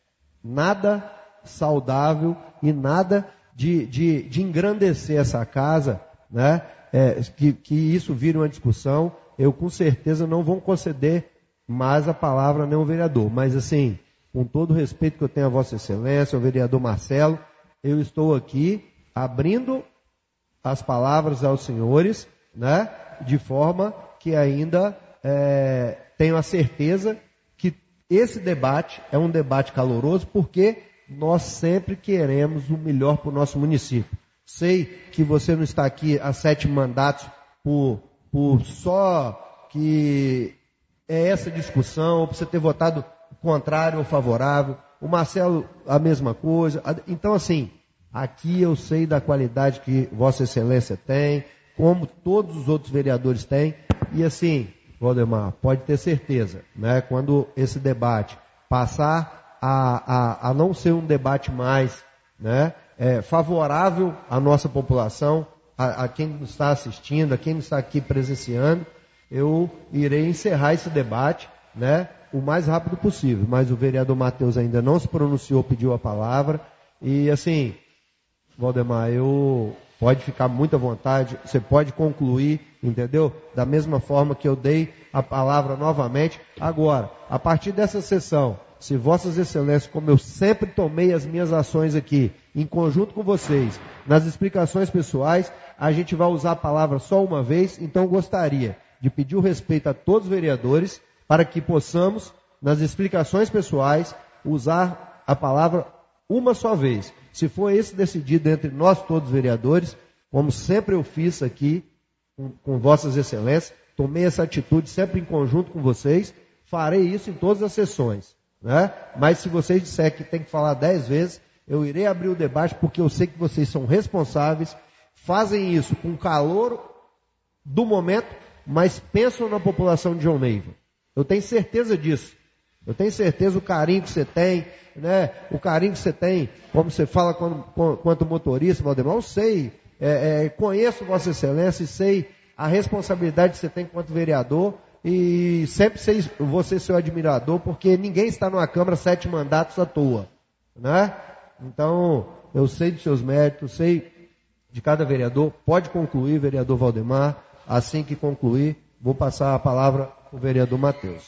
Speaker 1: nada saudável e nada de, de, de engrandecer essa casa, né, é, que, que isso vire uma discussão, eu com certeza não vou conceder mais a palavra a nenhum vereador. Mas assim, com todo o respeito que eu tenho a Vossa Excelência, ao vereador Marcelo, eu estou aqui abrindo as palavras aos senhores, né, de forma que ainda é, tenho a certeza que esse debate é um debate caloroso, porque nós sempre queremos o melhor para o nosso município. Sei que você não está aqui há sete mandatos por, por só que é essa discussão, por você ter votado contrário ou favorável. O Marcelo, a mesma coisa. Então, assim, aqui eu sei da qualidade que Vossa Excelência tem, como todos os outros vereadores têm. E assim, Valdemar, pode ter certeza, né, quando esse debate passar a, a, a não ser um debate mais, né, é, favorável à nossa população, a, a quem está assistindo, a quem está aqui presenciando, eu irei encerrar esse debate, né, o mais rápido possível. Mas o vereador Matheus ainda não se pronunciou, pediu a palavra. E assim, Valdemar, eu pode ficar muito à vontade, você pode concluir, entendeu? Da mesma forma que eu dei a palavra novamente. Agora, a partir dessa sessão, se Vossas Excelências, como eu sempre tomei as minhas ações aqui, em conjunto com vocês, nas explicações pessoais, a gente vai usar a palavra só uma vez. Então eu gostaria de pedir o respeito a todos os vereadores, para que possamos, nas explicações pessoais, usar a palavra uma só vez. Se for esse decidido entre nós todos os vereadores, como sempre eu fiz aqui, com, com Vossas Excelências, tomei essa atitude sempre em conjunto com vocês, farei isso em todas as sessões, né? Mas se vocês disserem que tem que falar dez vezes, eu irei abrir o debate, porque eu sei que vocês são responsáveis, fazem isso com calor do momento, mas pensam na população de João Neiva. Eu tenho certeza disso. Eu tenho certeza o carinho que você tem, né? O carinho que você tem, como você fala quanto, quanto motorista, Valdemar, eu sei, é, é, conheço Vossa Excelência e sei a responsabilidade que você tem quanto vereador, e sempre sei, vou ser seu admirador, porque ninguém está numa Câmara sete mandatos à toa, né? Então, eu sei dos seus méritos, sei de cada vereador. Pode concluir, vereador Valdemar. Assim que concluir, vou passar a palavra para o vereador Matheus.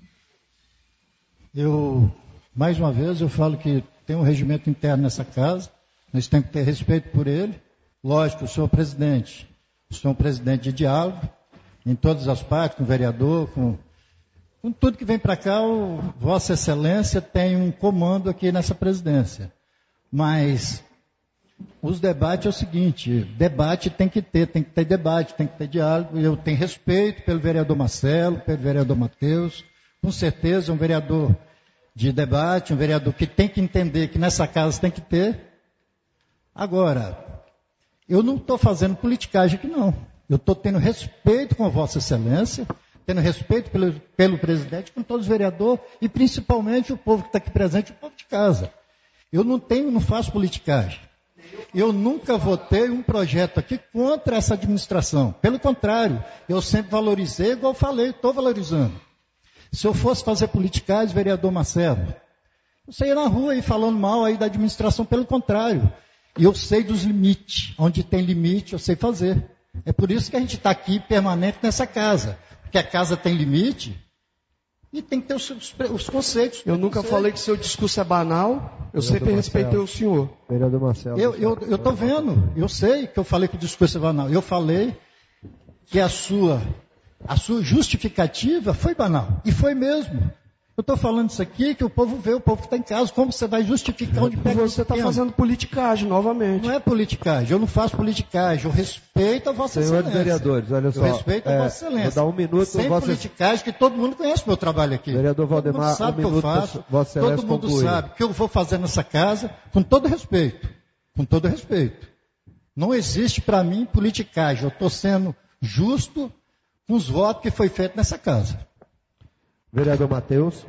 Speaker 12: Eu, mais uma vez, eu falo que tem um regimento interno nessa casa, nós temos que ter respeito por ele. Lógico, o senhor presidente, o senhor é um presidente de diálogo, em todas as partes, com o vereador, com, com tudo que vem para cá, o, Vossa Excelência tem um comando aqui nessa presidência. Mas os debates é o seguinte, debate tem que ter, tem que ter debate, tem que ter diálogo. Eu tenho respeito pelo vereador Marcelo, pelo vereador Matheus, com certeza um vereador de debate, um vereador que tem que entender que nessa casa tem que ter. Agora, eu não estou fazendo politicagem aqui não, eu estou tendo respeito com a Vossa Excelência, tendo respeito pelo, pelo presidente, com todos os vereadores e principalmente o povo que está aqui presente, o povo de casa. Eu não tenho, não faço politicagem. Eu nunca votei um projeto aqui contra essa administração. Pelo contrário, eu sempre valorizei, igual eu falei, estou valorizando. Se eu fosse fazer politicagem, vereador Marcelo, eu saía na rua aí falando mal aí da administração, pelo contrário. E eu sei dos limites. Onde tem limite, eu sei fazer. É por isso que a gente está aqui permanente nessa casa. Porque a casa tem limite, E tem que ter os, os, os conceitos.
Speaker 3: Eu nunca conceitos. falei que seu discurso é banal, eu sempre respeitei o senhor.
Speaker 1: Vereador Marcelo.
Speaker 12: Eu estou vendo, eu sei que eu falei que o discurso é banal. Eu falei que a sua, a sua justificativa foi banal. E foi mesmo. Eu estou falando isso aqui, que o povo vê, o povo que está em casa, como você vai justificar onde pega.
Speaker 3: Você está fazendo politicagem novamente.
Speaker 12: Não é politicagem, eu não faço politicagem, eu respeito a Vossa
Speaker 1: Senhores
Speaker 12: Excelência.
Speaker 1: vereadores, olha só.
Speaker 12: Eu respeito
Speaker 1: é,
Speaker 12: a Vossa Excelência.
Speaker 1: Vou dar um minuto.
Speaker 12: Sem
Speaker 1: vossa...
Speaker 12: politicagem, que todo mundo conhece o meu trabalho aqui.
Speaker 1: Vereador Valdemar,
Speaker 12: todo mundo sabe
Speaker 1: um
Speaker 12: o que
Speaker 1: minuto,
Speaker 12: eu faço,
Speaker 1: Vossa
Speaker 12: todo
Speaker 1: Excelência
Speaker 12: mundo
Speaker 1: conclui.
Speaker 12: sabe o que eu vou fazer nessa casa, com todo respeito. Com todo respeito. Não existe para mim politicagem, eu estou sendo justo com os votos que foi feito nessa casa.
Speaker 1: Vereador Matheus.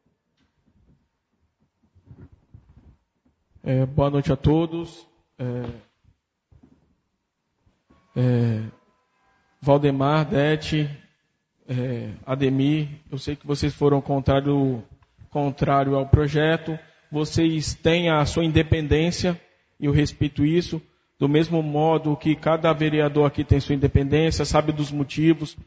Speaker 6: É, boa noite a todos. É, é, Valdemar, Dete, é, Ademir, eu sei que vocês foram contrário, contrário ao projeto. Vocês têm a sua independência, e eu respeito isso. Do mesmo modo que cada vereador aqui tem sua independência, sabe dos motivos.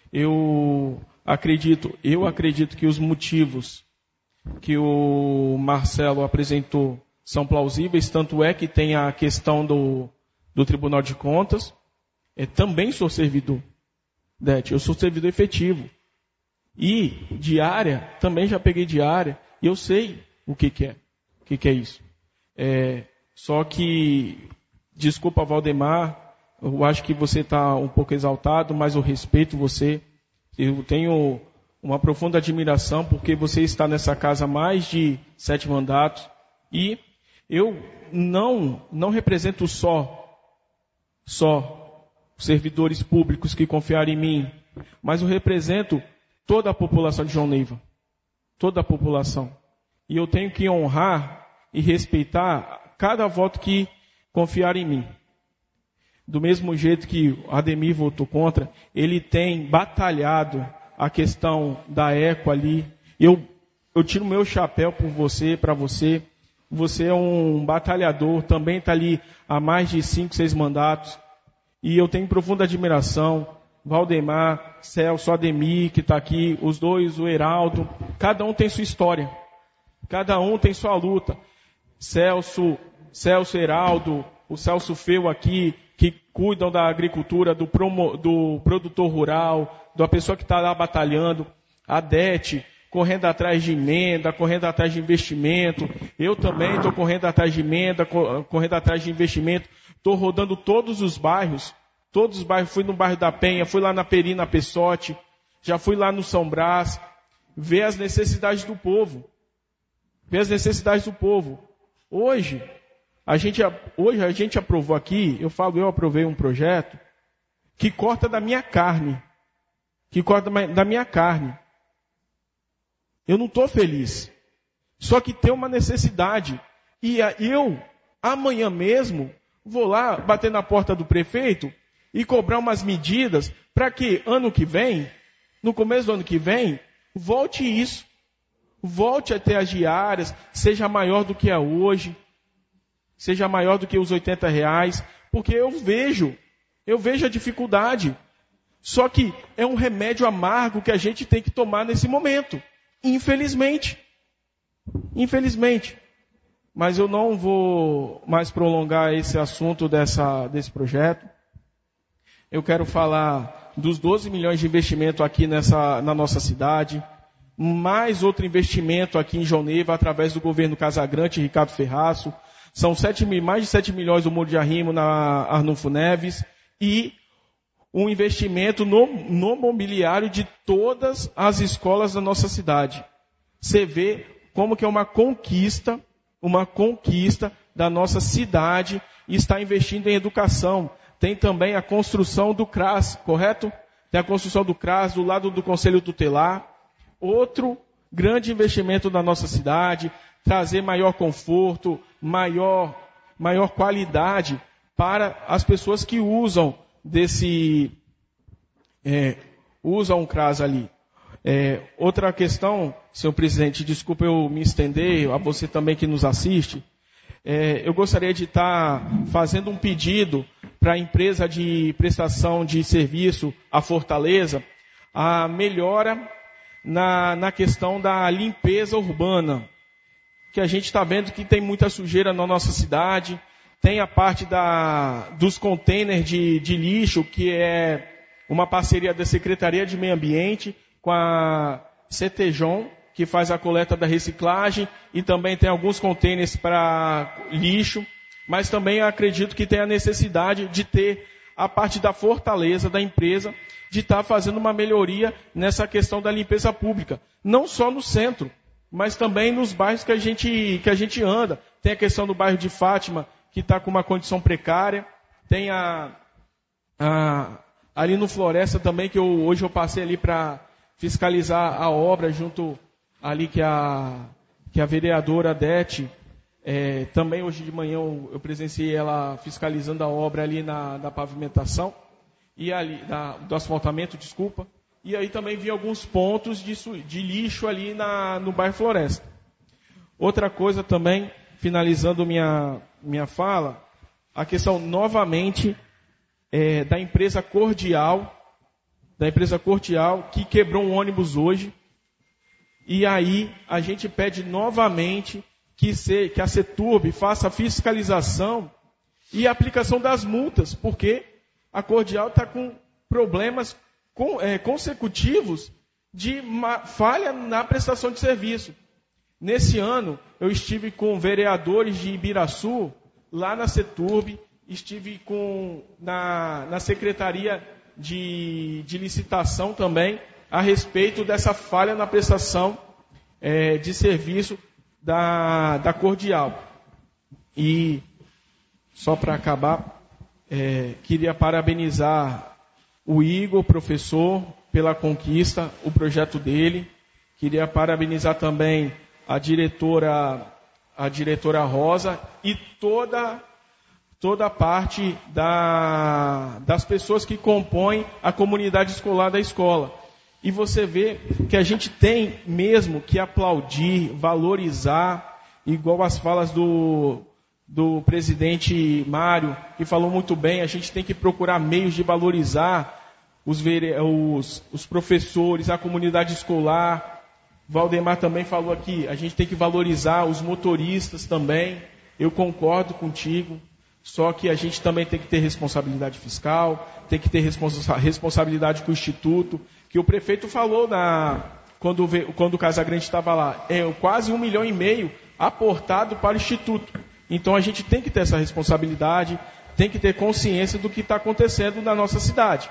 Speaker 6: Eu acredito, eu acredito que os motivos que o Marcelo apresentou são plausíveis, tanto é que tem a questão do, do Tribunal de Contas. Eu também sou servidor, Dete, eu sou servidor efetivo. E diária, também já peguei diária, e eu sei o que, que é, o que, que é isso. É, só que, desculpa, Valdemar, eu acho que você está um pouco exaltado, mas eu respeito você. Eu tenho uma profunda admiração, porque você está nessa casa há mais de sete mandatos, e eu não, não represento só, só servidores públicos que confiaram em mim, mas eu represento toda a população de João Neiva. Toda a população. E eu tenho que honrar e respeitar cada voto que confiar em mim. Do mesmo jeito que o Ademir votou contra, ele tem batalhado a questão da eco ali. Eu, eu tiro meu chapéu por você, para você. Você é um batalhador, também está ali há mais de cinco, seis mandatos. E eu tenho profunda admiração. Valdemar, Celso, Ademir, que está aqui, os dois, o Heraldo. Cada um tem sua história. Cada um tem sua luta. Celso, Celso, Heraldo, o Celso Feu aqui, que cuidam da agricultura, do, promo, do produtor rural, da pessoa que está lá batalhando. A Dete, correndo atrás de emenda, correndo atrás de investimento. Eu também estou correndo atrás de emenda, correndo atrás de investimento. Estou rodando todos os bairros. Todos os bairros. Fui no bairro da Penha, fui lá na Peri, na Pessote. Já fui lá no São Brás. Ver as necessidades do povo. Ver as necessidades do povo. Hoje, a gente, hoje a gente aprovou aqui, eu falo, eu aprovei um projeto que corta da minha carne. Que corta da minha carne. Eu não estou feliz. Só que tem uma necessidade. E eu, amanhã mesmo, vou lá bater na porta do prefeito e cobrar umas medidas para que ano que vem, no começo do ano que vem, volte isso. Volte a ter as diárias, seja maior do que é hoje. Seja maior do que os oitenta reais. Porque eu vejo, eu vejo a dificuldade. Só que é um remédio amargo que a gente tem que tomar nesse momento. Infelizmente. Infelizmente. Mas eu não vou mais prolongar esse assunto dessa, desse projeto. Eu quero falar dos doze milhões de investimento aqui nessa, na nossa cidade. Mais outro investimento aqui em João Neiva, através do governo Casagrande e Ricardo Ferraço. São sete, mais de sete milhões do Muro de Arrimo na Arnulfo Neves. E um investimento no, no mobiliário de todas as escolas da nossa cidade. Você vê como que é uma conquista, uma conquista da nossa cidade e está investindo em educação. Tem também a construção do C R A S, correto? Tem a construção do C R A S do lado do Conselho Tutelar. Outro grande investimento da nossa cidade, trazer maior conforto, maior, maior qualidade para as pessoas que usam desse, é, usam o C R A S ali. É, outra questão, senhor presidente, desculpa eu me estender, a você também que nos assiste, é, eu gostaria de estar fazendo um pedido para a empresa de prestação de serviço, a Fortaleza, a melhora na, na questão da limpeza urbana, que a gente está vendo que tem muita sujeira na nossa cidade. Tem a parte da, dos containers de, de lixo, que é uma parceria da Secretaria de Meio Ambiente com a CETEJON, que faz a coleta da reciclagem, e também tem alguns containers para lixo, mas também eu acredito que tem a necessidade de ter a parte da fortaleza da empresa, de estar fazendo uma melhoria nessa questão da limpeza pública. Não só no centro, mas também nos bairros que a gente, que a gente anda. Tem a questão do bairro de Fátima, que está com uma condição precária. Tem a, a, ali no Floresta também, que eu, hoje eu passei ali para fiscalizar a obra, junto ali que a, que a vereadora Dete, é, também hoje de manhã eu, eu presenciei ela fiscalizando a obra ali na, na pavimentação, e ali, na, do asfaltamento, desculpa. E aí também vi alguns pontos de, de lixo ali na, no bairro Floresta. Outra coisa também, finalizando minha, minha fala, a questão novamente é, da empresa Cordial, da empresa Cordial, que quebrou um ônibus hoje. E aí a gente pede novamente que, se, que a CETURB faça a fiscalização e a aplicação das multas, porque a Cordial está com problemas com, é, consecutivos de ma, falha na prestação de serviço. Nesse ano, eu estive com vereadores de Ibiraçu, lá na CETURB, estive com, na, na Secretaria de, de Licitação também, a respeito dessa falha na prestação é, de serviço da, da Cordial. E, só para acabar, é, queria parabenizar o Igor, professor, pela conquista, o projeto dele. Queria parabenizar também a diretora, a diretora Rosa e toda, toda a parte da, das pessoas que compõem a comunidade escolar da escola. E você vê que a gente tem mesmo que aplaudir, valorizar, igual as falas do, do presidente Mário, que falou muito bem, a gente tem que procurar meios de valorizar os, os, os professores, a comunidade escolar. Valdemar também falou aqui, a gente tem que valorizar os motoristas também. Eu concordo contigo, só que a gente também tem que ter responsabilidade fiscal, tem que ter responsa- responsabilidade com o Instituto, que o prefeito falou na, quando, quando o Casagrande estava lá, é quase um milhão e meio aportado para o Instituto. Então a gente tem que ter essa responsabilidade, tem que ter consciência do que está acontecendo na nossa cidade.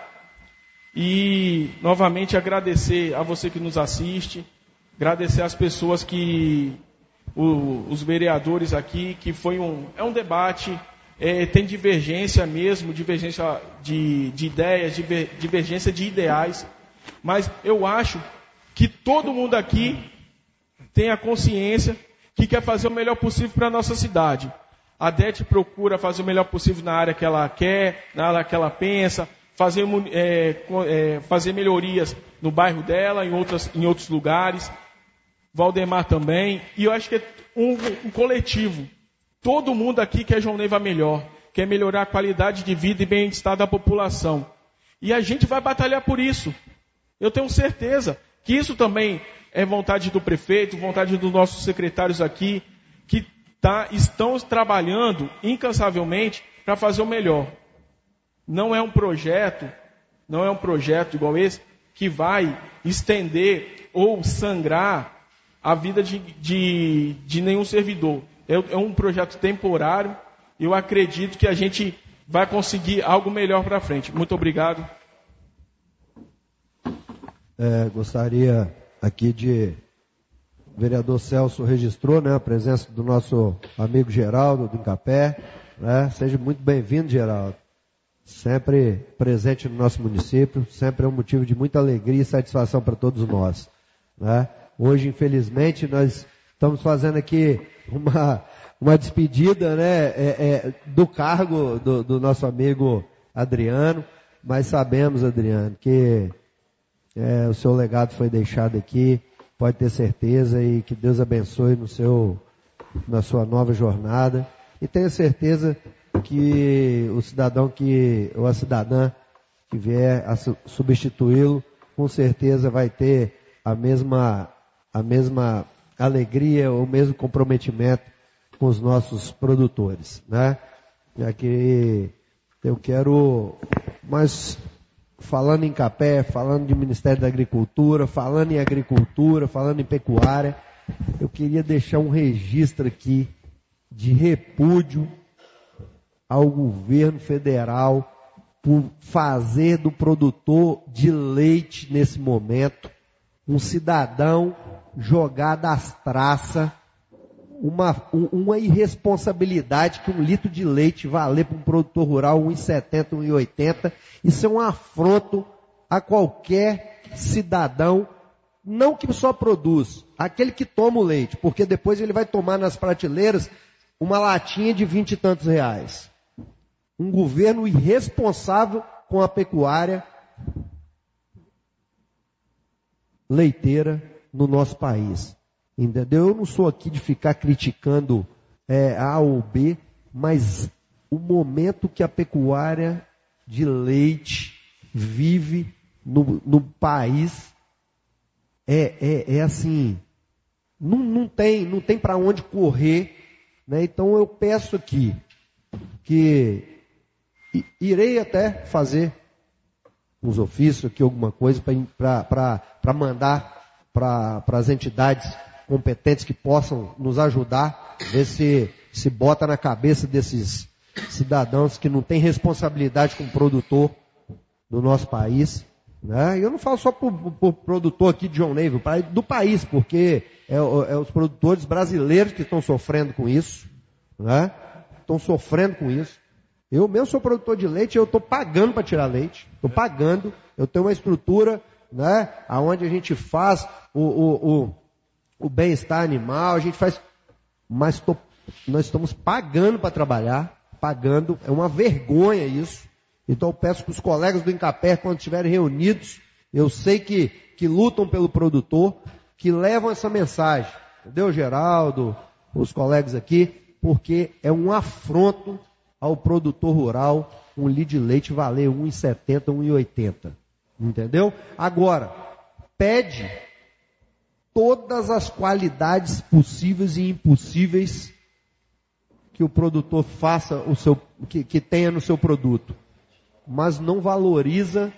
Speaker 6: E novamente agradecer a você que nos assiste, agradecer às pessoas que, o, os vereadores aqui, que foi um, é um debate, é, tem divergência mesmo, divergência de, de ideias, diver, divergência de ideais, mas eu acho que todo mundo aqui tem a consciência que quer fazer o melhor possível para a nossa cidade. A Dete procura fazer o melhor possível na área que ela quer, na área que ela pensa, fazer, é, é, fazer melhorias no bairro dela, em, outras, em outros lugares. Valdemar também, e eu acho que é um, um coletivo. Todo mundo aqui quer João Neiva melhor, quer melhorar a qualidade de vida e bem-estar da população. E a gente vai batalhar por isso. Eu tenho certeza que isso também é vontade do prefeito, vontade dos nossos secretários aqui, que tá, estão trabalhando incansavelmente para fazer o melhor. Não é um projeto, não é um projeto igual esse, que vai estender ou sangrar a vida de, de, de nenhum servidor. É, é um projeto temporário. Eu acredito que a gente vai conseguir algo melhor para frente. Muito obrigado.
Speaker 1: É, gostaria aqui de... O vereador Celso registrou, né, a presença do nosso amigo Geraldo, do Incapé. Né? Seja muito bem-vindo, Geraldo. Sempre presente no nosso município. Sempre é um motivo de muita alegria e satisfação para todos nós. Né? Hoje, infelizmente, nós estamos fazendo aqui uma, uma despedida, né, é, é, do cargo do, do nosso amigo Adriano, mas sabemos, Adriano, que é, o seu legado foi deixado aqui, pode ter certeza, e que Deus abençoe no seu, na sua nova jornada. E tenha certeza que o cidadão que, ou a cidadã que vier a substituí-lo, com certeza vai ter a mesma, a mesma alegria, o mesmo comprometimento com os nossos produtores, né? É que eu quero, mas falando em Capé, falando de Ministério da Agricultura, falando em agricultura, falando em pecuária, eu queria deixar um registro aqui de repúdio ao governo federal por fazer do produtor de leite nesse momento um cidadão jogado às traças, uma, uma irresponsabilidade que um litro de leite valer para um produtor rural um real e setenta, um real e oitenta. Isso é um afronto a qualquer cidadão, não que só produz, aquele que toma o leite, porque depois ele vai tomar nas prateleiras uma latinha de vinte e tantos reais. Um governo irresponsável com a pecuária leiteira no nosso país. Entendeu? Eu não sou aqui de ficar criticando é, A ou B, mas o momento que a pecuária de leite vive no, no país é, é, é assim, não, não tem, não tem para onde correr, né? Então eu peço aqui que irei até fazer uns ofícios aqui, alguma coisa para mandar para as entidades competentes que possam nos ajudar, ver se se bota na cabeça desses cidadãos que não têm responsabilidade com o produtor do nosso país, né? E eu não falo só por, por produtor aqui de João Neiva, do país, porque é, é os produtores brasileiros que estão sofrendo com isso, né? Estão sofrendo com isso. Eu mesmo sou produtor de leite, eu estou pagando para tirar leite, estou pagando, eu tenho uma estrutura, né, onde a gente faz o, o, o, o bem-estar animal, a gente faz, mas tô, nós estamos pagando para trabalhar, pagando, é uma vergonha isso. Então eu peço para os colegas do Incapé, quando estiverem reunidos, eu sei que, que lutam pelo produtor, que levam essa mensagem, entendeu, Geraldo, os colegas aqui, porque é um afronto ao produtor rural, um litro de leite valer um real e setenta, um real e oitenta. Entendeu? Agora, pede todas as qualidades possíveis e impossíveis que o produtor faça, o seu, que, que tenha no seu produto. Mas não valoriza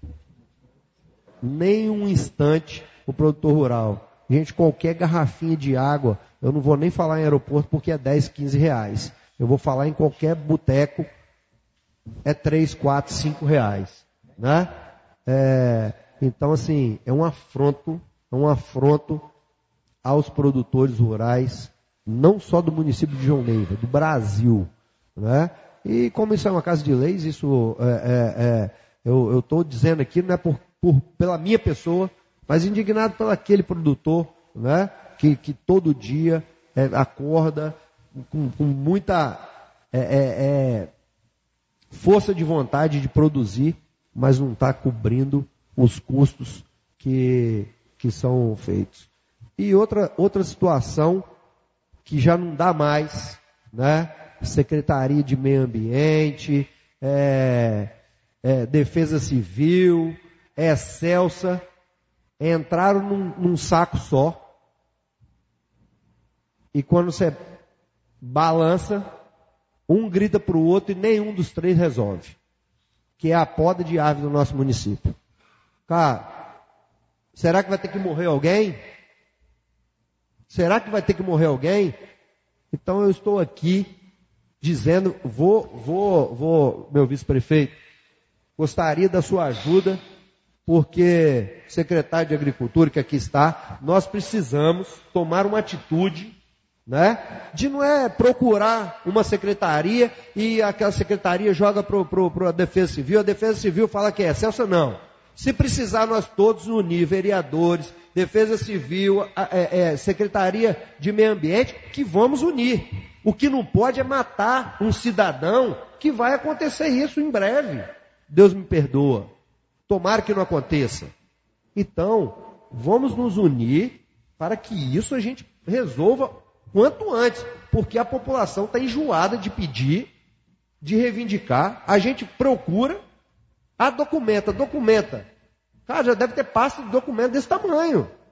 Speaker 1: nem um instante o produtor rural. Gente, qualquer garrafinha de água, eu não vou nem falar em aeroporto porque é dez, quinze reais. Eu vou falar em qualquer boteco, é três, quatro, cinco reais, né? É, então, assim, é um afronto, é um afronto aos produtores rurais, não só do município de João Neiva, do Brasil, né? E como isso é uma casa de leis, isso é, é, é, eu estou dizendo aqui, não é por, por, pela minha pessoa, mas indignado pelo aquele produtor, né? Que, que todo dia é, acorda com, com muita é, é, é, força de vontade de produzir, mas não está cobrindo os custos que, que são feitos. E outra, outra situação que já não dá mais, né? Secretaria de Meio Ambiente, é, é, Defesa Civil, é Celsa, entraram num, num saco só. E quando você balança, um grita para o outro e nenhum dos três resolve. Que é a poda de árvore do nosso município. Cara, será que vai ter que morrer alguém? Será que vai ter que morrer alguém? Então eu estou aqui dizendo, vou, vou, vou, meu vice-prefeito, gostaria da sua ajuda, porque secretário de Agricultura que aqui está, nós precisamos tomar uma atitude, né, de não é procurar uma secretaria e aquela secretaria joga para a Defesa Civil, a Defesa Civil fala que é Celsa, não. Se precisar nós todos unir, vereadores, Defesa Civil, é, é, Secretaria de Meio Ambiente, que vamos unir. O que não pode é matar um cidadão, que vai acontecer isso em breve. Deus me perdoa. Tomara que não aconteça. Então, vamos nos unir para que isso a gente resolva quanto antes, porque a população está enjoada de pedir, de reivindicar, a gente procura, a documenta, documenta. Cara, já deve ter pasta de documento desse tamanho.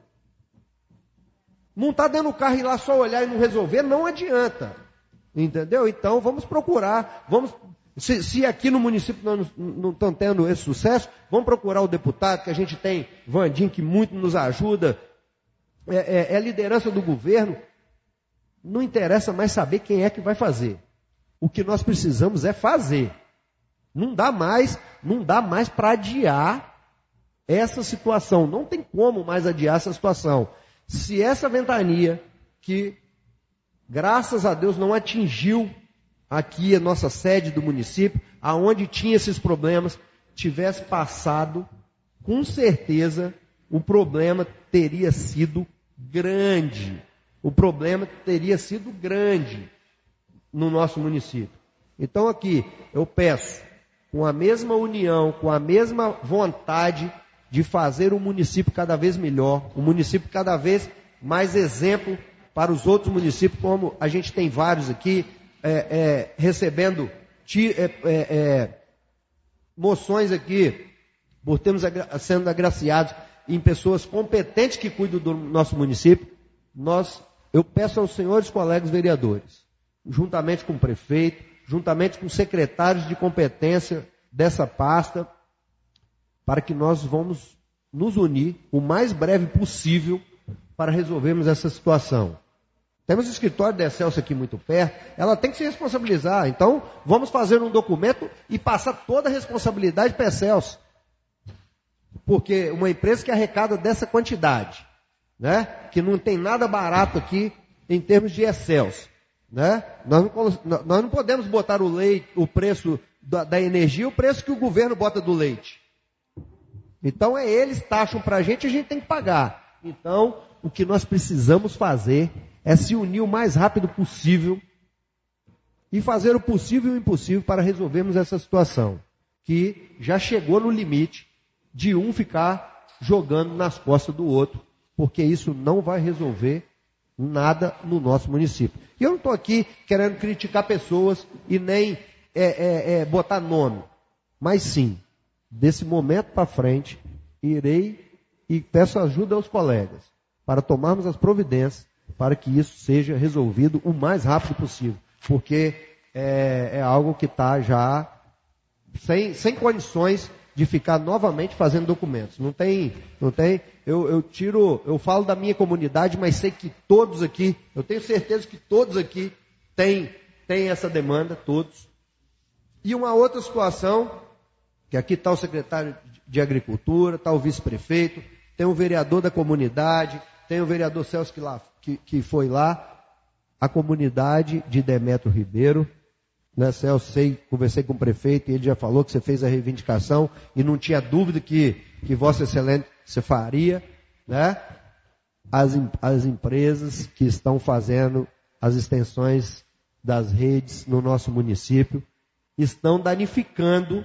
Speaker 1: Montar dentro do carro e ir lá só olhar e não resolver, não adianta. Entendeu? Então, vamos procurar. Vamos, se, se aqui no município nós não estamos tendo esse sucesso, vamos procurar o deputado, que a gente tem, Vandim, que muito nos ajuda. É, é, é a liderança do governo. Não interessa mais saber quem é que vai fazer. O que nós precisamos é fazer. Não dá mais, não dá mais para adiar essa situação. Não tem como mais adiar essa situação. Se essa ventania, que graças a Deus não atingiu aqui a nossa sede do município, aonde tinha esses problemas, tivesse passado, com certeza o problema teria sido grande. O problema teria sido grande no nosso município. Então aqui, eu peço, com a mesma união, com a mesma vontade de fazer o município cada vez melhor, o município cada vez mais exemplo para os outros municípios, como a gente tem vários aqui, é, é, recebendo ti, é, é, é, moções aqui, por termos agra- sendo agraciados em pessoas competentes que cuidam do nosso município. Nós, eu peço aos senhores colegas vereadores, juntamente com o prefeito, juntamente com secretários de competência dessa pasta, para que nós vamos nos unir o mais breve possível para resolvermos essa situação. Temos o escritório da Excelsior aqui muito perto, ela tem que se responsabilizar. Então, vamos fazer um documento e passar toda a responsabilidade para a Excelsior. Porque uma empresa que arrecada dessa quantidade, né, que não tem nada barato aqui em termos de Excelsior. Né? Nós, não, nós não podemos botar o leite, o preço da, da energia, o preço que o governo bota do leite. Então é eles taxam para a gente e a gente tem que pagar. Então o que nós precisamos fazer é se unir o mais rápido possível e fazer o possível e o impossível para resolvermos essa situação, que já chegou no limite de um ficar jogando nas costas do outro, porque isso não vai resolver nada no nosso município. E eu não estou aqui querendo criticar pessoas e nem é, é, é, botar nome. Mas sim, desse momento para frente, irei e peço ajuda aos colegas para tomarmos as providências para que isso seja resolvido o mais rápido possível. Porque é, é algo que está já sem, sem condições de ficar novamente fazendo documentos. Não tem, não tem. Eu, eu tiro, eu falo da minha comunidade, mas sei que todos aqui, eu tenho certeza que todos aqui têm, têm essa demanda, todos. E uma outra situação, que aqui está o secretário de Agricultura, está o vice-prefeito, tem o vereador da comunidade, tem o vereador Celso que, lá, que, que foi lá, a comunidade de Demetrio Ribeiro. Né, Celso, sei, conversei com o prefeito e ele já falou que você fez a reivindicação e não tinha dúvida que, que Vossa Excelência você faria, né? As, as empresas que estão fazendo as extensões das redes no nosso município estão danificando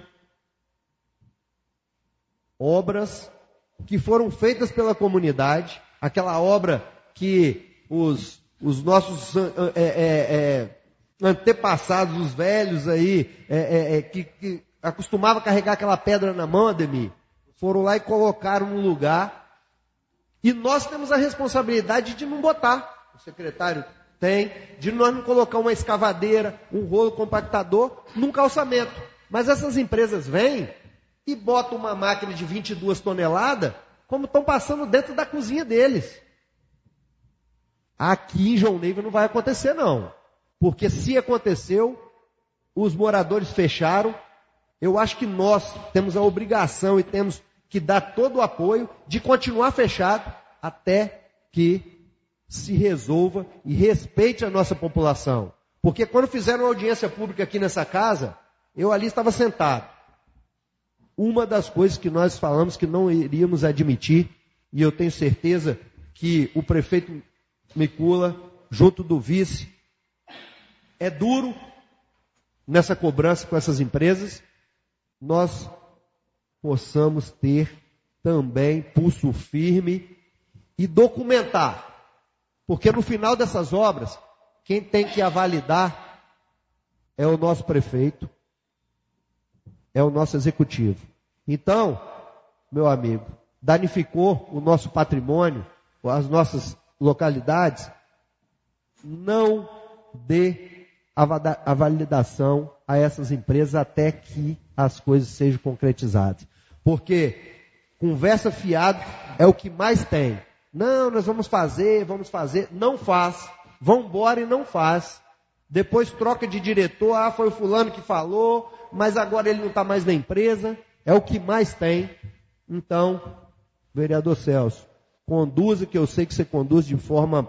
Speaker 1: obras que foram feitas pela comunidade, aquela obra que os, os nossos é, é, é, antepassados, os velhos aí, é, é, é, que, que acostumavam a carregar aquela pedra na mão, Ademir, foram lá e colocaram no lugar. E nós temos a responsabilidade de não botar. O secretário tem, de nós não colocar uma escavadeira, um rolo compactador num calçamento. Mas essas empresas vêm e botam uma máquina de vinte e duas toneladas, como estão passando dentro da cozinha deles. Aqui em João Neiva não vai acontecer não. Porque se aconteceu, os moradores fecharam. Eu acho que nós temos a obrigação e temos que dar todo o apoio de continuar fechado até que se resolva e respeite a nossa população. Porque quando fizeram uma audiência pública aqui nessa casa, eu ali estava sentado. Uma das coisas que nós falamos que não iríamos admitir, e eu tenho certeza que o prefeito Micula, junto do vice, é duro nessa cobrança com essas empresas, nós possamos ter também pulso firme e documentar. Porque no final dessas obras, quem tem que a validar é o nosso prefeito, é o nosso executivo. Então, meu amigo, danificou o nosso patrimônio, as nossas, localidades, não dê a validação a essas empresas até que as coisas sejam concretizadas. Porque conversa fiada é o que mais tem. Não, nós vamos fazer, vamos fazer. Não faz. Vão embora e não faz. Depois troca de diretor. Ah, foi o fulano que falou, mas agora ele não está mais na empresa. É o que mais tem. Então, vereador Celso, conduza, que eu sei que você conduz de forma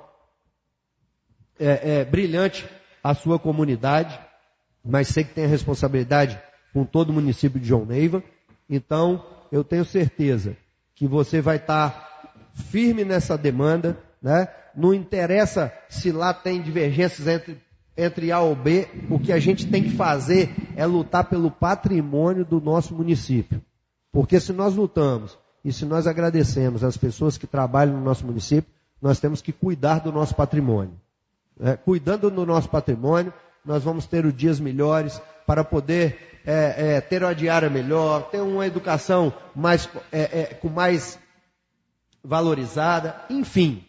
Speaker 1: é, é, brilhante a sua comunidade, mas sei que tem a responsabilidade com todo o município de João Neiva. Então, eu tenho certeza que você vai estar firme nessa demanda, né? Não interessa se lá tem divergências entre, entre A ou B, o que a gente tem que fazer é lutar pelo patrimônio do nosso município. Porque se nós lutamos e se nós agradecemos as pessoas que trabalham no nosso município, nós temos que cuidar do nosso patrimônio. É, cuidando do nosso patrimônio, nós vamos ter os dias melhores para poder é, é, ter uma diária melhor, ter uma educação mais, é, é, com mais valorizada, enfim.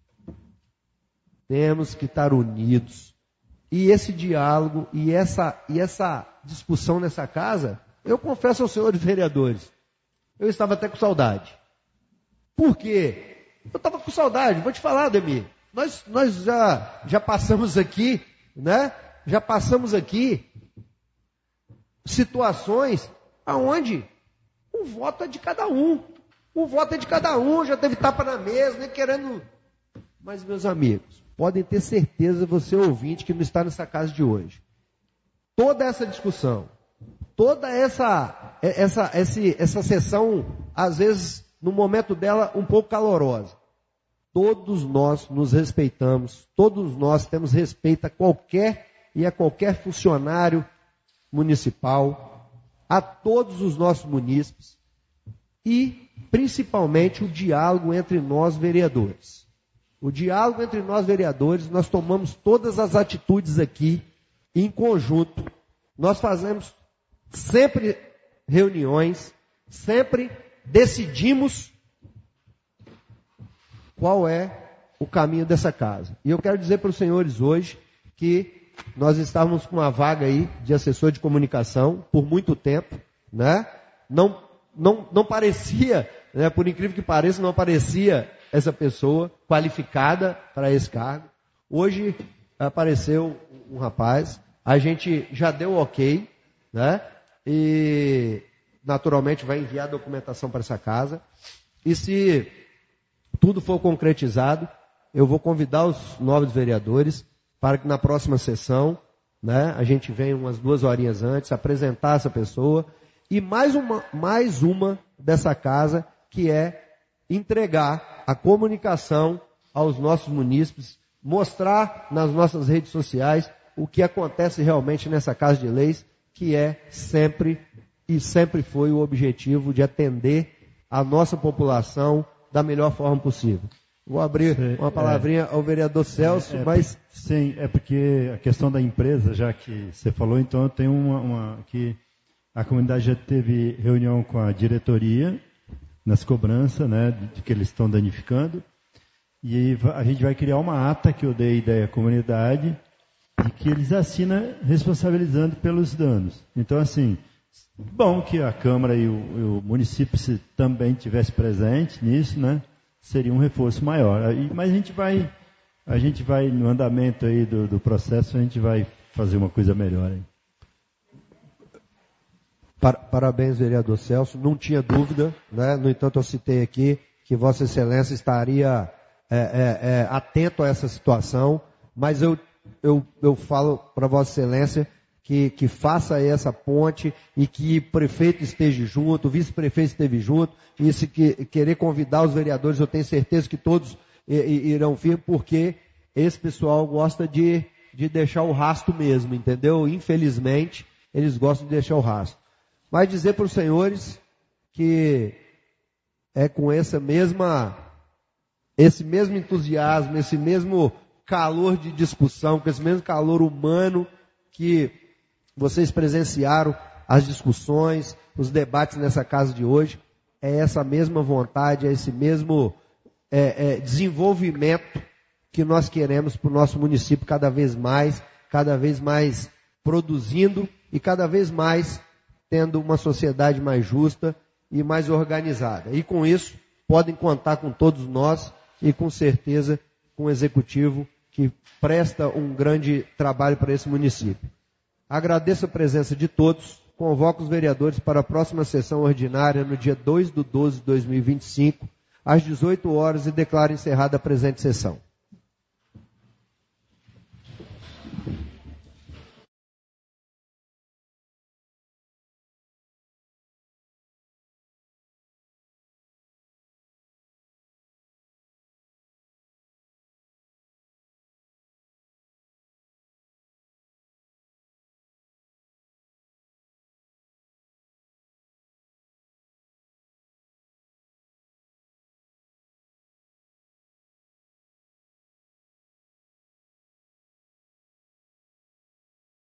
Speaker 1: Temos que estar unidos. E esse diálogo e essa, e essa discussão nessa casa, eu confesso aos senhores vereadores, eu estava até com saudade. Por quê? Eu estava com saudade, vou te falar, Ademir. Nós, nós já, já passamos aqui, né? Já passamos aqui situações aonde o voto é de cada um. O voto é de cada um, já teve tapa na mesa, nem querendo. Mas, meus amigos, podem ter certeza, você ouvinte que não está nessa casa de hoje. Toda essa discussão, toda essa, essa, essa, essa sessão, às vezes, no momento dela, um pouco calorosa. Todos nós nos respeitamos, todos nós temos respeito a qualquer e a qualquer funcionário municipal, a todos os nossos munícipes e, principalmente, o diálogo entre nós vereadores. O diálogo entre nós vereadores, nós tomamos todas as atitudes aqui em conjunto. Nós fazemos sempre reuniões, sempre decidimos qual é o caminho dessa casa. E eu quero dizer para os senhores hoje que nós estávamos com uma vaga aí de assessor de comunicação por muito tempo, né? Não, não, não parecia, né? Por incrível que pareça, não parecia essa pessoa qualificada para esse cargo. Hoje apareceu um rapaz, a gente já deu ok, né? E naturalmente vai enviar a documentação para essa casa. E se tudo for concretizado, eu vou convidar os novos vereadores para que na próxima sessão, né, a gente venha umas duas horinhas antes, apresentar essa pessoa, e mais uma, mais uma dessa casa, que é entregar a comunicação aos nossos munícipes, mostrar nas nossas redes sociais o que acontece realmente nessa Casa de Leis, que é sempre e sempre foi o objetivo de atender a nossa população da melhor forma possível. Vou abrir sim, uma palavrinha é, ao vereador Celso, é, mas...
Speaker 9: Sim, é porque a questão da empresa, já que você falou, então eu tenho uma, uma... que a comunidade já teve reunião com a diretoria, nas cobranças, né, de que eles estão danificando, e a gente vai criar uma ata que eu dei ideia à comunidade, de que eles assinam responsabilizando pelos danos. Então, assim, bom que a Câmara e o, e o município se também tivesse presente nisso, né? Seria um reforço maior. Aí, mas a gente vai, a gente vai no andamento aí do, do processo, a gente vai fazer uma coisa melhor aí.
Speaker 1: Parabéns, vereador Celso. Não tinha dúvida, né? No entanto, eu citei aqui que Vossa Excelência estaria é, é, é, atento a essa situação, mas eu, eu, eu falo para Vossa Excelência que, que faça essa ponte e que o prefeito esteja junto, o vice-prefeito esteja junto, e se que, querer convidar os vereadores, eu tenho certeza que todos irão vir, porque esse pessoal gosta de, de deixar o rastro mesmo, entendeu? Infelizmente, eles gostam de deixar o rastro. Mas dizer para os senhores que é com essa mesma, esse mesmo entusiasmo, esse mesmo calor de discussão, com esse mesmo calor humano que vocês presenciaram as discussões, os debates nessa casa de hoje, é essa mesma vontade, é esse mesmo é, é, desenvolvimento que nós queremos para o nosso município cada vez mais, cada vez mais produzindo e cada vez mais tendo uma sociedade mais justa e mais organizada. E com isso, podem contar com todos nós e com certeza com o executivo que presta um grande trabalho para esse município. Agradeço a presença de todos, convoco os vereadores para a próxima sessão ordinária no dia dois de doze de dois mil e vinte e cinco, às dezoito horas, e declaro encerrada a presente sessão.